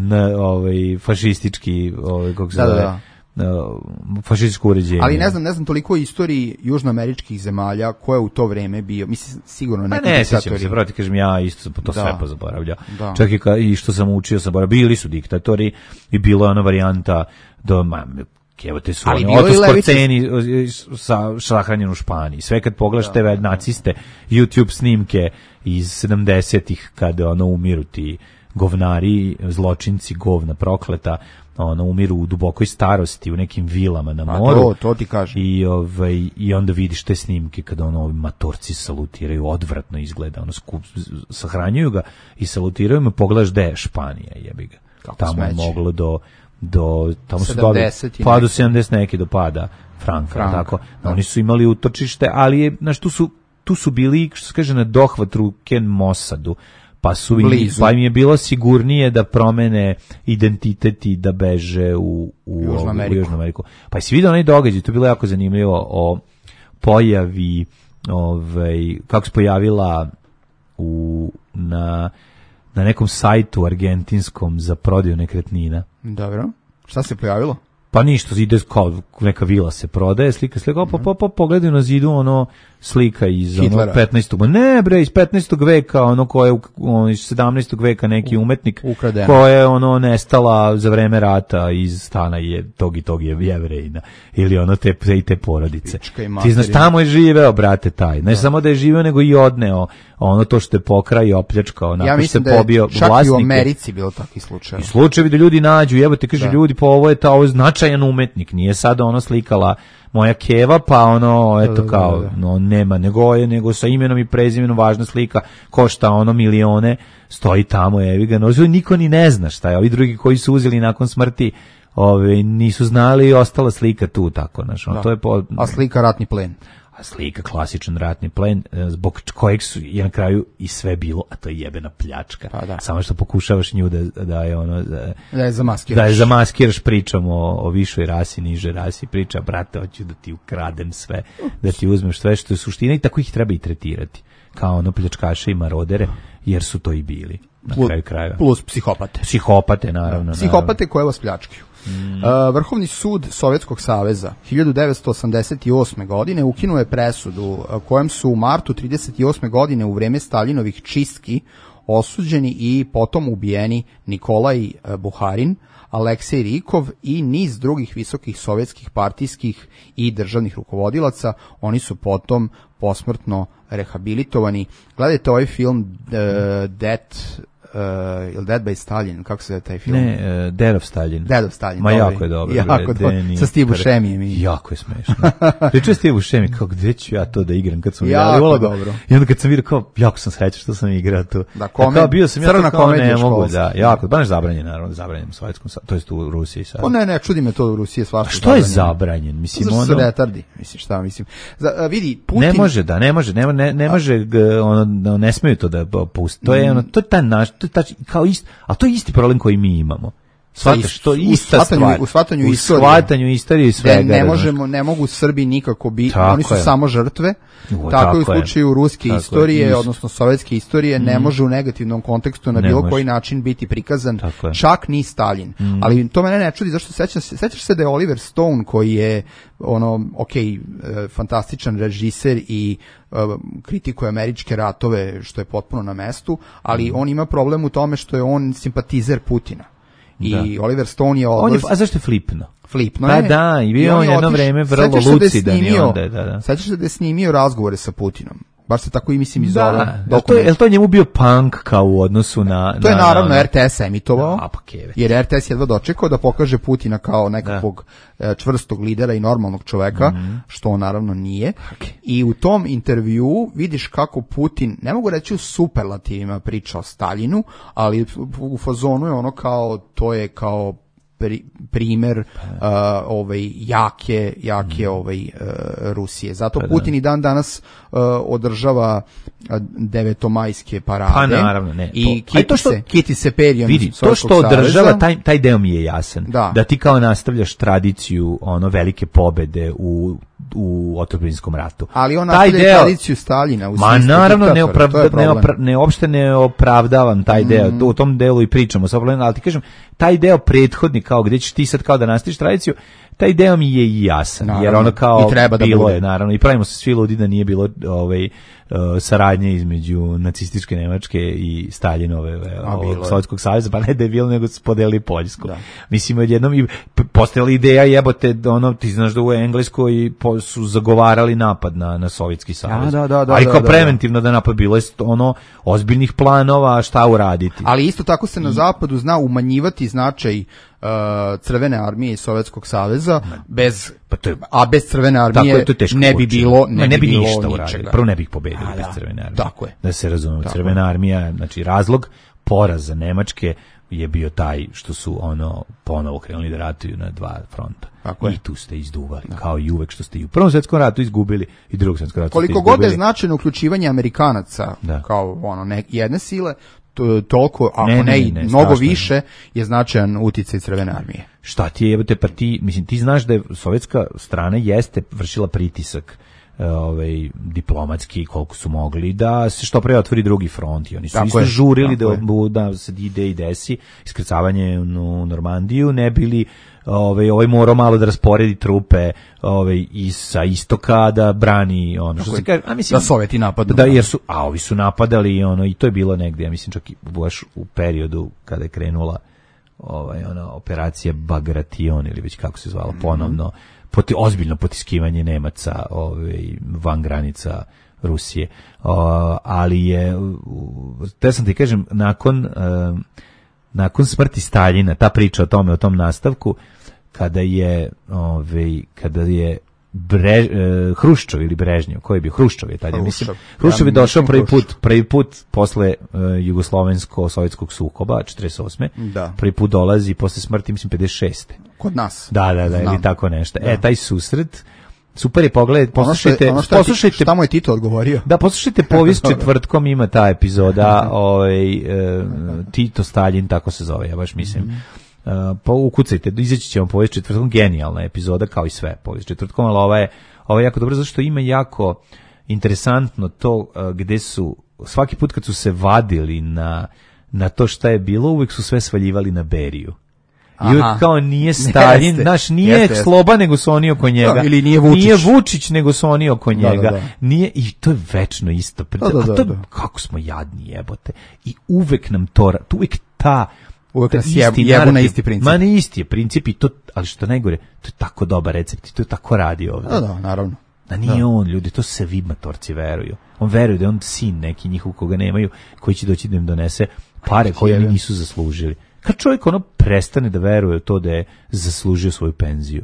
G: fašistički, kako se zove, fašističko uređenje.
F: Ali ne znam toliko o istoriji južnoameričkih zemalja ko je u to vreme bio, mislim sigurno neki diktatori.
G: Ne sjećam se, proti kažem, ja isto sam to sve pozaboravljao. Čak i što sam učio sam boravio, bili su diktatori i bilo je ona varijanta evo te su Otto Skorceni sahranjen u Španiji. Sve kad pogledaš te naciste, YouTube snimke iz 70-ih kada umiru ti govnari, zločinci, govna prokleta, umiru u dubokoj starosti u nekim vilama na moru.
F: To ti kažem.
G: I onda vidiš te snimke kada matorci salutiraju, odvratno izgleda, sahranjuju ga i salutiraju mu, pogledaš da je Španija, jebi ga. Tamo je moglo do tamo su do 70 neki do pada Franka. Tako. Oni su imali utočište, ali je, tu su bili, što se kaže, na dohvat ruke Mosadu. Pa im je bilo sigurnije da promene identitet i da beže u Južnu Ameriku. Pa jesi vidio onaj događaj, to je bilo jako zanimljivo, o pojavi, kako se pojavila na nekom sajtu argentinskom za prodaju nekretnina.
F: Dobro. Šta se pojavilo?
G: Pa ništa, ide kao neka vila se prodaje, slika, pogledaju na zidu slika iz 15. Ne bre, iz 15. veka, ko je iz 17. veka neki umetnik koja je nestala za vreme rata iz stana tog i tog Jevrejina ili te porodice. Ti znaš, tamo je živeo, brate, taj. Ne samo da je živeo, nego i odneo to što je pokrao, opljačkao, nakon što je pobio vlasnike.
F: Ja mislim da je čak i u Americi bilo takvi slučaj.
G: I slučajevi da ljudi nađu, evo te kaže ljudi, pa ovo je značajan umetnik, nije sada slikala moja keva, pa nema, nego sa imenom i prezimenom, važna slika, košta milione, stoji tamo, evi ga, niko ni ne zna šta je, ovi drugi koji su uzeli nakon smrti, nisu znali i ostala slika tu, tako, to je
F: a slika ratni plen.
G: Slika, klasičan ratni plen, zbog kojeg su je na kraju i sve bilo, a to je jebena pljačka. Samo što pokušavaš nju da je zamaskiraš pričom o višoj rasi, nižoj rasi, priča, brate, hoću da ti ukradem sve, da ti uzmeš sve što je suština, i tako ih treba i tretirati. Kao pljačkaše i marodere, jer su to i bili. Na kraju krajeva.
F: Plus psihopate.
G: Psihopate, naravno.
F: Psihopate koje vas pljačkaju. Vrhovni sud Sovjetskog saveza 1988. godine ukinuo je presudu kojem su u martu 1938. godine u vreme Staljinovih čistki osuđeni i potom ubijeni Nikolaj Buharin, Aleksej Rikov i niz drugih visokih sovjetskih partijskih i državnih rukovodilaca. Oni su potom posmrtno rehabilitovani. Gledajte ovaj film Dead by Stalin, kako se zove taj film?
G: Ne, Dead of Stalin.
F: Dead of Stalin.
G: Ma jako je dobro.
F: Sa Steve Buscemijem.
G: Jako je smešno. Pričao je Steve Buscemi, kao gdje ću ja to da igram kad sam
F: jako dobro.
G: I onda kad sam vidio, kao, jako sam srećan što sam igrao to.
F: Da, bio sam
G: crna komedija školska. Jako, baš zabranjen, naravno, zabranjen u Sovjetskom, to jest u Rusiji sad.
F: Ne, čudi me to u Rusiji svašta.
G: Što je zabranjen? Mislim,
F: ono su retardi, mislim, šta mislim. Vidi, Putin
G: ne može, ne smeju to da pusti. To je taj naš, kao isti, a to je isti problem koji mi imamo. Shvataš, to ista stvar.
F: U shvatanju
G: istorije i svega.
F: Ne mogu Srbi nikako biti,
G: tako
F: oni su
G: je.
F: samo žrtve. Tako je u slučaju ruske istorije, odnosno sovjetske istorije, ne može u negativnom kontekstu na bilo koji način biti prikazan, čak ni Stalin. Ali to mene ne čudi, zašto sećaš se da je Oliver Stone, koji je fantastičan režiser i kritikuje američke ratove, što je potpuno na mestu, ali on ima problem u tome što je on simpatizer Putina. I Oliver Stone je
G: A zašto je flipno?
F: Flipno
G: je.
F: Pa
G: da, i bio on jedno vreme vrlo lucidan.
F: Sećaš se da je snimio razgovore sa Putinom? Baš se tako i mislim iz ove
G: dokumente. Je li to njemu bio punk kao u odnosu na...
F: To je naravno RTS emitovao, jer RTS jedva dočekao da pokaže Putina kao nekakvog čvrstog lidera i normalnog čoveka, što on naravno nije. I u tom intervjuu vidiš kako Putin, ne mogu reći u superlativima priča o Staljinu, ali u fazonu je ono kao, to je kao primer jake Rusije. Zato Putin i dan danas održava devetomajske parade.
G: Pa naravno, ne.
F: I kiti se perion.
G: Vidi, to što održava, taj deo mi je jasan. Da ti kao nastavljaš tradiciju velike pobede u otadžbinskom ratu.
F: Ali on nastavlja tradiciju Staljina.
G: Naravno, uopšte ne opravdavam taj deo. U tom delu i pričamo. Ali ti kažem, taj deo prethodni, kao gdje ćeš ti sad kao da nastaviš tradiciju, taj deo mi je i jasan. Naravno, jer ono kao
F: i treba
G: bilo
F: bude.
G: Je, naravno, i pravimo se svi ludi da nije bilo saradnje između nacističke Nemačke i Staljinove Sovjetskog saveza, pa ne da je bilo, nego su podelili Poljsku. Da. Mislim, odjednom i postojala ideja, jebote, ti znaš da u Engleskoj su zagovarali napad na Sovjetski savez. Ali kao preventivno da napad bilo je ozbiljnih planova šta uraditi.
F: Ali isto tako se na zapadu zna umanjivati značaj Crvene armije i Sovjetskog saveza, bez Crvene armije ne bi bilo
G: ništa uradili. Prvo ne bi ih pobedili bez Crvene armije.
F: Tako je.
G: Da se razumemo, Crvena armija, znači razlog poraza Nemačke je bio taj što su ponovo krenuli da ratuju na dva fronta. I tu ste izduvali, kao i uvek što ste i u Prvom svjetskom ratu izgubili i Drugom svjetskom ratu.
F: Koliko god je značajno uključivanje Amerikanaca kao jedne sile, toliko, ako ne mnogo više, je značajan uticaj Crvene armije.
G: Šta ti je, jebote, pa ti znaš da je sovjetska strana jeste vršila pritisak diplomatski koliko su mogli da se što pre otvori drugi front i oni su isto žurili da se ide i desi iskrcavanje u Normandiju, ne bili morao malo da rasporedi trupe i sa istoka da brani što se kaže,
F: da Sovjeti napadnu.
G: Da, jer su, ovi su napadali i to je bilo negdje, ja mislim čak i baš u periodu kada je krenula operacija Bagration ili već kako se zvala ponovno, ozbiljno potiskivanje Nemaca van granica Rusije. Ali je, te sam ti kažem, nakon smrti Staljina, ta priča o tom nastavku, kada je Hruščov ili Brežnjev, koji je bio Hruščov je tada, mislim. Hruščov je došao prvi put posle jugoslovensko-sovjetskog sukoba 48. Prvi put dolazi posle smrti, mislim, 56.
F: Kod nas.
G: Da, ili tako nešto. Taj susret, super je pogled, poslušajte,
F: šta mu je Tito odgovorio?
G: Da, poslušajte Povijest četvrtkom, ima ta epizoda, Tito Staljin, tako se zove, ja baš mislim. Pa ukucajte, izaći će vam Povijest četvrtkom, genijalna epizoda, kao i sve Povijest četvrtkom, ali ova je jako dobro, zato što ima jako interesantno to gde su, svaki put kad su se vadili na to šta je bilo, uvek su sve svaljivali na Beriju. I uvijek kao nije Staljin, nije Sloba, nego su oni oko njega.
F: Ili nije Vučić.
G: Nije Vučić, nego su oni oko njega. Nije, i to je večno isto. Kako smo jadni, jebote. I uvek nam to, uvek
F: nas jebu na isti princip.
G: Ma ne isti je princip i to, ali što najgore, to je tako dobar recept i to je tako radi ovdje.
F: Da, naravno.
G: Da nije on, ljudi, to se vi matorci veruju. On veruje da je on sin neki njihov koga nemaju, koji će doći da im donese pare koje oni nisu zaslužili. Kad čovjek prestane da veruje u to da je zaslužio svoju penziju.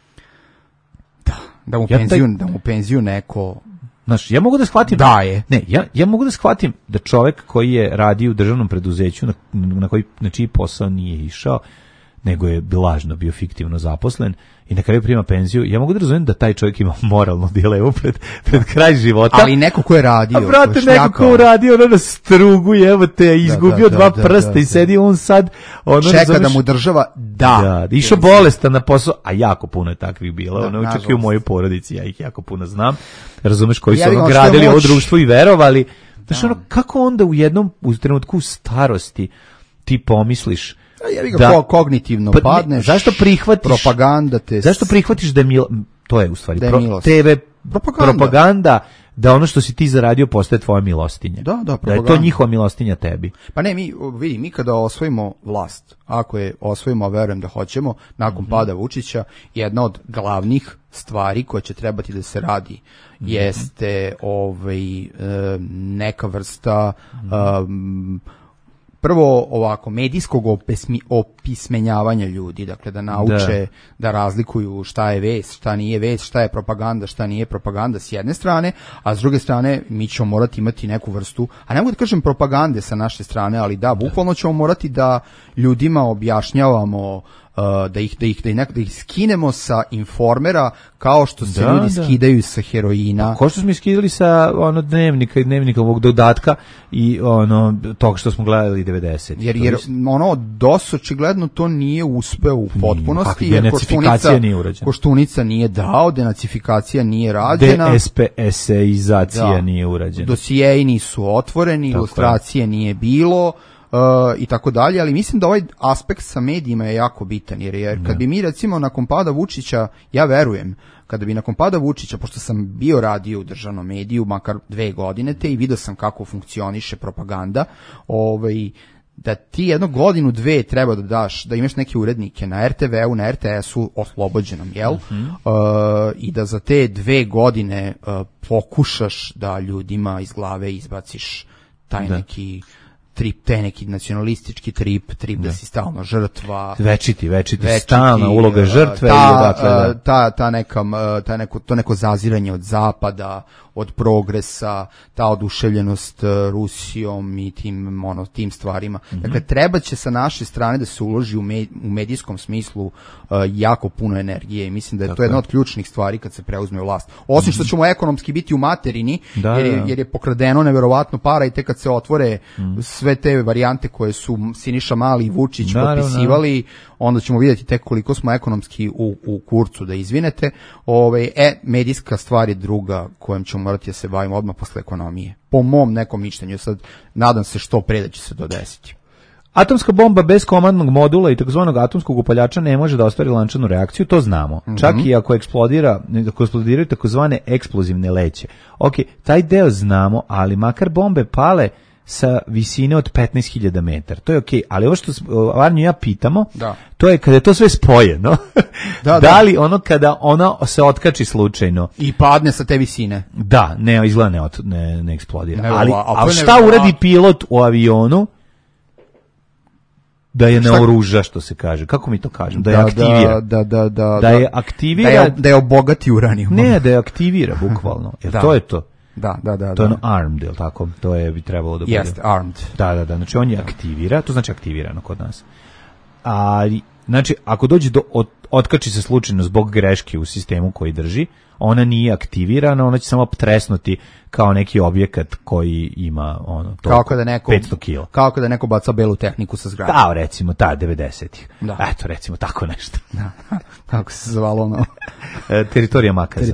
F: Da mu penziju neko...
G: Znaš, ja mogu da shvatim...
F: Da je.
G: Ne, ja mogu da shvatim da čovjek koji je radio u državnom preduzeću na čiji posao nije išao, nego je lažno bio fiktivno zaposlen i na kraju prima penziju. Ja mogu da razumijem da taj čovjek ima moralnu dilemu pred kraj života.
F: Ali neko ko je radio.
G: A brate, neko ko je radio ono na strugu, evo te, izgubio dva prsta i sedi on sad...
F: Čeka da mu država da.
G: Išao bolestan na posao, a jako puno je takvih bilo. Ono, čak i u mojoj porodici, ja ih jako puno znam. Razumeš, koji su ono gradili ovo društvo i verovali. Znaš, ono, kako onda u trenutku starosti ti pomisliš
F: da kognitivno padneš,
G: zašto prihvatiš
F: propaganda te,
G: zašto prihvatiš da to je u stvari
F: TV
G: propaganda, da ono što si ti zaradio postaje tvoja milostinja, da je to njihova milostinja tebi.
F: Pa ne, mi kada osvojimo vlast, ako je osvojimo, a verujem da hoćemo, nakon pada Vučića, jedna od glavnih stvari koja će trebati da se radi jeste neka vrsta prvo ovako medijskog opismenjavanja ljudi, dakle da nauče da razlikuju šta je vest, šta nije vest, šta je propaganda, šta nije propaganda s jedne strane, a s druge strane mi ćemo morati imati neku vrstu, a ne mogu da kažem propagande sa naše strane, ali bukvalno ćemo morati da ljudima objašnjavamo da ih skinemo sa Informera kao što se ljudi skidaju sa heroina.
G: Kao što smo skidali sa dnevnika i dnevnikovog dodatka i toga što smo gledali 90.
F: Jer DOS očigledno to nije uspeo u potpunosti, jer Koštunica nije dao, denacifikacija nije rađena.
G: DSPS-izacija nije urađena.
F: Dosijeji nisu otvoreni, ilustracije nije bilo. I tako dalje, ali mislim da ovaj aspekt sa medijima je jako bitan, jer kad bi mi recimo nakon pada Vučića, ja verujem, kada bi nakon pada Vučića, pošto sam bio radio u državnom mediju makar 2 godine i vidio sam kako funkcioniše propaganda, da ti 1 godinu, 2 treba da daš, da imaš neke urednike na RTV-u, na RTS-u oslobođenom, jel? I da za te 2 godine pokušaš da ljudima iz glave izbaciš taj neki taj neki nacionalistički trip da si stalno žrtva.
G: Večiti, stalna uloga žrtve.
F: To neko zaziranje od zapada, od progresa, ta oduševljenost Rusijom i tim stvarima. Dakle, treba će sa naše strane da se uloži u medijskom smislu jako puno energije i mislim da je to jedna od ključnih stvari kad se preuzme vlast. Osim što ćemo ekonomski biti u materini, jer je pokradeno neverovatno para i tek kad se otvore sve te varijante koje su Siniša Mali i Vučić potpisivali, onda ćemo vidjeti tek koliko smo ekonomski u kurcu, da izvinete. Medijska stvar je druga kojom ćemo morati da se bavimo odmah posle ekonomije. Po mom nekom mišljenju, sad nadam se što pre da će se to desiti.
G: Atomska bomba bez komandnog modula i takozvanog atomskog upaljača ne može da ostvari lančanu reakciju, to znamo. Čak i ako eksplodiraju takozvane eksplozivne leće. Ok, taj deo znamo, ali makar bombe pale sa visine od 15.000 metara. To je okej, ali ovo što Varnju ja pitamo, to je kada je to sve spojeno. Da li kada ona se otkači slučajno
F: i padne sa te visine?
G: Da, ne, izgleda ne eksplodira. Ali šta uradi pilot u avionu? Da je naoruža, što se kaže. Kako mi to kažemo? Da je aktivira. Da je aktivira.
F: Da je obogati uranijum.
G: Ne, da je aktivira, bukvalno. Jer to je to.
F: Da.
G: To je armed, je li tako? To je bi trebalo da bude.
F: Jeste, armed.
G: Da. Znači on je aktivira, to znači aktivirano kod nas. Ali, znači, ako dođe do otkači se slučajno zbog greške u sistemu koji drži, ona nije aktivirana, ona će samo tresnuti kao neki objekat koji ima
F: kao kada neko
G: 500 kila.
F: Kao kada neko baca belu tehniku sa zgrade.
G: Da, recimo, 90-ih. Eto, recimo, tako nešto.
F: Kako se zvalo
G: Teritorija Makaza.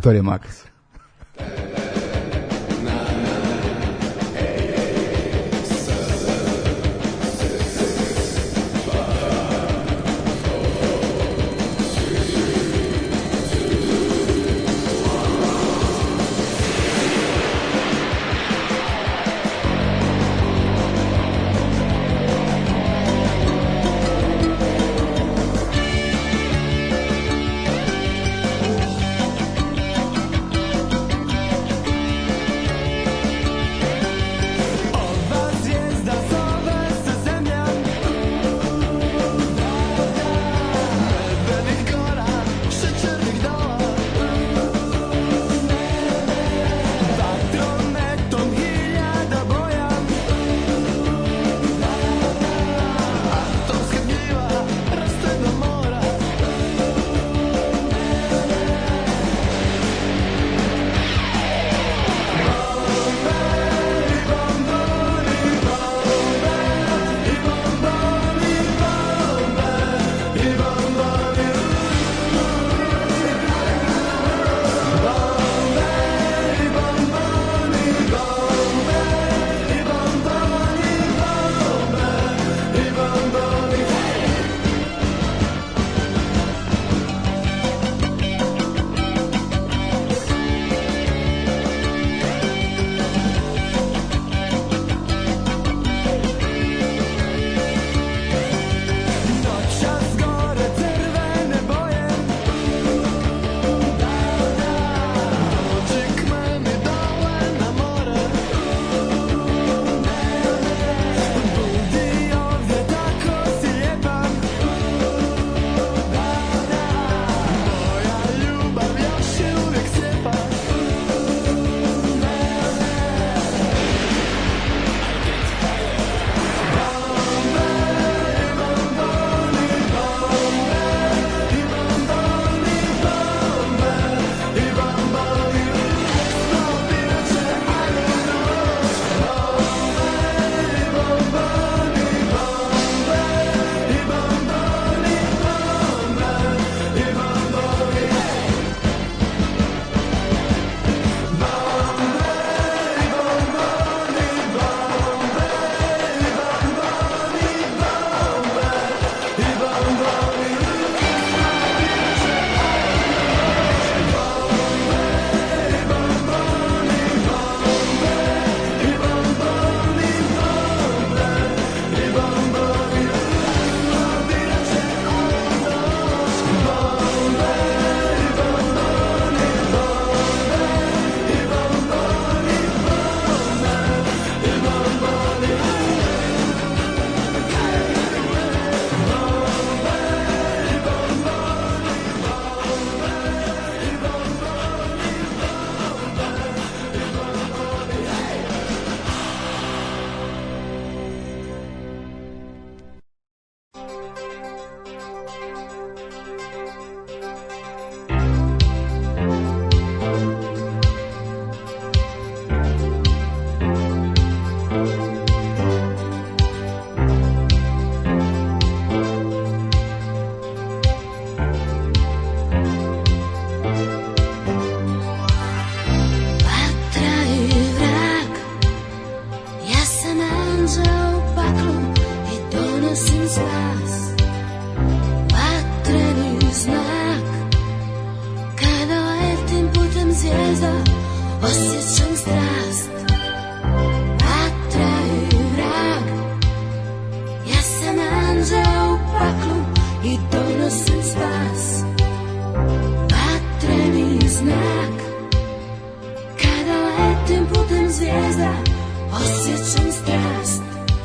K: zvijezda, osjećam strast. Vatra i vrag, ja sam anđeo u paklu i donosim spas. Vatreni znak, kada letim putem zvijezda, osjećam strast.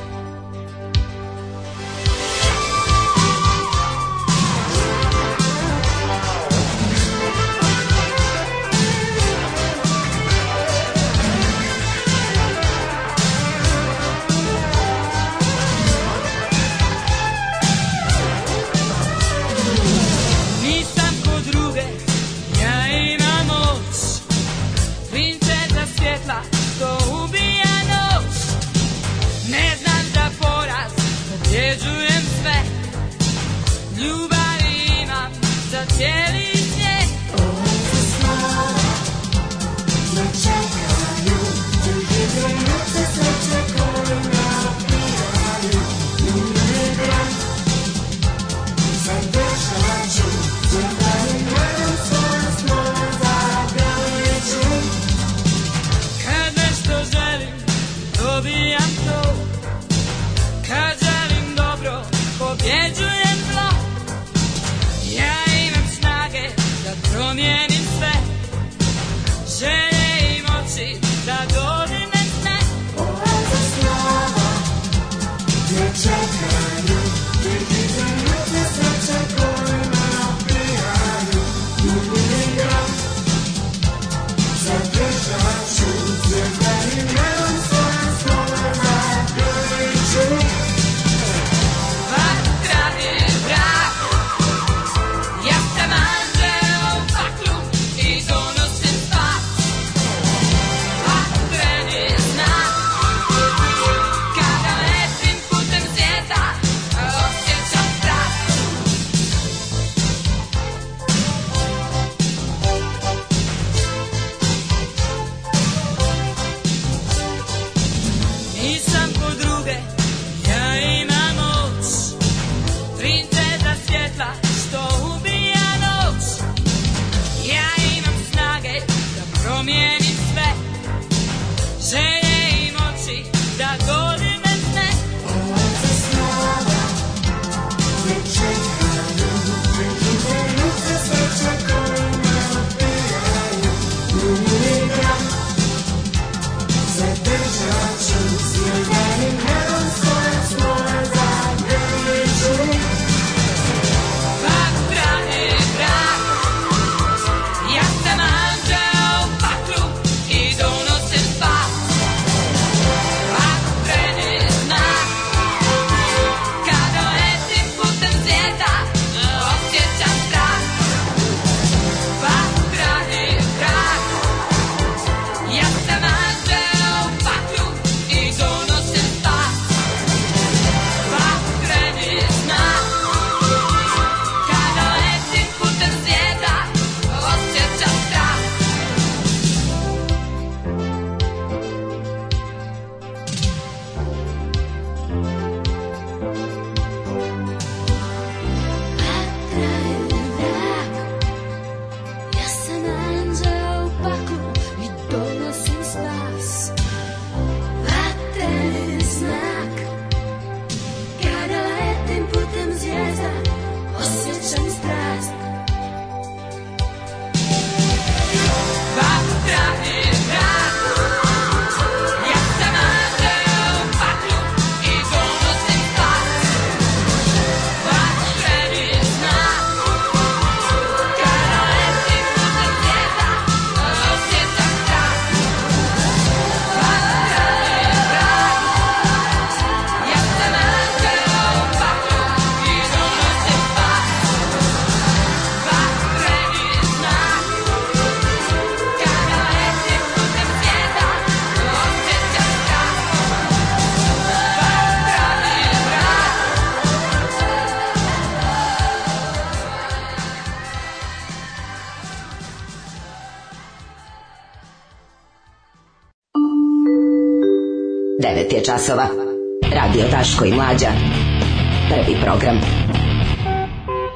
D: Je časova. Radio Daško i Mlađa. Prvi program.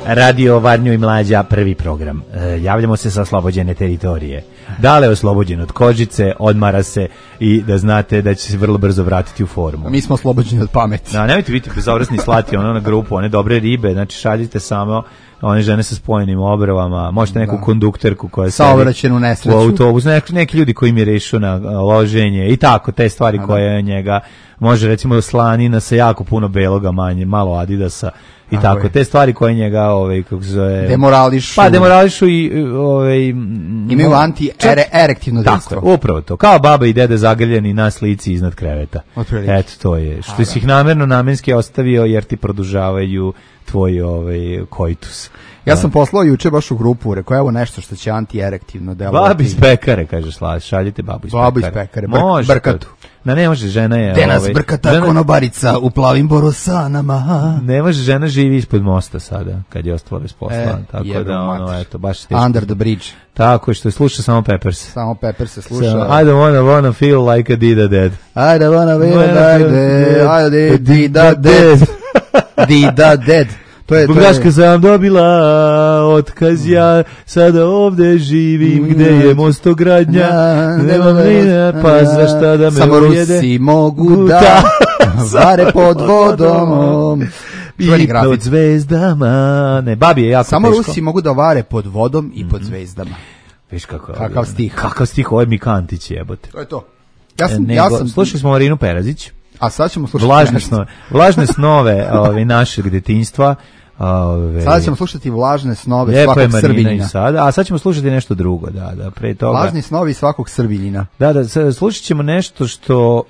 G: Radio Varnjo i Mlađa, prvi program. Javljamo se sa oslobođene teritorije. Dale je oslobođen od kožice, odmara se i da znate da će se vrlo brzo vratiti u formu.
F: Mi smo oslobođeni od pameti.
G: Da, nemojte biti bezobrazni slati ono na grupu, one dobre ribe, znači šaljite samo one žene sa spojenim obrovama, možete neku kondukterku koja
F: saobraćajnu nesreću
G: u autobus, neki ljudi koji mi rešu na loženje i tako, te stvari koje njega može, recimo slanina sa jako puno beloga manje, malo Adidasa i tako, te stvari koje njega kako se zove, demorališu i
F: imaju anti-erektivno dejstvo.
G: Upravo to, kao baba i dede zagrljeni na slici iznad kreveta. Eto, to je, što si ih namenski ostavio jer ti produžavaju tvoj koitus.
F: Ja sam poslao juče baš u grupu, rekao evo nešto što će anti-erektivno delovati.
G: Babi iz pekare, kaže šaljite babu iz pekare.
F: Može, brkatu.
G: Da ne može, žena je...
F: Gde nas brkata konobarica u plavim borosanama.
G: Ne može, žena živi ispod mosta sada, kad je ostala bez posla. Tako da, eto, baš teško.
F: Under the bridge.
G: Tako je, što je sluša samo Peppers.
F: Samo Peppers se sluša.
G: I don't wanna feel like a Dida dead.
F: I don't wanna feel like a Dida dead. Dida dead.
G: Zbog Daška sam dobila otkaz, ja sada ovde živim, gde je mostogradnja, nemam vrina, pa zašta da me
F: samo
G: ujede.
F: Rusi mogu da vare pod vodom.
G: I pod zvezdama. Ne, babi je jako
F: samo
G: teško.
F: Rusi mogu da vare pod vodom i pod zvezdama.
G: Viš kako.
F: Kakav stih.
G: Kakav stih, ovo je Mikantić, jebote.
F: To je to.
G: Slušali smo Marinu Perazić.
F: A sad ćemo slušati
G: vlažne snove našeg detinjstva.
F: Sada ćemo slušati vlažne snove svakog Srbinjina.
G: A sad ćemo slušati nešto drugo, da, pre toga.
F: Vlažni snovi svakog Srbinjina.
G: Da, slušat ćemo nešto što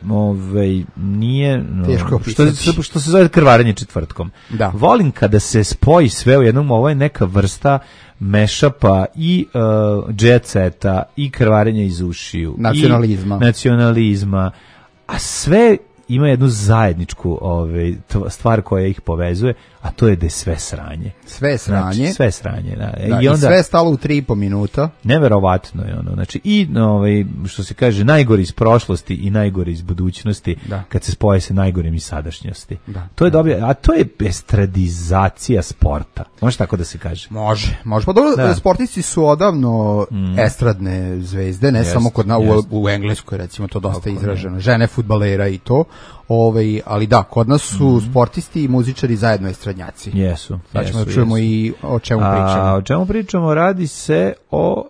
G: nije...
F: Teško opisati.
G: Što se zove krvarenje četvrtkom.
F: Da.
G: Volim kada se spoji sve u jednom, ovo je neka vrsta mešapa i jet seta i krvarenja iz ušiju. Nacionalizma. A sve ima jednu zajedničku stvar koja ih povezuje, a to je da je sve sranje.
F: Sve sranje.
G: Znači, sve sranje, da.
F: I onda, sve je stalo u 3,5 minuta.
G: Neverovatno je ono. Znači, i što se kaže, najgori iz prošlosti i najgori iz budućnosti, kad se spoje se najgorim iz sadašnjosti.
F: Da.
G: To je dobro, a to je estradizacija sporta. Može tako da se kaže?
F: Može. Pa dobro, sportisti su odavno estradne zvezde, ne samo kod u Engleskoj, recimo, to dosta izraženo. Žene fudbalera i to. Ali da, kod nas su sportisti i muzičari zajedno estradnjaci.
G: Jesu.
F: Sad ćemo da čujemo i o čemu pričamo.
G: O čemu pričamo? Radi se o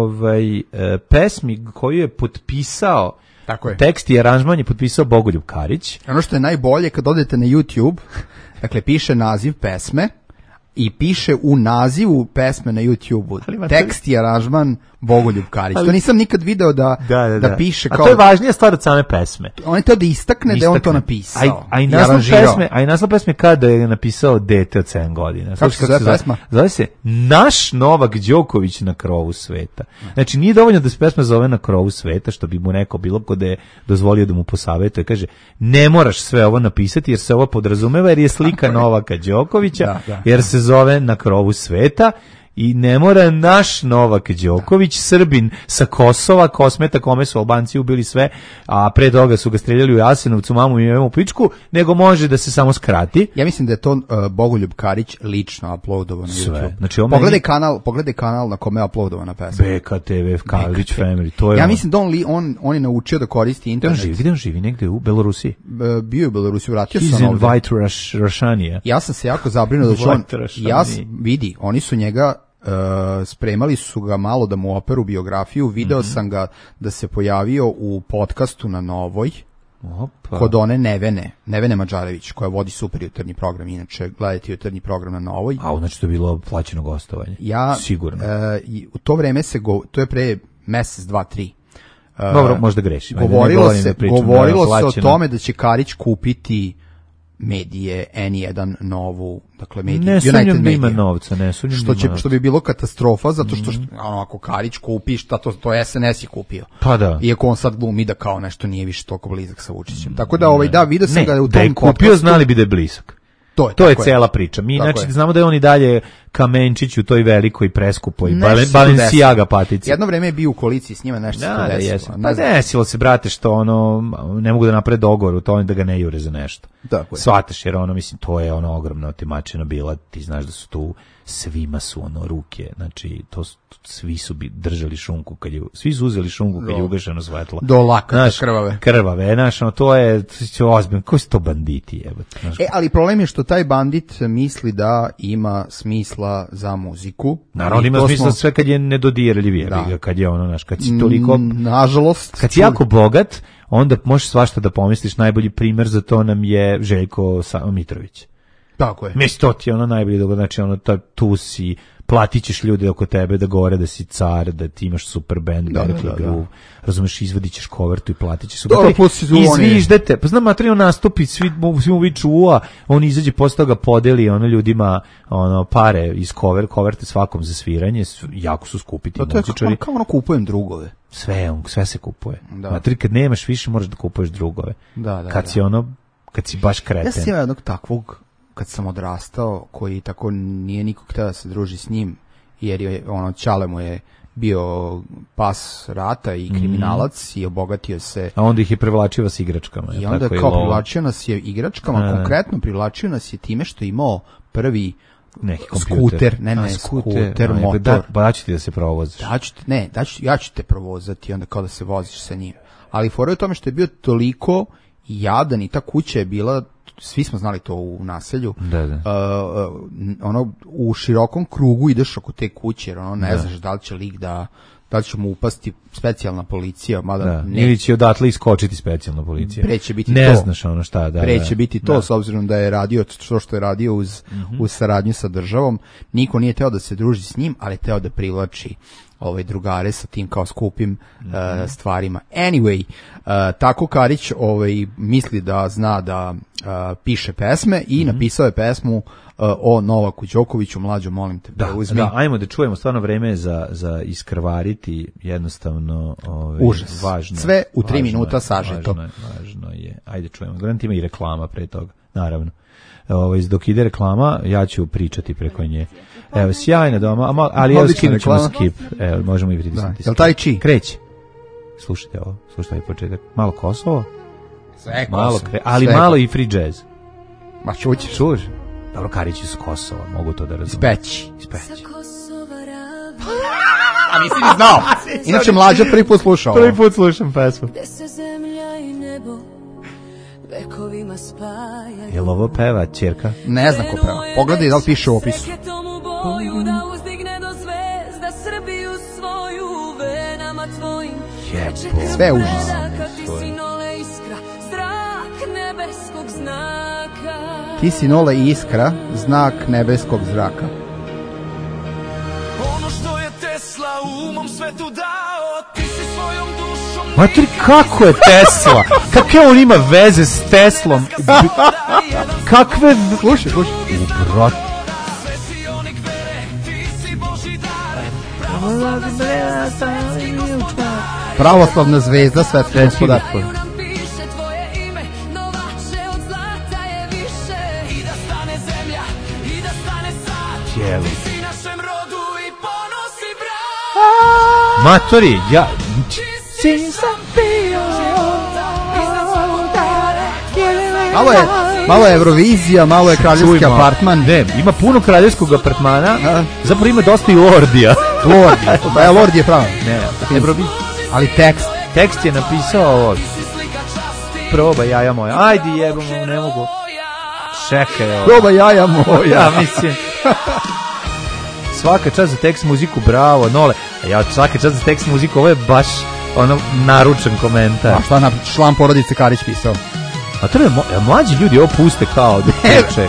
G: pesmi koju je potpisao, tekst i aranžman je potpisao Bogoljub Karić.
F: Ono što je najbolje, kad odete na YouTube, dakle, piše naziv pesme i piše u nazivu pesme na YouTube-u tekst i aranžman Bogoljub Karić. To nisam nikad video da piše kao...
G: A to je važnija stvar od same pesme.
F: On je to da istakne da je on to napisao.
G: A i naslov pesme kada je napisao dete od 7 godina.
F: Kako se zove pesma?
G: Zove se Naš Novak Đoković na krovu sveta. Znači, nije dovoljno da se pesma zove Na krovu sveta, što bi mu neko bilo ko da je dozvolio da mu posavetuje. Kaže, ne moraš sve ovo napisati jer se ovo podrazumeva, jer je slika Novaka Đokovića, jer se zove Na krovu sveta. I ne mora naš Novak Đoković, Srbin sa Kosova, Kosmeta, kome su Albanci ubili sve, a pre toga su ga streljali u Jasenovcu, mamu i u pičku, nego može da se samo skrati.
F: Ja mislim da je to Bogoljub Karić lično uploadovan na YouTube.
G: Znači,
F: pogledaj kanal na kome je uploadovana pesma.
G: BKTV, Karić Family, to je
F: ja mislim da on je naučio da koristi internet.
G: Gde on živi? Negde u Belorusiji?
F: Bio je u Belorusiji, vratio
G: se
F: on ovde.
G: He's in White Russiania.
F: Ja sam se jako zabrinuo da će on... Vidi, oni su njega... spremali su ga malo da mu operu biografiju, video sam ga da se pojavio u podcastu na Novoj. Kod one Nevene Mađarević, koja vodi super jutarnji program, inače gledajte jutarnji program na Novoj.
G: A znači to je bilo plaćeno gostovanje? Sigurno.
F: U to vreme to je pre mesec, 2, 3.
G: Dobro, možda grešim.
F: Govorilo se o tome da će Karić kupiti medije, N1, Novu, dakle medije,
G: United Media. Ne sumnjam da ima novca, ne sumnjam da ima novca.
F: Što bi bilo katastrofa, zato što ako Karić kupiš, to SNS je kupio.
G: Pa da.
F: Iako on sad glumi da kao nešto nije više toliko blizak sa Vučićem. Tako da, vidio sam ga u tom podcastu.
G: Da je kupio, znali bi da je blizak. To je cela priča. Mi znači znamo da je on i dalje Kamenčić u toj velikoj preskupoj Balenciaga patici.
F: Jedno vreme je bio u koaliciji s njima, nešto se desilo.
G: Pa desilo se, brate, što ne mogu da naprede dogovor u tome da ga ne jure za nešto. Shvataš, jer mislim, to je ogromna otimačina bila, ti znaš da su tu svima su ono ruke, znači svi su držali šunku svi su uzeli šunku kad je ugašeno svetlo.
F: Do lakata
G: krvave, znaš, ono, to je ozbiljno, koji su to banditi, jebote.
F: Ali problem je što taj bandit misli da ima smisla za muziku.
G: Naravno, ima smisla sve kad je nedodirljiv, kad je ono, znaš, kad si toliko,
F: nažalost,
G: kad si jako bogat, onda možeš svašta da pomisliš. Najbolji primer za to nam je Željko Mitrović.
F: Tako je.
G: Mislim, to ti je ono najbolji dogovor, znači ono, tu si, platit ćeš ljude oko tebe da govore da si car, da ti imaš super band, groove, razumeš, izvadit ćeš kovertu i platit ćeš super. Izviždete, pa znam, materijalno nastupi, svi mu viču on izađe, posle toga podeli ono ljudima pare iz koverte svakom za sviranje, jako su skupi ti muzičari.
F: To je kao ono kupujem drugove.
G: Sve se kupuje. Materi, kad nemaš više, moraš da kupuješ drugove. Kad si baš kreten.
F: Ja sam imao jednog takvog, kad sam odrastao, koji tako nije nikog htio da se druži s njim, jer je Ćale mu je bio pas rata i kriminalac i obogatio se.
G: A onda ih je privlačio s igračkama.
F: I onda kao privlačio nas je igračkama, konkretno privlačio nas je time što je imao prvi
G: neki
F: skuter, skuter, motor.
G: Daću ti da se provoziš.
F: Ja ću te provozati, onda kao da se voziš sa njim. Ali fora je u tome što je bio toliko jadan i ta kuća je bila, svi smo znali to u naselju, u širokom krugu ideš oko te kuće, jer ne znaš da li će lik da li će mu upasti specijalna policija, mada
G: ili će odatle iskočiti specijalna policija.
F: Preće biti
G: ne znaš ono šta.
F: Preće biti to, s obzirom da je radio što je radio uz saradnju sa državom. Niko nije teo da se druži s njim, ali je teo da privlači drugare sa tim kao skupim stvarima. Anyway, tako Karić misli da zna da piše pesme i napisao je pesmu o Novaku Đokoviću. Mlađo, molim te, uzmi.
G: Da, ajmo da čujemo, stvarno vreme je za iskrvariti, jednostavno
F: užas.
G: Važno.
F: Sve u 3 minuta sažeto.
G: Važno je. Ajde čujemo. Garant ima i reklama pre toga, naravno. Dok ide reklama, ja ću pričati preko nje. Evo, sjajna doma, ali evo skinut ćemo skip. Evo, možemo i pritisnuti.
F: Jel taj či?
G: Kreće. Slušajte ovo, slušajte početak. Malo Kosovo.
F: Sve Kosovo.
G: Ali malo i free jazz.
F: Ma čućeš.
G: Čuš? Dobro, Karić iz Kosova, mogu to da razumijem.
F: Ispeći.
G: A nisi ni znao.
F: Inače, Mlađa prvi put slušao.
G: Prvi put slušam pesmu.
K: Gde se zemlja i nebo vekovima spajaju.
G: Jel ovo peva ćerka?
F: Ne znam ko peva. Pogledaj da li piše u opisu.
K: Da uzdigne do zvezda Srbiju svoju venama tvojim.
F: Sve užas. Ti si nole i iskra, znak nebeskog zraka.
A: Ono što je Tesla u mom svetu dao, ti si svojom dušom.
G: Matri, kako je Tesla? Kakve on ima veze s Teslom? Kakve...
F: Slušaj.
G: Brat.
F: Pravoslavna zvezda, svetski gospodar.
G: Matori, ja...
F: Malo je Eurovizija, malo je kraljevski apartman.
G: Ne, ima puno kraljevskog apartmana, zapravo ima dosta i Lordija.
F: Lord je pravo.
G: Ne,
F: ali tekst.
G: Tekst je napisao ovo. Probaj jaja moja. Ajde jebamo, ne mogu. Čekaj ovo.
F: Probaj jaja moja.
G: Ja mislim. Svaka čast za tekst muziku, bravo, Nole. Svaka čast za tekst muziku, ovo je baš naručen komentar.
F: A šta na član porodice Karić pisao?
G: A to je mlađi ljudi ovo puste kao da peče.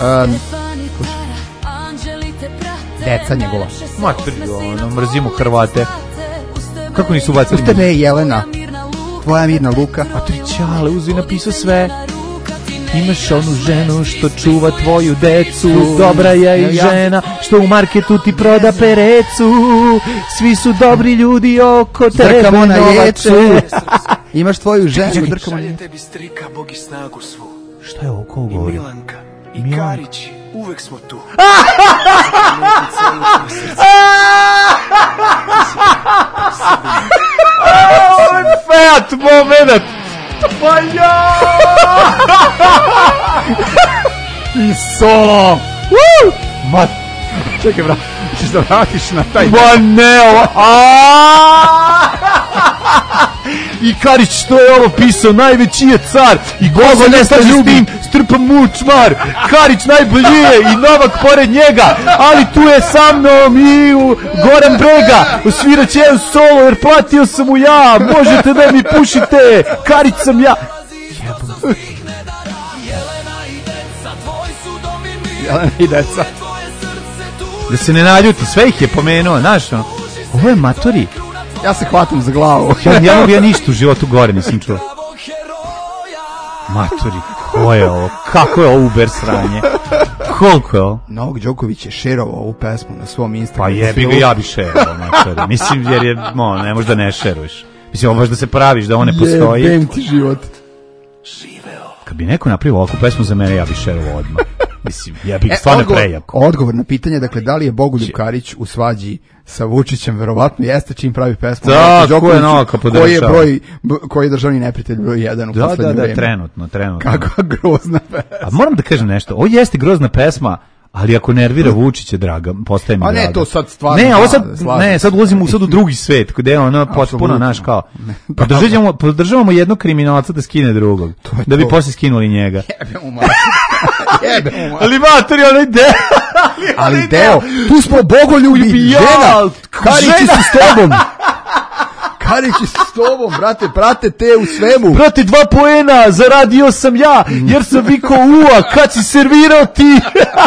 F: Deca njegova.
G: Mrzimo Hrvate. Kako nisu bacili?
F: Uste ne, Jelena. Tvoja mirna Luka.
G: A tri Ćale uzi napisao sve. Imaš onu ženu što čuva tvoju decu, dobra je i žena što u marketu ti proda perecu, svi su dobri ljudi oko tebe.
F: Drkamo na jecu. Imaš tvoju ženu, drkamo na jecu.
A: Tebi strika, Bog i snagu svu.
G: Šta je ovo, ko govori?
A: I Milanka, i Karić, uvek smo tu.
G: Ovo je feat moment. Pa ja!
F: I solo!
G: Ma,
F: Čekaj, ćeš da vratiš na taj...
G: Ma ne, I Karić što je ovo pisao, najveći je car i Gogo ne slaže s tim, strpa mučmar, Karić najbolji je i Novak pored njega, ali tu je sa mnom i Goran Brega, osvirat će jedan solo jer platio sam mu ja, možete da mi pušite, Karić sam ja.
F: Jelena i deca.
G: Da se ne naljuti, sve ih je pomenuo, znaš ono, ovo je matori.
F: Ja se hvatam za glavu.
G: Ja ništa u životu gore nisam čuo. Matori, ko je ovo? Kako je ovo Uber sranje? Koliko je ovo?
F: Novak Đoković je šerovao ovu pesmu na svom Instagramu.
G: Pa jebi ga, ja bi šerovao, matori. Mislim, jer je, ne možda ne šeruješ. Mislim, ovo baš da se praviš da on ne postoji.
F: Jebem ti život.
G: Kad bi neko napravio ovakvu pesmu za mene, ja bi šerovao odmah. Mislim, ja bih stvarno prejako.
F: Odgovor na pitanje, dakle, da li je Bogoljub Karić u svađi sa Vučićem, verovatno jeste čim pravi pesmu.
G: Tako je Novaka podržava.
F: Koji je državni neprijatelj broj 1 u poslednje vreme.
G: Trenutno.
F: Kakva grozna pesma.
G: A moram da kažem nešto, ovo jeste grozna pesma, ali ako nervira Vučića, draga, postaje mi draga.
F: A ne, to sad stvarno...
G: sad ulazimo u drugi svet, gde je ono potpuno naš kao... Podržavamo jednog kriminalca da skine drugog, da bi posle skinuli njega.
F: Jebem u mater.
G: Ali mater je onaj deo.
F: Ali deo, tu smo Bogoljubi, žena, Karići su s tobom. Karići su s tobom, brate, prate te u svemu.
G: Brate, 2 poena, zaradio sam ja, jer sam vikao ua, kad si servirao ti.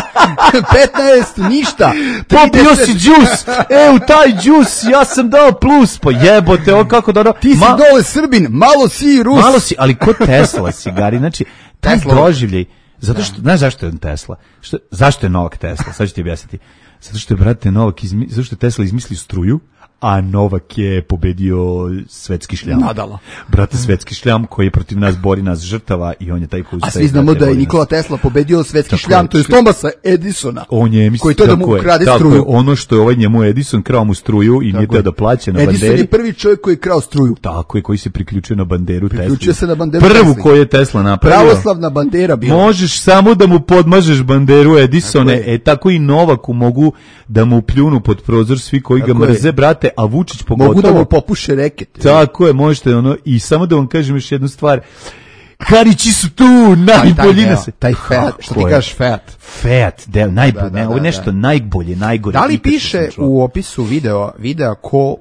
F: 15, ništa.
G: Popio si džus, u taj džus, ja sam dao plus, pa jebote, ovo kako da...
F: Ti si dole Srbin, malo si Rus.
G: Malo si, ali ko Tesla si, Gari, znači, taj doživljaj, zato što, znaš zašto je on Tesla? Zašto je Novak Tesla? Sad ću ti objasniti. Zato što je, brate, zato što je Tesla izmislio struju, a Novak je pobedio svetski šljam.
F: Nadala.
G: Brate, svetski šljam koji je protiv nas bori, nas žrtava i on je taj koji...
F: A svi znamo da je Nikola Tesla pobedio svetski šljam, to je Thomasa Edisona.
G: On je,
F: koji to da mu ukrade struju.
G: Tako je, ono što je njemu Edison krao mu struju i nije teo da plaća na banderi.
F: Edison je prvi čovjek koji je krao struju.
G: Tako je, koji se priključio na banderu Tesla.
F: Priključio se na banderu
G: Prvu koju je Tesla napravio.
F: Pravoslavna bandera bila.
G: Možeš samo da mu podmažeš banderu Edisone, tako i Novaku mogu da mu pljunu pod prozor svi koji ga mrze, brate, a Vučić pogotovo.
F: Mogu da mu popuše reket.
G: Tako je, možete i samo da vam kažem još jednu stvar. Karići su tu, najbolji na se.
F: Taj fat, što ti kažeš fat.
G: Fat, najbolje, ovo je nešto najbolje, najgore.
F: Da li piše u opisu videa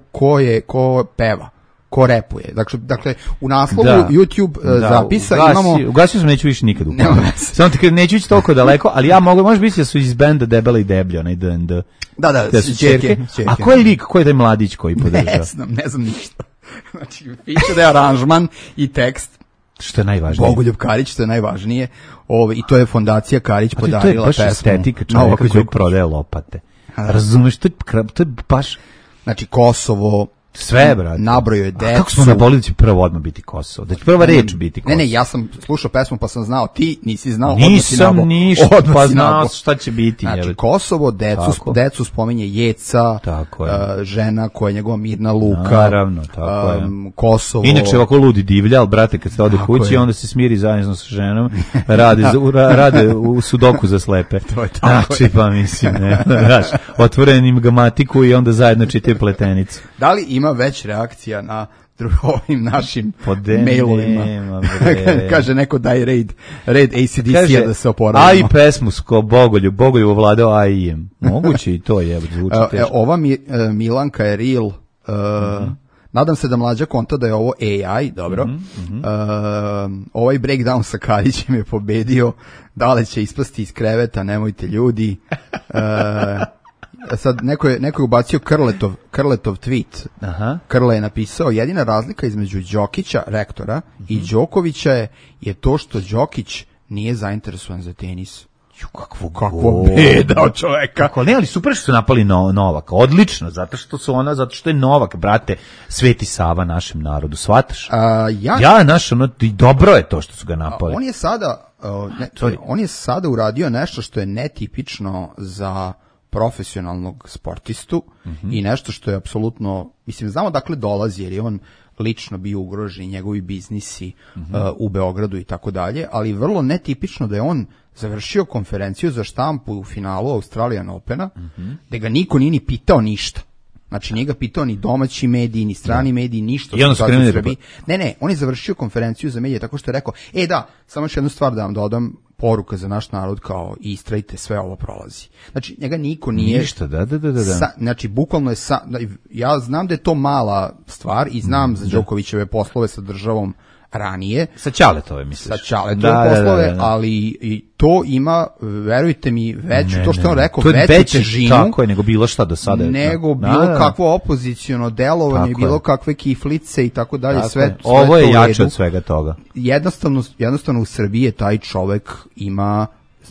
F: ko peva? Ko repuje. Dakle, u naslovu YouTube zapisa imamo...
G: Ugasio sam, neću više nikad upravo. Samo ti neću ići toliko daleko, ali ja mogu, možeš biti da su iz benda Debela i Deblja, onaj DND.
F: Da, čerke.
G: A ko je lik, ko je taj mladić koji podržava?
F: Ne znam ništa. Znači, piše da je aranžman i tekst.
G: Što je najvažnije?
F: Bogoljub Karić, što je najvažnije. I to je fondacija Karić podarila pesmu.
G: To je baš estetika čovjeka koji prodaje lopate. Razumeš, to je baš...
F: Znači, Kosovo...
G: Sve, brate.
F: Nabrojio je decu.
G: Kako smo nabolili da će prvo odmah biti Kosovo? Da će prva reč biti Kosovo?
F: Ne, ja sam slušao pesmu pa sam znao. Ti nisi znao.
G: Nisam ništa, pa znao šta će biti.
F: Znači, Kosovo, decu spominje Jeca, žena koja je njegova Mirna Luka.
G: Naravno, tako je.
F: Kosovo.
G: Inače, ovako ludi divlja, ali brate, kad se ode kući, onda se smiri zajedno sa ženom, rade u sudoku za slepe. Znači, pa mislim, ne, znaš, otvorenim gamatiku i onda zajedno čitaju pletenicu.
F: Da li ima već reakcija na ovim našim mailovima? Kaže neko daj red ACDC-a da se oporavimo.
G: A i pesmu sko Bogoljub ovladao AIM. Moguće i to je, zvuči teško.
F: Ova Milanka je real. Nadam se da mlađa konta da je ovo AI, dobro. Ovaj breakdown sa Karićem je pobedio. Dale će ispasti iz kreveta, nemojte ljudi. Sad neko je ubacio Krletov tweet. Krle je napisao: jedina razlika između Đokića, rektora, i Đokovića je to što Đokić nije zainteresovan za tenis. Kakvo beda od čoveka.
G: Ne, ali super što su napali Novaka. Odlično, zato što je Novak, brate, Sveti Sava našem narodu. Shvataš? I dobro je to što su ga napali.
F: On je sada uradio nešto što je netipično za profesionalnog sportistu i nešto što je apsolutno, mislim, znamo dakle dolazi, jer je on lično bio ugrožen, njegovi biznisi u Beogradu i tako dalje, ali vrlo netipično da je on završio konferenciju za štampu u finalu Australian Opena, gde ga niko nije ni pitao ništa. Znači, nije ga pitao ni domaći mediji, ni strani mediji, ništa.
G: I onda su krenuli
F: Ne, on je završio konferenciju za medije tako što je rekao, samo još jednu stvar da vam dodam, poruka za naš narod kao istrajte, sve ovo prolazi. Znači, njega niko nije...
G: Ništa, da.
F: Znači, bukvalno je... ja znam da je to mala stvar i znam za Đokovićeve poslove sa državom ranije.
G: Sa Ćaletove, misliš?
F: Sa Ćaletove poslove, ali i to ima, verujte mi, veću, to što je on rekao, veću težinu.
G: Tako je, nego bilo šta do sada.
F: Nego bilo kakvo opoziciono delovanje, bilo kakve kiflice i tako dalje, sve
G: ovo je jače od svega toga.
F: Jednostavno u Srbiji je taj čovek ima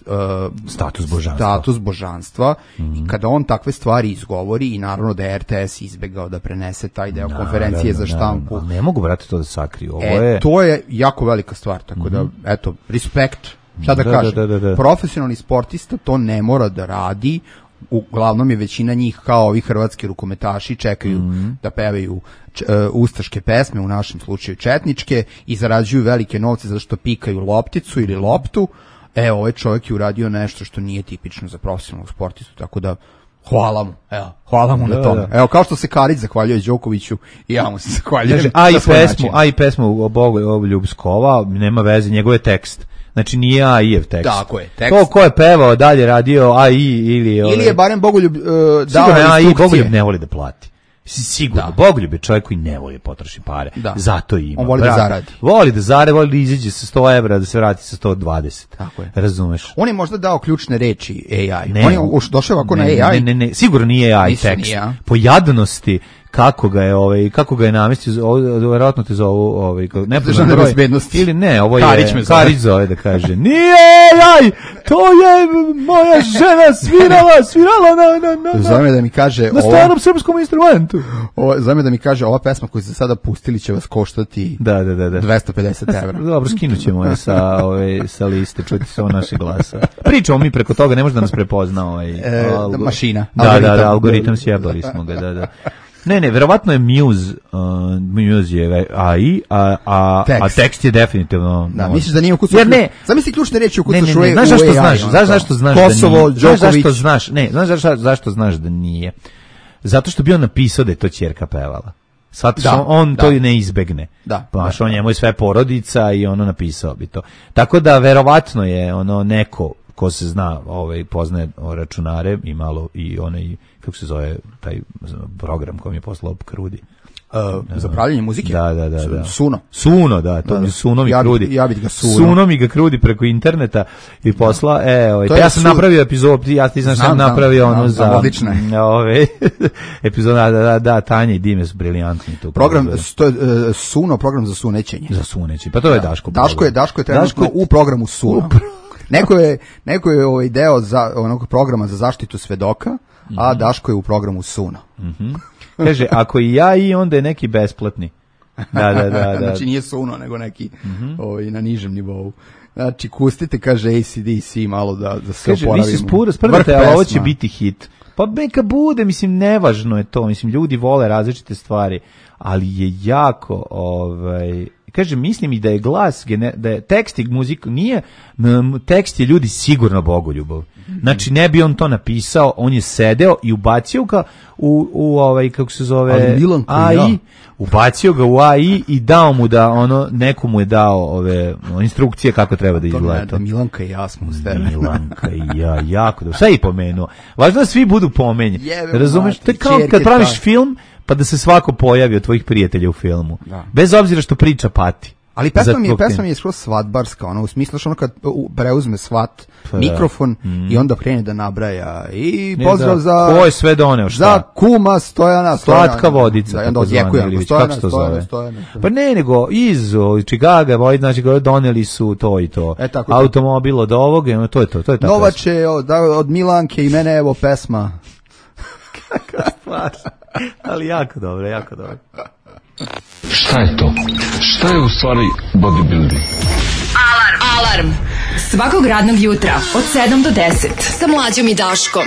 F: status božanstva i kada on takve stvari izgovori i naravno da je RTS izbegao da prenese taj deo konferencije za štampu.
G: Ne mogu, brate, to da sakriju.
F: To je jako velika stvar, tako da, eto, respekt. Šta da kažem? Profesionalni sportista to ne mora da radi, uglavnom je većina njih kao ovi hrvatski rukometaši, čekaju da pevaju ustaške pesme, u našem slučaju četničke, i zarađuju velike novce zato što pikaju lopticu ili loptu. Ovaj čovjek je uradio nešto što nije tipično za profesionalnog sportistu, tako da hvala mu na tome. Evo, kao što se Karić zahvaljuje Đokoviću, i ja mu se zahvaljujem.
G: A i pesmu o Bogoljub Skova, nema veze, njegov je tekst. Znači nije AI-ev tekst.
F: Tako je, tekst.
G: To ko je pevao dalje radio AI ili
F: je barem Bogoljub dao
G: instrukcije.
F: AI
G: Bogoljub ne voli da plati. Sigurno, Bogoljub je čovjek koji ne voli potroši pare. Zato ima.
F: On voli da zaradi.
G: Voli da izađe sa 100 evra, da se vrati sa 120. Tako je. Razumeš?
F: On je možda dao ključne reči AI. On je došao ovako na AI.
G: Ne, sigurno nije AI tekst. Po jadnosti kako ga je namestio, verovatno te zovu
F: državne bezbednosti
G: ili ne, ovo je Karić zove da kaže nije AI, to je moja žena svirala
F: zove da mi kaže
G: na starom srpskom instrumentu.
F: Zove da mi kaže ova pesma koju ste sada pustili će vas koštati 250 evra.
G: Dobro, skinut ćemo je sa liste, čuti se ovo naše glasa. Pričamo mi preko toga, ne može da nas prepozna
F: mašina.
G: Da, algoritam sjebali smo ga, da. Ne, verovatno je Muse je AI, a tekst je definitivno...
F: Da, misliš da nije ukucao... Zamisli ključne reči ukucaš u AI.
G: Znaš zašto znaš da nije?
F: Kosovo, Đoković...
G: Zašto znaš da nije? Zato što bi on napisao da je to ćerka pevala. Sad on to ne izbegne. Baš on njemu je sve porodica i ono napisao bi to. Tako da verovatno je neko ko se zna, poznaje računare i malo i onaj, kako se zove taj program koji mi je poslao Krudi.
F: Za pravljanje muzike?
G: Da.
F: Suno,
G: da, to mi Suno mi krudi.
F: Ja bih ga
G: Suno mi ga krudi preko interneta i posla. Ja sam napravio epizodu, ja ti znaš sam napravio ono za epizoda, da, Tanja i Dime su briljantni tu.
F: Program, Suno, program za sunećenje.
G: Za sunećenje, pa to je Daško.
F: Daško je trenutno u programu Suno. Neko je deo onog programa za zaštitu svedoka, a Daško je u programu Suno.
G: Kaže, ako i ja onda je neki besplatni. Da.
F: Znači nije Suno, nego neki na nižem nivou. Znači, kustite, kaže AC/DC malo da se oporavimo.
G: Kaže, vi se sprdate, ali ovo će biti hit. Pa neka bude, mislim, nevažno je to. Mislim, ljudi vole različite stvari, ali je jako, kaže, mislim i da je glas, da je tekst i muzika, nije, tekst je ljudi sigurno Bogoljubov. Znači, ne bi on to napisao, on je sedeo i ubacio ga u kako se zove, AI, ubacio ga u AI i dao mu da, nekomu je dao instrukcije kako treba da izgleda to.
F: Milanka i ja smo uz tebe.
G: Milanka i ja, jako dobro. Sve i pomenuo. Važno da svi budu pomenjeni. Razumeš? To je kao kad praviš film, pa da se svako pojavi od tvojih prijatelja u filmu. Bez obzira što priča pati.
F: Ali pesma mi je skroz svatbarska, u smislu što kad preuzme svat mikrofon i onda krene da nabraja i pozdrav za...
G: Ko je sve doneo, šta?
F: Za kuma Stojana.
G: Slatka vodica.
F: I onda odjekuje, Stojana.
G: Pa ne, nego iz Čikaga, znači doneli su to i to. Automobil od ovog, to je to.
F: Novače od Milanke i mene, evo pesma.
G: Kakva stvar. Ali jako dobro.
L: Šta je to? Šta je u stvari bodybuilding?
D: Alarm. Svakog radnog jutra od 7 do 10 sa Mlađom i Daškom.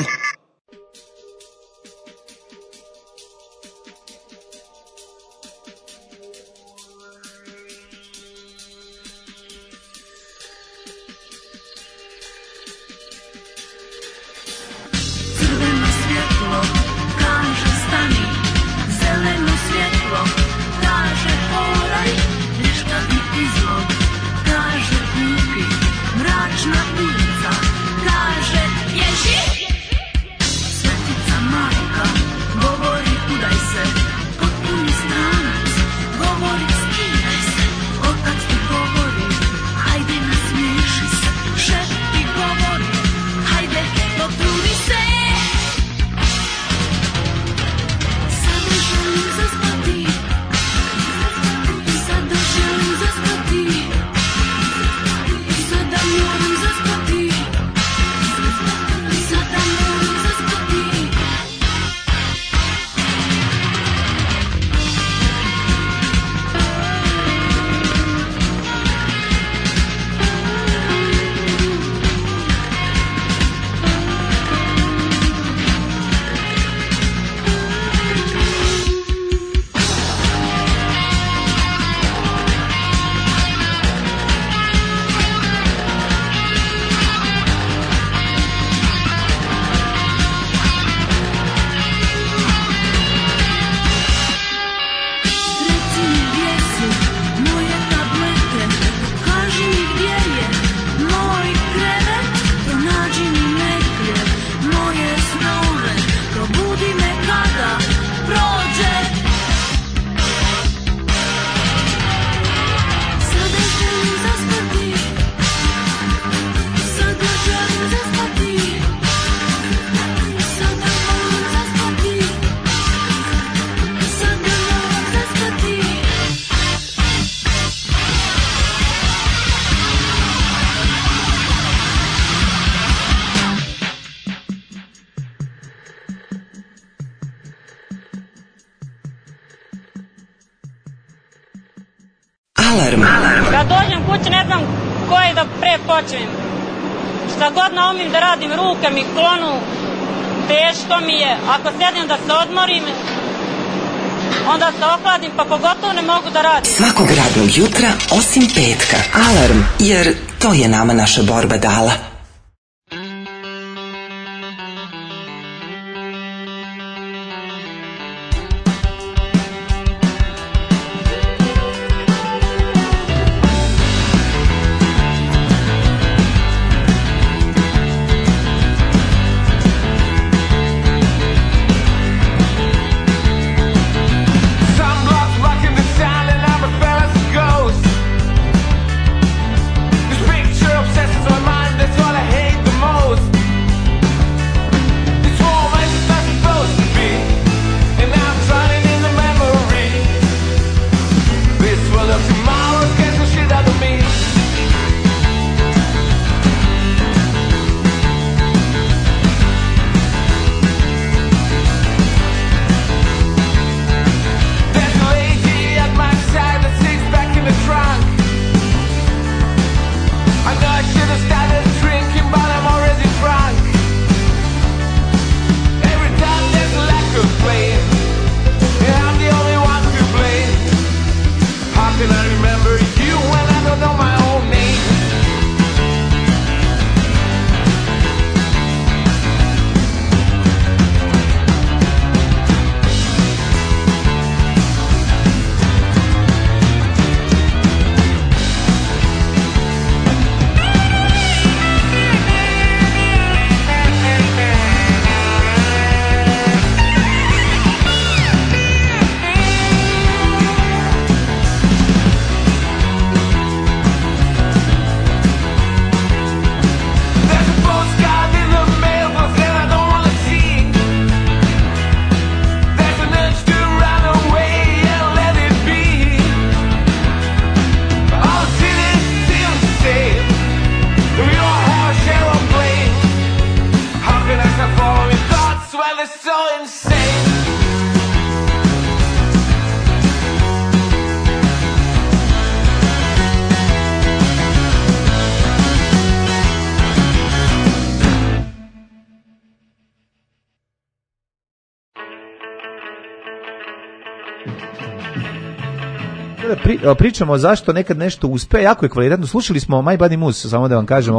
M: Ja dođem kući, ne znam koje da pre počnem. Šta god naumim da radim, ruke mi klonu, teško mi je. Ako sedim da se odmorim, onda se ohladim, pa pogotovo ne mogu da radim.
N: Svakog radnog jutra, osim petka. Alarm, jer to je nama naša borba dala.
G: Pričamo zašto nekad nešto uspe, jako je kvalitetno. Slušali smo My Body Moose, samo da vam kažem,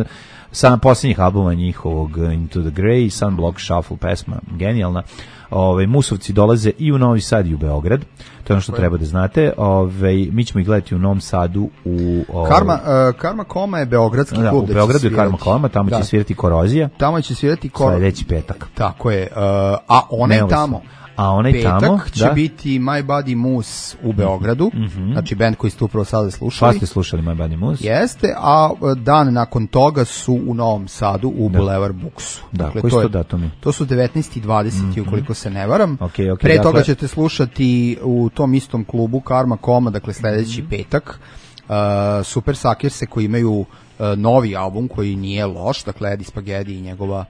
G: sa posljednjih albuma njihovog Into the Grey, Sunblock Shuffle pesma, genijalna. Musovci dolaze i u Novi Sad i u Beograd. To je ono što treba da znate. Mi ćemo ih gledati u Novom Sadu u
F: Karma Koma je beogradski klub.
G: U Beogradu je Karma Koma, tamo će svirati Korozija.
F: Tamo će svirati
G: sledeći petak.
F: Tako je. A onaj tamo.
G: A onaj
F: petak
G: tamo
F: će biti My Body Moose u Beogradu, znači band koji ste upravo sada slušali.
G: Pa ste slušali My Body Moose?
F: Jeste, a dan nakon toga su u Novom Sadu u Boulevard Booksu.
G: Dakle, koji su to datumi?
F: To su 19. i 20. ukoliko se ne varam.
G: Okay,
F: Pre toga ćete slušati u tom istom klubu Karma Koma, dakle sledeći petak, Super Sakirse koji imaju novi album koji nije loš, dakle Eddie Spaghetti i njegova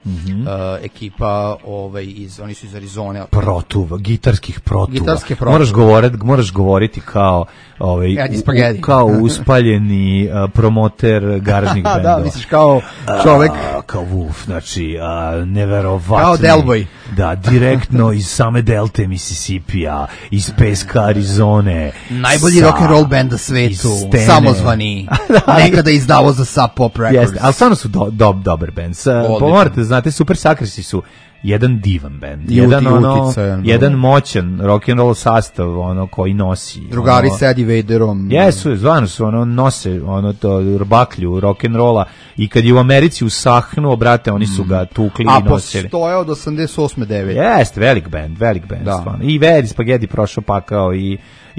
F: ekipa, oni su iz Arizone.
G: Gitarskih protuva. Moraš govoriti kao kao uspaljeni promoter garažnih bendova.
F: Da, misliš kao čovek.
G: Kao Wolf, znači neverovatno.
F: Kao Delboy.
G: Da, direktno iz same Delte Mississippija, iz peska Arizone.
F: Najbolji rock and roll band na svetu, samozvani. Nekada izdavo za Sub Pop Records.
G: Jeste, ali stvarno su dobar band. Morate da znate, Super Sakrisi su jedan divan band, jedan moćan rock and roll sastav, koji nosi.
F: Drugari s Eddie Vaderom.
G: Jesu, stvarno su, nose to baklju rock and rolla i kad je u Americi usahnuo, brate, oni su ga tukli i nosili.
F: A postoje od 88. 9.
G: Jeste, velik band, stvarno. I Eddie Spaghetti prošao pakao i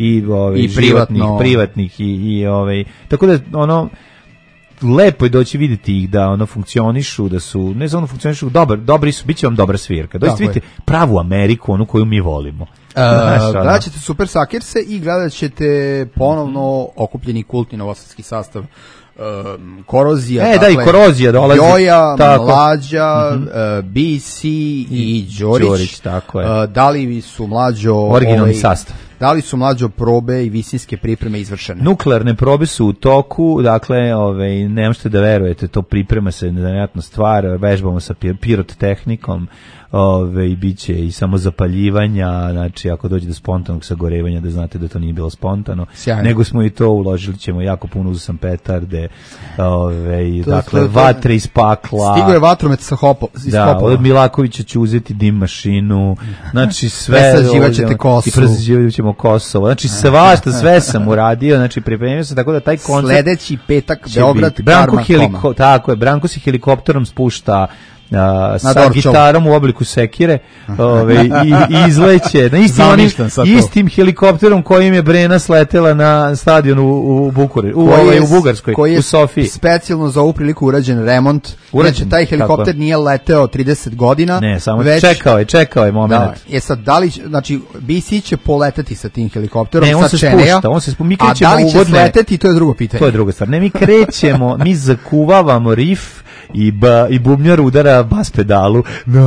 G: privatnih i tako da lepo je doći vidjeti ih da funkcionišu, da su, ne znam, funkcionišu dobri su, bit će vam dobra svirka. Doći vidite pravu Ameriku, onu koju mi volimo.
F: Gledat ćete Super Sakirse i gledat ćete ponovno okupljeni kultni novosadski sastav Korozija.
G: I Korozija dolazi.
F: Joja, Mlađa, BC i Đorić.
G: Tako je.
F: Da li su Mlađo...
G: Originalni sastav.
F: Da li su mlađo probe i visinske pripreme izvršene?
G: Nuklearne probe su u toku, dakle, ne možete da verujete, to priprema se nevjerojatna stvar, vežbamo sa pirotehnikom, biće i samo zapaljivanja, znači ako dođe do spontanog sagorevanja da znate da to nije bilo spontano, sjajno. Nego smo i to uložili ćemo jako puno, uzeo sam petarde, dakle vatre iz pakla.
F: Stigo je vatromet sa
G: da, od Milakovića ću uzeti dim mašinu, znači sve
F: presađivaćete Kosovo.
G: I presađivat ćemo Kosovo, znači svašta, sve sam uradio, znači pripremio sam, tako da taj koncert
F: sledeći petak Beograd Karma Koma.
G: Tako je, Branko se helikopterom spušta sa gitarom u obliku sekire i izleće na istim helikopterom kojim je Brena sletela na stadion u Bugarskoj, u Sofiji.
F: Specijalno za ovu priliku urađen remont. Znači, taj helikopter nije leteo 30 godina.
G: Ne, samo čekao je moment.
F: Sad, da li, znači, BC će poletati sa tim helikopterom,
G: ne, on se spušta, mi krećemo
F: a da li će sleteti, to je drugo pitanje.
G: To je druga stvar. Ne, mi krećemo, mi zakuvavamo riff i bubnjar udara bas pedalu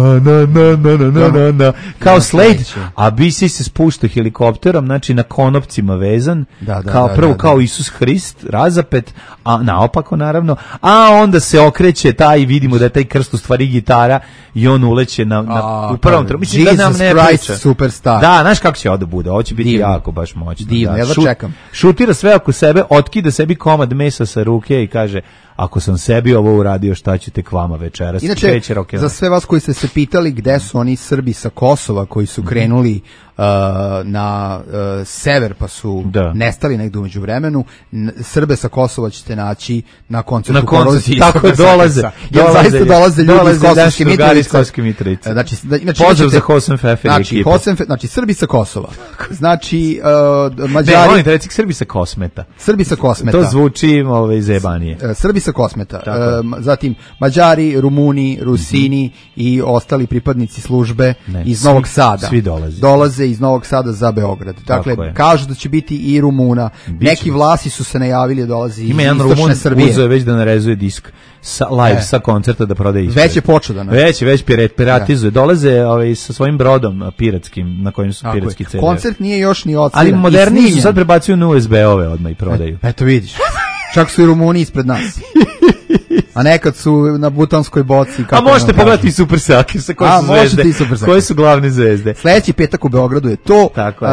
G: na kao Slade, a BC se spušta helikopterom, znači na konopcima vezan, kao Isus Hrist razapet, a naopako naravno, a onda se okreće taj i vidimo da je taj krst u stvari gitara i on uleće u prvom trenutku. Mislim da nam ne priča.
F: Superstar.
G: Da, znaš kako će ovdje bude, ovo će biti jako baš moćno.
F: Divno, ja čekam.
G: Šutira sve oko sebe, otkida sebi komad mesa sa ruke i kaže: ako sam sebi ovo uradio, šta ćete k vama večeras?
F: Inače, za sve vas koji ste se pitali gde su oni Srbi sa Kosova koji su krenuli na sever pa su nestali negdje umeđu vremenu, Srbe sa Kosova ćete naći na koncertu Korozije.
G: Tako dolaze
F: ljudi iz Kosovske Mitrovice.
G: Znači, pozdrav za Hosenpfeffer i ekipu.
F: Znači, Srbi sa Kosova. Znači, Mađari...
G: Ne, molim te, reci Srbi sa Kosmeta.
F: Srbi sa Kosmeta.
G: To zvuči zebanije.
F: Srbi sa Kosmeta. Zatim, Mađari, Rumuni, Rusini i ostali pripadnici službe iz Novog Sada.
G: Svi
F: dolaze iz Novog Sada za Beograd. Dakle, kažu da će biti i Rumuna. Neki Vlasi su se najavili da dolazi iz istočne Srbije.
G: Uzeo već da narezuje disk live sa koncerta da prodaje ispred.
F: Već je počeo da
G: narezuje. Već piratizuje. Dolaze sa svojim brodom piratskim, na kojim su piratski CD.
F: Koncert nije još ni odsviran.
G: Ali moderni su sad prebacuju na USB-ove odmah i prodaju.
F: Eto vidiš. Čak su i Rumuni ispred nas. A nekad su na butanskoj boci.
G: A možete pogledati i Super Selkirsa, koje su glavne zvezde.
F: Sljedeći petak u Beogradu je to.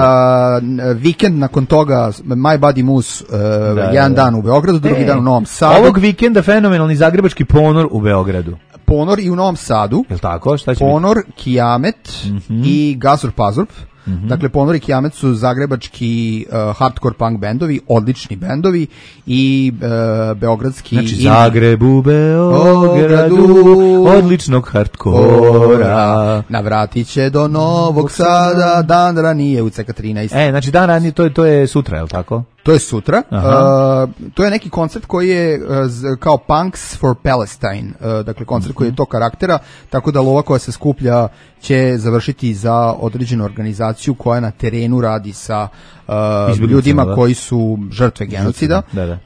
F: Vikend nakon toga My Body Moose, jedan dan u Beogradu, drugi dan u Novom Sadu.
G: Ovog vikenda fenomenalni zagrebački Ponor u Beogradu.
F: Ponor i u Novom Sadu.
G: Jel tako? Šta će
F: Ponor, Kijamet i Gazur Pazurp. Dakle, Ponor i Kijamet su zagrebački hardcore punk bendovi, odlični bendovi i beogradski...
G: Znači, Zagreb u Beogradu, odličnog hardkora.
F: Navratit će do Novog Sada, dan ranije u CK13.
G: Znači, dan ranije, to je sutra, je li tako?
F: To je sutra. To je neki koncert koji je kao Punks for Palestine. Dakle, koncert koji je to karaktera, tako da lova koja se skuplja će završiti za određenu organizaciju koja na terenu radi sa ljudima koji su žrtve genocida.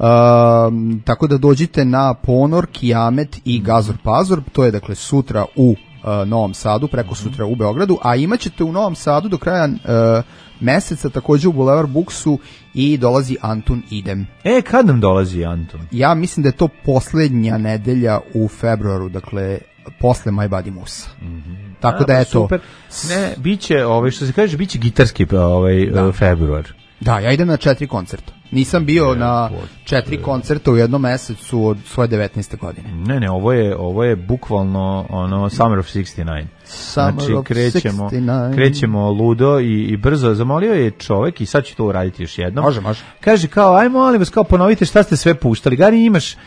F: Tako da dođite na Ponor, Kijamet i Gazor Pazor. To je dakle sutra u Novom Sadu, preko sutra u Beogradu, a imat ćete u Novom Sadu do kraja meseca također u Boulevard Booksu i dolazi Antun Idem.
G: Kad nam dolazi Antun?
F: Ja mislim da je to posljednja nedelja u februaru, dakle posle My Body Moose. Tako da eto.
G: Super. Ne, biće, što se kaže, biće gitarski februar.
F: Da, ja idem na 4 koncerta. Nisam bio na 4 koncerta u jednom mesecu od svoje 19. godine.
G: Ne, ovo je bukvalno Summer of 69. Znači, krećemo ludo i brzo. Zamolio je čovek i sad ću to uraditi još jednom.
F: Može.
G: Kaže kao, aj molim vas, kao ponovite šta ste sve puštali. Gari, imaš,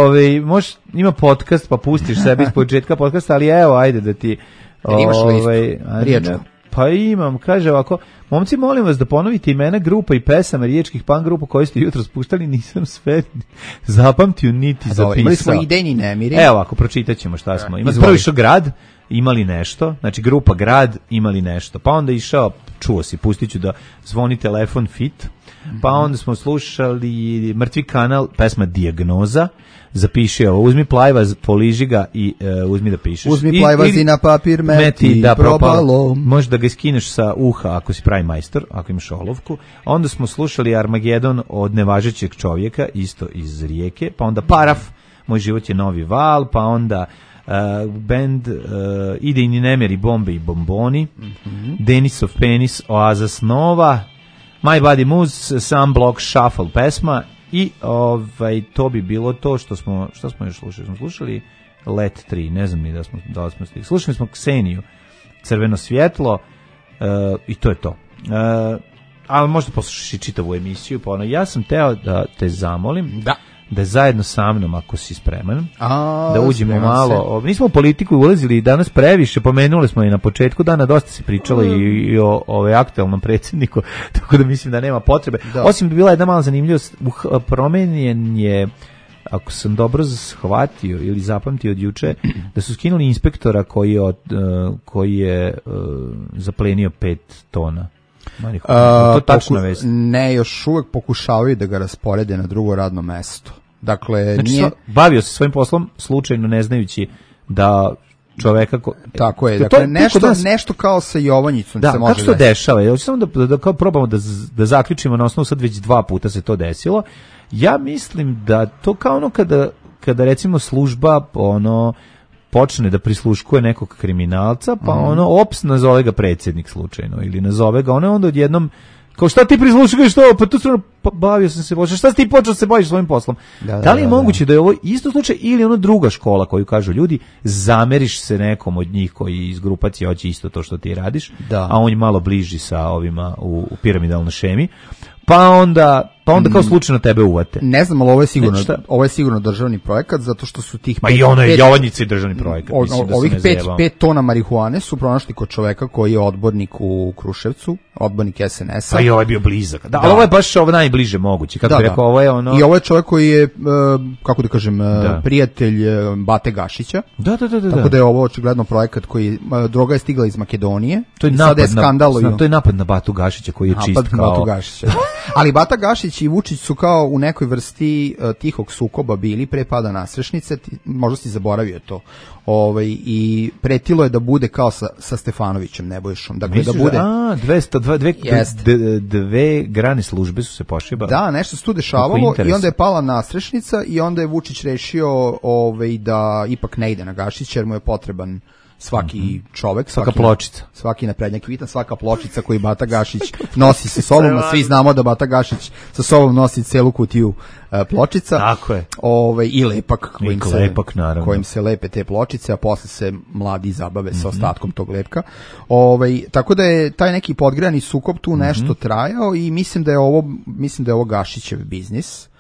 G: ima podcast, pa pustiš sebi iz početka podcasta, ali evo, ajde da ti...
F: Imaš listu, riječku.
G: Pa imam, kaže ovako, momci, molim vas da ponovite imena grupa i pesama riječkih punk grupa koje ste jutro spuštali, nisam sve zapamtio niti zapisao.
F: Imali smo idejni nemiri.
G: Evo, ako pročitat ćemo šta smo. Ima prvo išao grad, imali nešto, znači grupa Grad imali nešto, pa onda išao, čuo si, pustit ću da zvoni telefon Fit, pa onda smo slušali Mrtvi kanal, pesma Dijagnoza, zapiši ovo, uzmi plajvaz, poliži ga i uzmi da pišeš.
F: Uzmi plajvaz i na papir meti
G: da
F: probalo.
G: Možeš da ga skineš sa uha ako si pravi majstor, ako imaš olovku. Onda smo slušali Armagedon od nevažećeg čovjeka, isto iz Rijeke, pa onda Paraf, Moj život je novi val, pa onda band Idejni nemeri, bombe i bomboni, Denisov penis, Oaza snova, My Body Moves, Sunblock Shuffle pesma i to bi bilo to što smo još slušali. Smo slušali Let 3, ne znam ni da li smo stigli. Slušali smo Kseniju, Crveno svjetlo i to je to. Ali možda poslušaš i čitavu emisiju, pa ja sam teo da te zamolim da zajedno sa mnom, ako si spreman, da uđemo malo. Nismo u politiku ulazili danas previše, pomenuli smo i na početku dana, dosta se pričalo i o aktualnom predsjedniku, tako da mislim da nema potrebe. Osim da bila jedna mala zanimljivost, promenjen je, ako sam dobro shvatio ili zapamtio od juče, da su skinuli inspektora koji je zaplenio 5 tona. To tačna vest.
F: Ne, još uvek pokušavaju da ga rasporede na drugo radno mesto. Dakle,
G: znači,
F: nije...
G: bavio se svojim poslom slučajno ne znajući da čoveka...
F: Tako je, dakle, nešto kao sa Jovanjicom se može
G: desiti. Kako se to dešava? Ja samo da kao probamo da zaključimo na osnovu, sad već 2 puta se to desilo. Ja mislim da to kao ono kada recimo služba počne da prisluškuje nekog kriminalca, pa ops, nazove ga predsjednik slučajno, ili nazove ga, onda odjednom, kao šta ti prisluškuješ to, pa tu stvarno bavio sam se, šta si ti počeo se baviš svojim poslom? Da li je moguće da je ovo isto slučaj ili ono druga škola koju kažu ljudi, zameriš se nekom od njih koji iz grupacije hoće isto to što ti radiš, a on je malo bliži sa ovima u piramidalnoj šemi, pa onda kao slučajno tebe uvate.
F: Ne znam, ali ovo je sigurno državni projekat, zato što su tih...
G: Ma i ono je Jovanjica i državni projekat.
F: Ovih 5 tona marihuane su pronašli kod čoveka koji je odbornik u Kruševcu, odbornik SNS-a.
G: Pa i ovo je bio blizak. Da, ali ovo je baš najbliže moguće. Kako rekao, ovo je ono...
F: I ovo je čovek koji je, kako da kažem, prijatelj Bate Gašića.
G: Da.
F: Tako da je ovo očigledno projekat koji... Droga je stigla iz Makedonije.
G: To je napad na Batu Gašića koji je čist kao...
F: Ali Bata Gašić i Vučić su kao u nekoj vrsti tihog sukoba bili pre pada Nasrešnice, možda si zaboravio to. I pretilo je da bude kao sa Stefanovićem Nebojšom. Dakle,
G: misliš, da bude... dve grane službe su se pošibale.
F: Da, nešto se tu dešavalo i onda je pala Nasrešnica i onda je Vučić rešio da ipak ne ide na Gašića jer mu je potreban svaki čovek,
G: svaka pločica,
F: svaki naprednjak vitan, svaka pločica koju Bata Gašić nosi sa sobom, a svi znamo da Bata Gašić sa sobom nosi celu kutiju pločica.
G: Tako je.
F: I lepak kojim se lepe te pločice, a posle se mladi zabave sa ostatkom tog lepka. Tako da je taj neki podgrejani sukob tu nešto trajao i mislim da je ovo Gašićev biznis.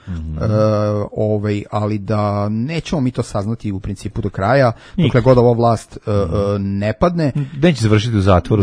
F: Ali da nećemo mi to saznati u principu do kraja, dokle god ova vlast ne padne.
G: Neće završiti u zatvoru,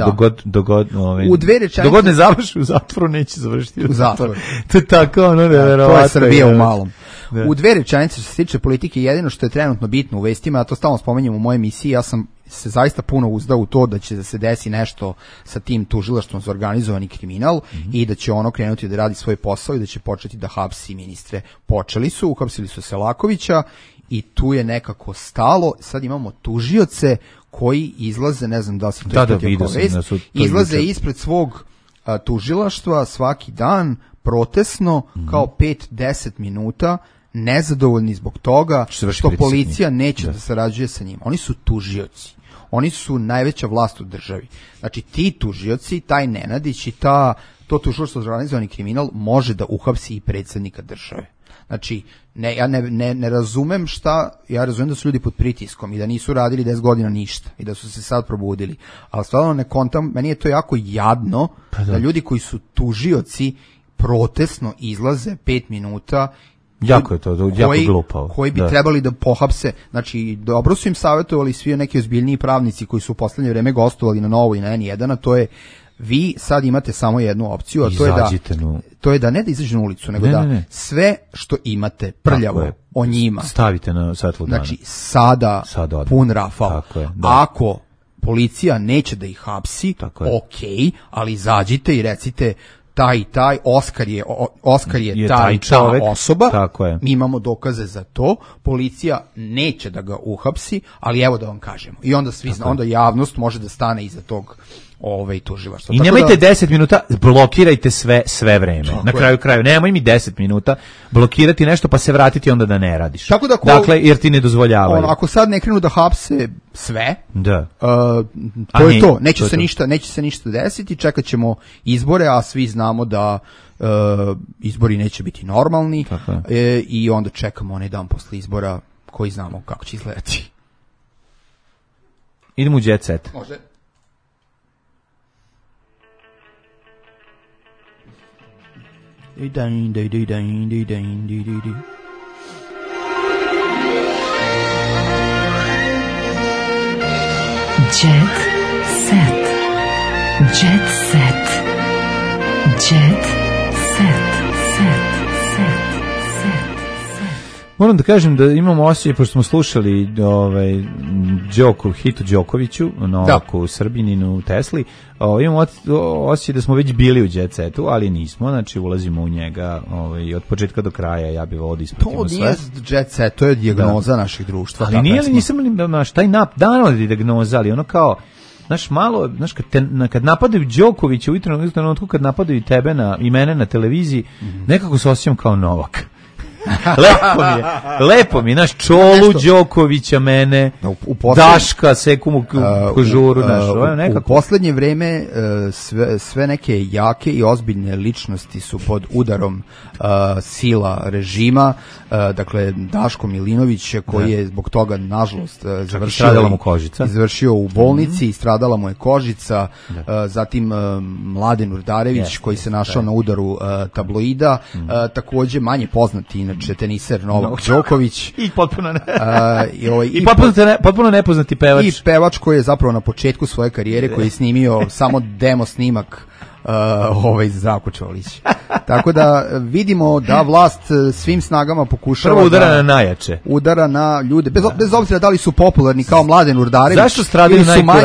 F: u 2 rečenice.
G: Dogod ne završi u zatvoru, neće završiti u zatvoru. To je tako, nevjerovatno.
F: To je Srbija u malom. Da. U 2 rečenice što se tiče politike, jedino što je trenutno bitno u vestima, a to stalno spomenjem u mojoj emisiji, ja sam se zaista puno uzdao u to da će se desi nešto sa tim tužilaštvom za organizovani kriminal i da će ono krenuti da radi svoj posao i da će početi da hapsi ministre. Uhapsili su Selakovića i tu je nekako stalo. Sad imamo tužioce koji izlaze, ne znam da li si to izlaze ispred svog tužilaštva svaki dan protesno kao 5-10 minuta nezadovoljni zbog toga što policija neće da sarađuje sa njim. Oni su tužioci. Oni su najveća vlast u državi. Znači, ti tužioci, taj Nenadić i to tužilaštvo za organizovani kriminal može da uhapsi i predsjednika države. Znači, ja ne razumem ja razumem da su ljudi pod pritiskom i da nisu radili 10 godina ništa i da su se sad probudili. Ali stvarno ne kontam, meni je to jako jadno da ljudi koji su tužioci protestno izlaze 5 minuta
G: jako je to, jako glupavo.
F: Koji bi trebali da pohapse, znači dobro su im savjetovali svi neki ozbiljniji pravnici koji su u poslednje vreme gostovali na Novo i na N1, a to je vi sad imate samo jednu opciju, a to je da ne da izađete na ulicu, nego da sve što imate prljavo o njima
G: stavite na svetlo dana.
F: Znači sada pun rafal. Ako policija neće da ih hapsi, okej, ali izađite i recite taj Oskar je ta osoba, mi imamo dokaze za to, policija neće da ga uhapsi, ali evo da vam kažemo. I onda onda javnost može da stane iza tog tužilaštva.
G: I nemojte 10 minuta, blokirajte sve vreme. Na kraju, nemoj mi 10 minuta blokirati nešto pa se vratiti onda da ne radiš. Dakle, jer ti ne dozvoljavaju.
F: Ako sad ne krenu da hapse sve,
G: to
F: je to. Neće se ništa desiti, čekat ćemo izbore, a svi znamo da izbori neće biti normalni i onda čekamo onaj dan posle izbora koji znamo kako će izgledati.
G: Idemo u Jet Set.
F: Može.
N: Jet set. Jet set. Jet set.
G: Moram da kažem da imamo osjećaj, pošto smo slušali hitu Đokoviću, u Srbininu, Tesli, imamo osjećaj da smo već bili u Jet Setu, ali nismo, znači ulazimo u njega od početka do kraja, ja bih ovdje ispratimo sve.
F: To nije Jet Set, to je dijagnoza naših društva.
G: Ali nije li, nisam taj naravno da je dijagnoza, ali ono kao, kad napadaju Đokovića u trenutku, kad napadaju tebe i mene na televiziji, nekako se osjećam kao Novak. Lepo mi je, Čolu Đokovića, mene, Daška, Sekumu Kožuru,
F: u poslednje vreme sve neke jake i ozbiljne ličnosti su pod udarom sila režima, dakle Daško Milinović koji je zbog toga nažalost završio u bolnici, stradala mu je kožica, zatim Mladen Urdarević koji se našao na udaru tabloida, takođe manje poznati teniser Novak Đoković
G: i potpuno nepoznati pevač.
F: I pevač koji je zapravo na početku svoje karijere, koji je snimio samo demo snimak Zdravko Čolić. Tako da vidimo da vlast svim snagama pokušava
G: prvo udara na najjače.
F: Udara na ljude, bez obzira da li su popularni kao Mladen Urdarević.
G: Zašto stradaju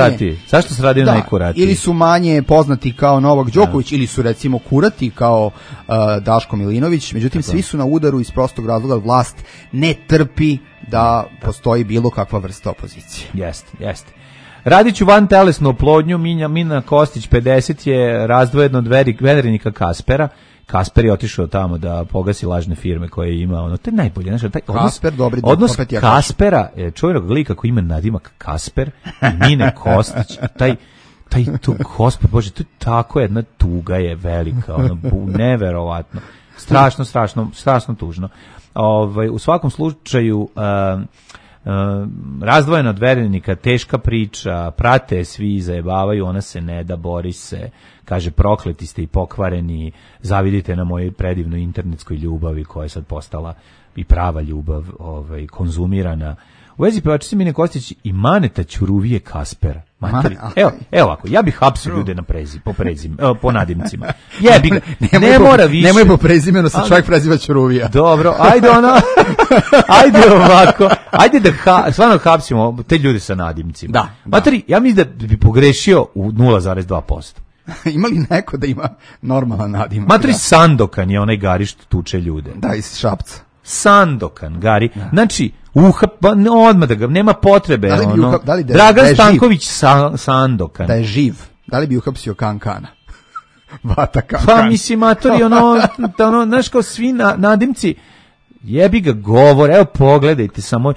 G: najkurati?
F: Ili su manje poznati kao Novak Đoković, ili su recimo kurati kao Daško Milinović. Međutim, svi su na udaru iz prostog razloga, vlast ne trpi da postoji bilo kakva vrsta opozicije.
G: Jeste. Radit ću van telesnu oplodnju, Mina Kostić 50 je razdvojena od venerenika Kaspera. Kasper je otišao tamo da pogasi lažne firme koje je imao. To je najbolje. Odnos Kaspera, čovjek lika koji ima nadimak Kasper i Mine Kostić, Gospod Bože, to je tako jedna tuga je velika, neverovatno. Strašno tužno. U svakom slučaju, razdvojena od verenika, teška priča, prate svi, zajebavaju, ona se ne da, bori se, kaže prokleti ste i pokvareni, zavidite na mojoj predivnoj internetskoj ljubavi koja je sad postala i prava ljubav, konzumirana. U vezi pevačice Mine Kostić i Maneta Ćuruvije Kaspera. Evo ovako, ja bih hapsio ljude po nadimcima. Ne mora više.
F: Nemoj po prezimenu, se čovjek preziva Ćuruvija.
G: Dobro, ajde ovako, ajde da stvarno hapsimo te ljude sa nadimcima.
F: Da.
G: Materi, ja mislim da bi pogrešio u 0,2%.
F: Ima li neko da ima normalan nadimak?
G: Materi, Sandokan je onaj Gari što tuče ljude.
F: Da, iz Šapca.
G: Sandokan, Gari. Znači, odmah da ga, nema potrebe. Dragan Stanković Sandokan.
F: Da je živ, da li bi uhapsio Kankana? Vata Kankan.
G: Pa mislim, matori, znaš kao svi nadimci, jebi ga govor, evo pogledajte samo,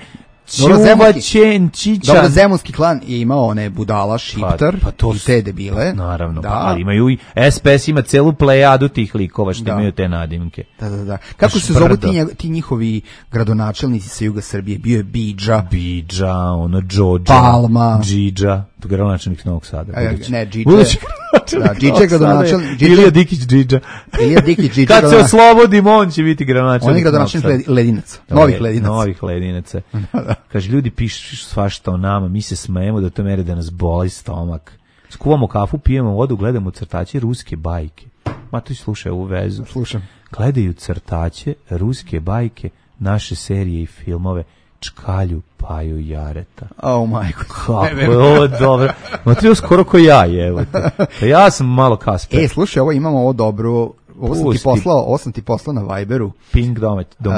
F: Dobro, Zemunski klan je imao one budala, Šiptar i te debile.
G: Naravno, ali imaju i SPS ima celu plejadu tih likova što imaju te nadimke.
F: Da. Kako se zovu ti njihovi gradonačelnici sa juga Srbije? Bio je Bidža,
G: Džođa,
F: Palma,
G: Džidža, to gradonačelnik Novog Sada.
F: Ne, Džidža je gradonačelnik.
G: Ilija Dikić Džidža. Kad se oslobodimo, on će biti gradonačelnik.
F: On je gradonačelnik Ledinaca, novih
G: Ledinaca. Kaže, ljudi pišu svašta o nama, mi se smejemo do te mere da nas boli stomak. Skuvamo kafu, pijemo vodu, gledamo crtače ruske bajke. Matović, slušaj ovu vezu.
F: Slušam.
G: Gledaju crtače ruske bajke, naše serije i filmove, Čkalju Paju Jareta.
F: Oh majko.
G: Kako je ovo dobro. Matrio skoro ko ja, evo te. Pa ja sam malo Kasper.
F: Slušaj, ovo imamo ovo dobro. Ovo sam ti poslao na Viberu.
G: Pink domaći film.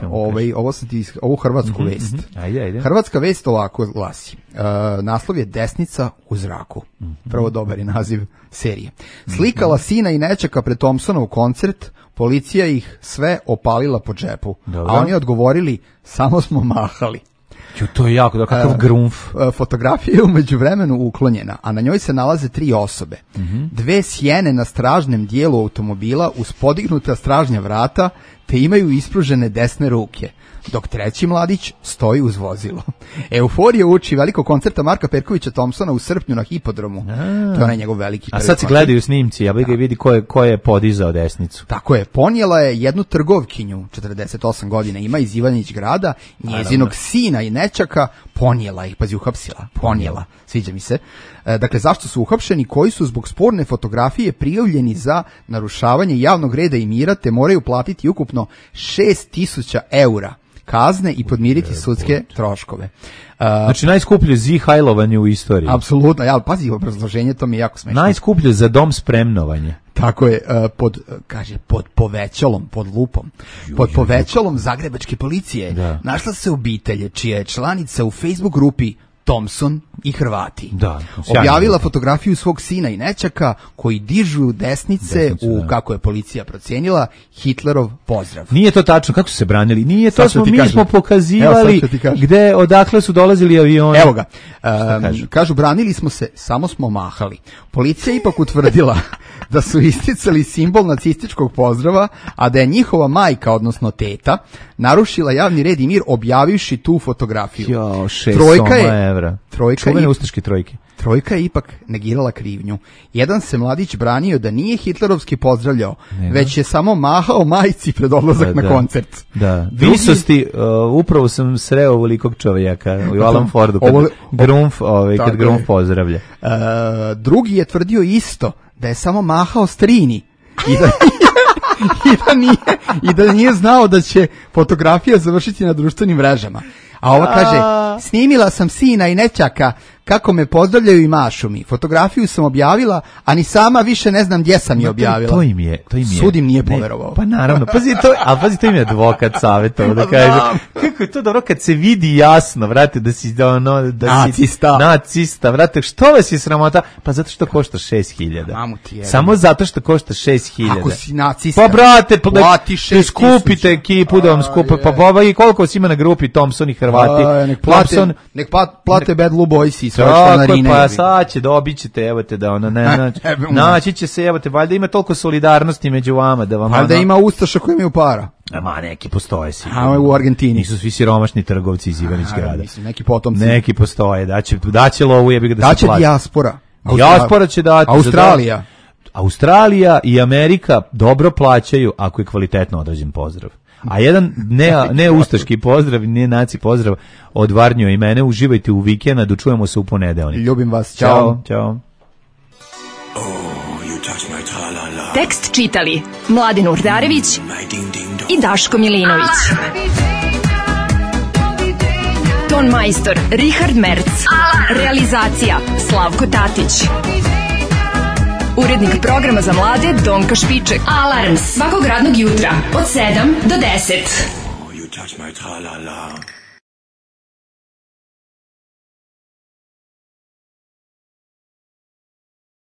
F: Ovu hrvatsku vest.
G: Ajde.
F: Hrvatska vest ovako glasi. Naslov je Desnica u zraku. Prvo dobar je naziv serije. Slikala sina i nečaka pred Thompsonov koncert, policija ih sve opalila po džepu. A oni odgovorili, samo smo mahali.
G: To je jako, kakav grumf.
F: Fotografija je umeđu vremenu uklonjena, a na njoj se nalaze 3 osobe. 2 sjene na stražnem dijelu automobila uz podignuta stražnja vrata, te imaju ispružene desne ruke, dok treći mladić stoji uz vozilo. Euforija uči velikog koncerta Marka Perkovića Thompsona u srpnju na Hipodromu. To je onaj njegov veliki prvi.
G: A sad se gledaju snimci, ja bih ga vidi ko je podizao desnicu.
F: Tako je, ponijela je jednu trgovkinju, 48 godina, ima iz Ivanić grada, njezinog sina i nečaka, ponijela ih, pazi, uhapsila, ponijela, sviđa mi se. Dakle, zašto su uhapšeni? Koji su zbog sporne fotografije prijavljeni za narušavanje javnog reda i mira, te moraju platiti ukupno 6.000 eura kazne i podmiriti sudske troškove.
G: Znači najskuplje zihajlovanje u istoriji.
F: Apsolutno, ja, pazi, obrazloženje, to mi je jako smešno.
G: Najskuplje za dom spremnovanje.
F: Tako je, pod povećalom, pod lupom, pod povećalom zagrebačke policije našla se obitelje čija je članica u Facebook grupi Thompson i Hrvati. Objavila fotografiju svog sina i nečaka koji dižu desnice u, kako je policija procenila, Hitlerov pozdrav.
G: Nije to tačno, kako su se branili? Nije to, mi smo pokazivali odakle su dolazili avioni.
F: Evo ga, kažu, branili smo se, samo smo mahali. Policija ipak utvrdila da su isticali simbol nacističkog pozdrava, a da je njihova majka, odnosno teta, narušila javni red i mir objavivši tu fotografiju.
G: Čuvene ustaške trojke.
F: Trojka je ipak negirala krivnju. Jedan se mladić branio da nije hitlerovski pozdravljao, već je samo mahao majci pred odlazak na koncert.
G: Da. Visosti, upravo sam sreo velikog čovjeka u Alan Fordu, kad Grumf pozdravlja.
F: Drugi je tvrdio isto, da je samo mahao strini i da nije znao da će fotografija završiti na društvenim mrežama. A ova kaže, snimila sam sina i nečaka kako me pozdravljaju i mašu mi. Fotografiju sam objavila, a ni sama više ne znam gdje sam je objavila.
G: To im je.
F: Sudim nije poverovao.
G: Pa naravno, pazi, to im je advokat savjetovao da kaže. Kako je to dobro kad se vidi jasno, vrate, da si nacista, vrate, što vas je sramota? Pa zato što košta 6.000. Samo zato što košta 6.000.
F: Ako si nacista,
G: pa brate,
F: plati 6.000.
G: Skupite ekipu da vam skupe, pa i koliko vas ima na grupi Thompson i Hrvati?
F: Nek plate Bad Blue Boys.
G: Tako, pa sad će dobit ćete, evo te da ono, naći će se, evo te, valjda ima toliko solidarnosti među vama da vam...
F: Valjda ima ustaša koji imaju para.
G: Ma, neki postoje sigurno.
F: A u Argentini.
G: Nisu svi siromašni trgovci iz Ivanić grada.
F: Mislim, neki potomci.
G: Neki postoje, daće lovu, jebi ga da se
F: plati. Daće dijaspora.
G: Dijaspora će dati.
F: Australija.
G: Australija i Amerika dobro plaćaju ako je kvalitetno odrađen pozdrav. A jedan ne ustaški pozdrav, ne naci pozdrav od Varnjo i mene. Uživajte u Vikendu, čujemo se u ponedeljak.
F: Ljubim vas, ćao.
D: Tekst čitali Mladen Urdarević i Daško Milinović. Ton majstor Richard Merc. Realizacija Slavko Tatić. Urednik programa za mlade Donka Špiček. Alarms svakog radnog jutra od 7 do 10.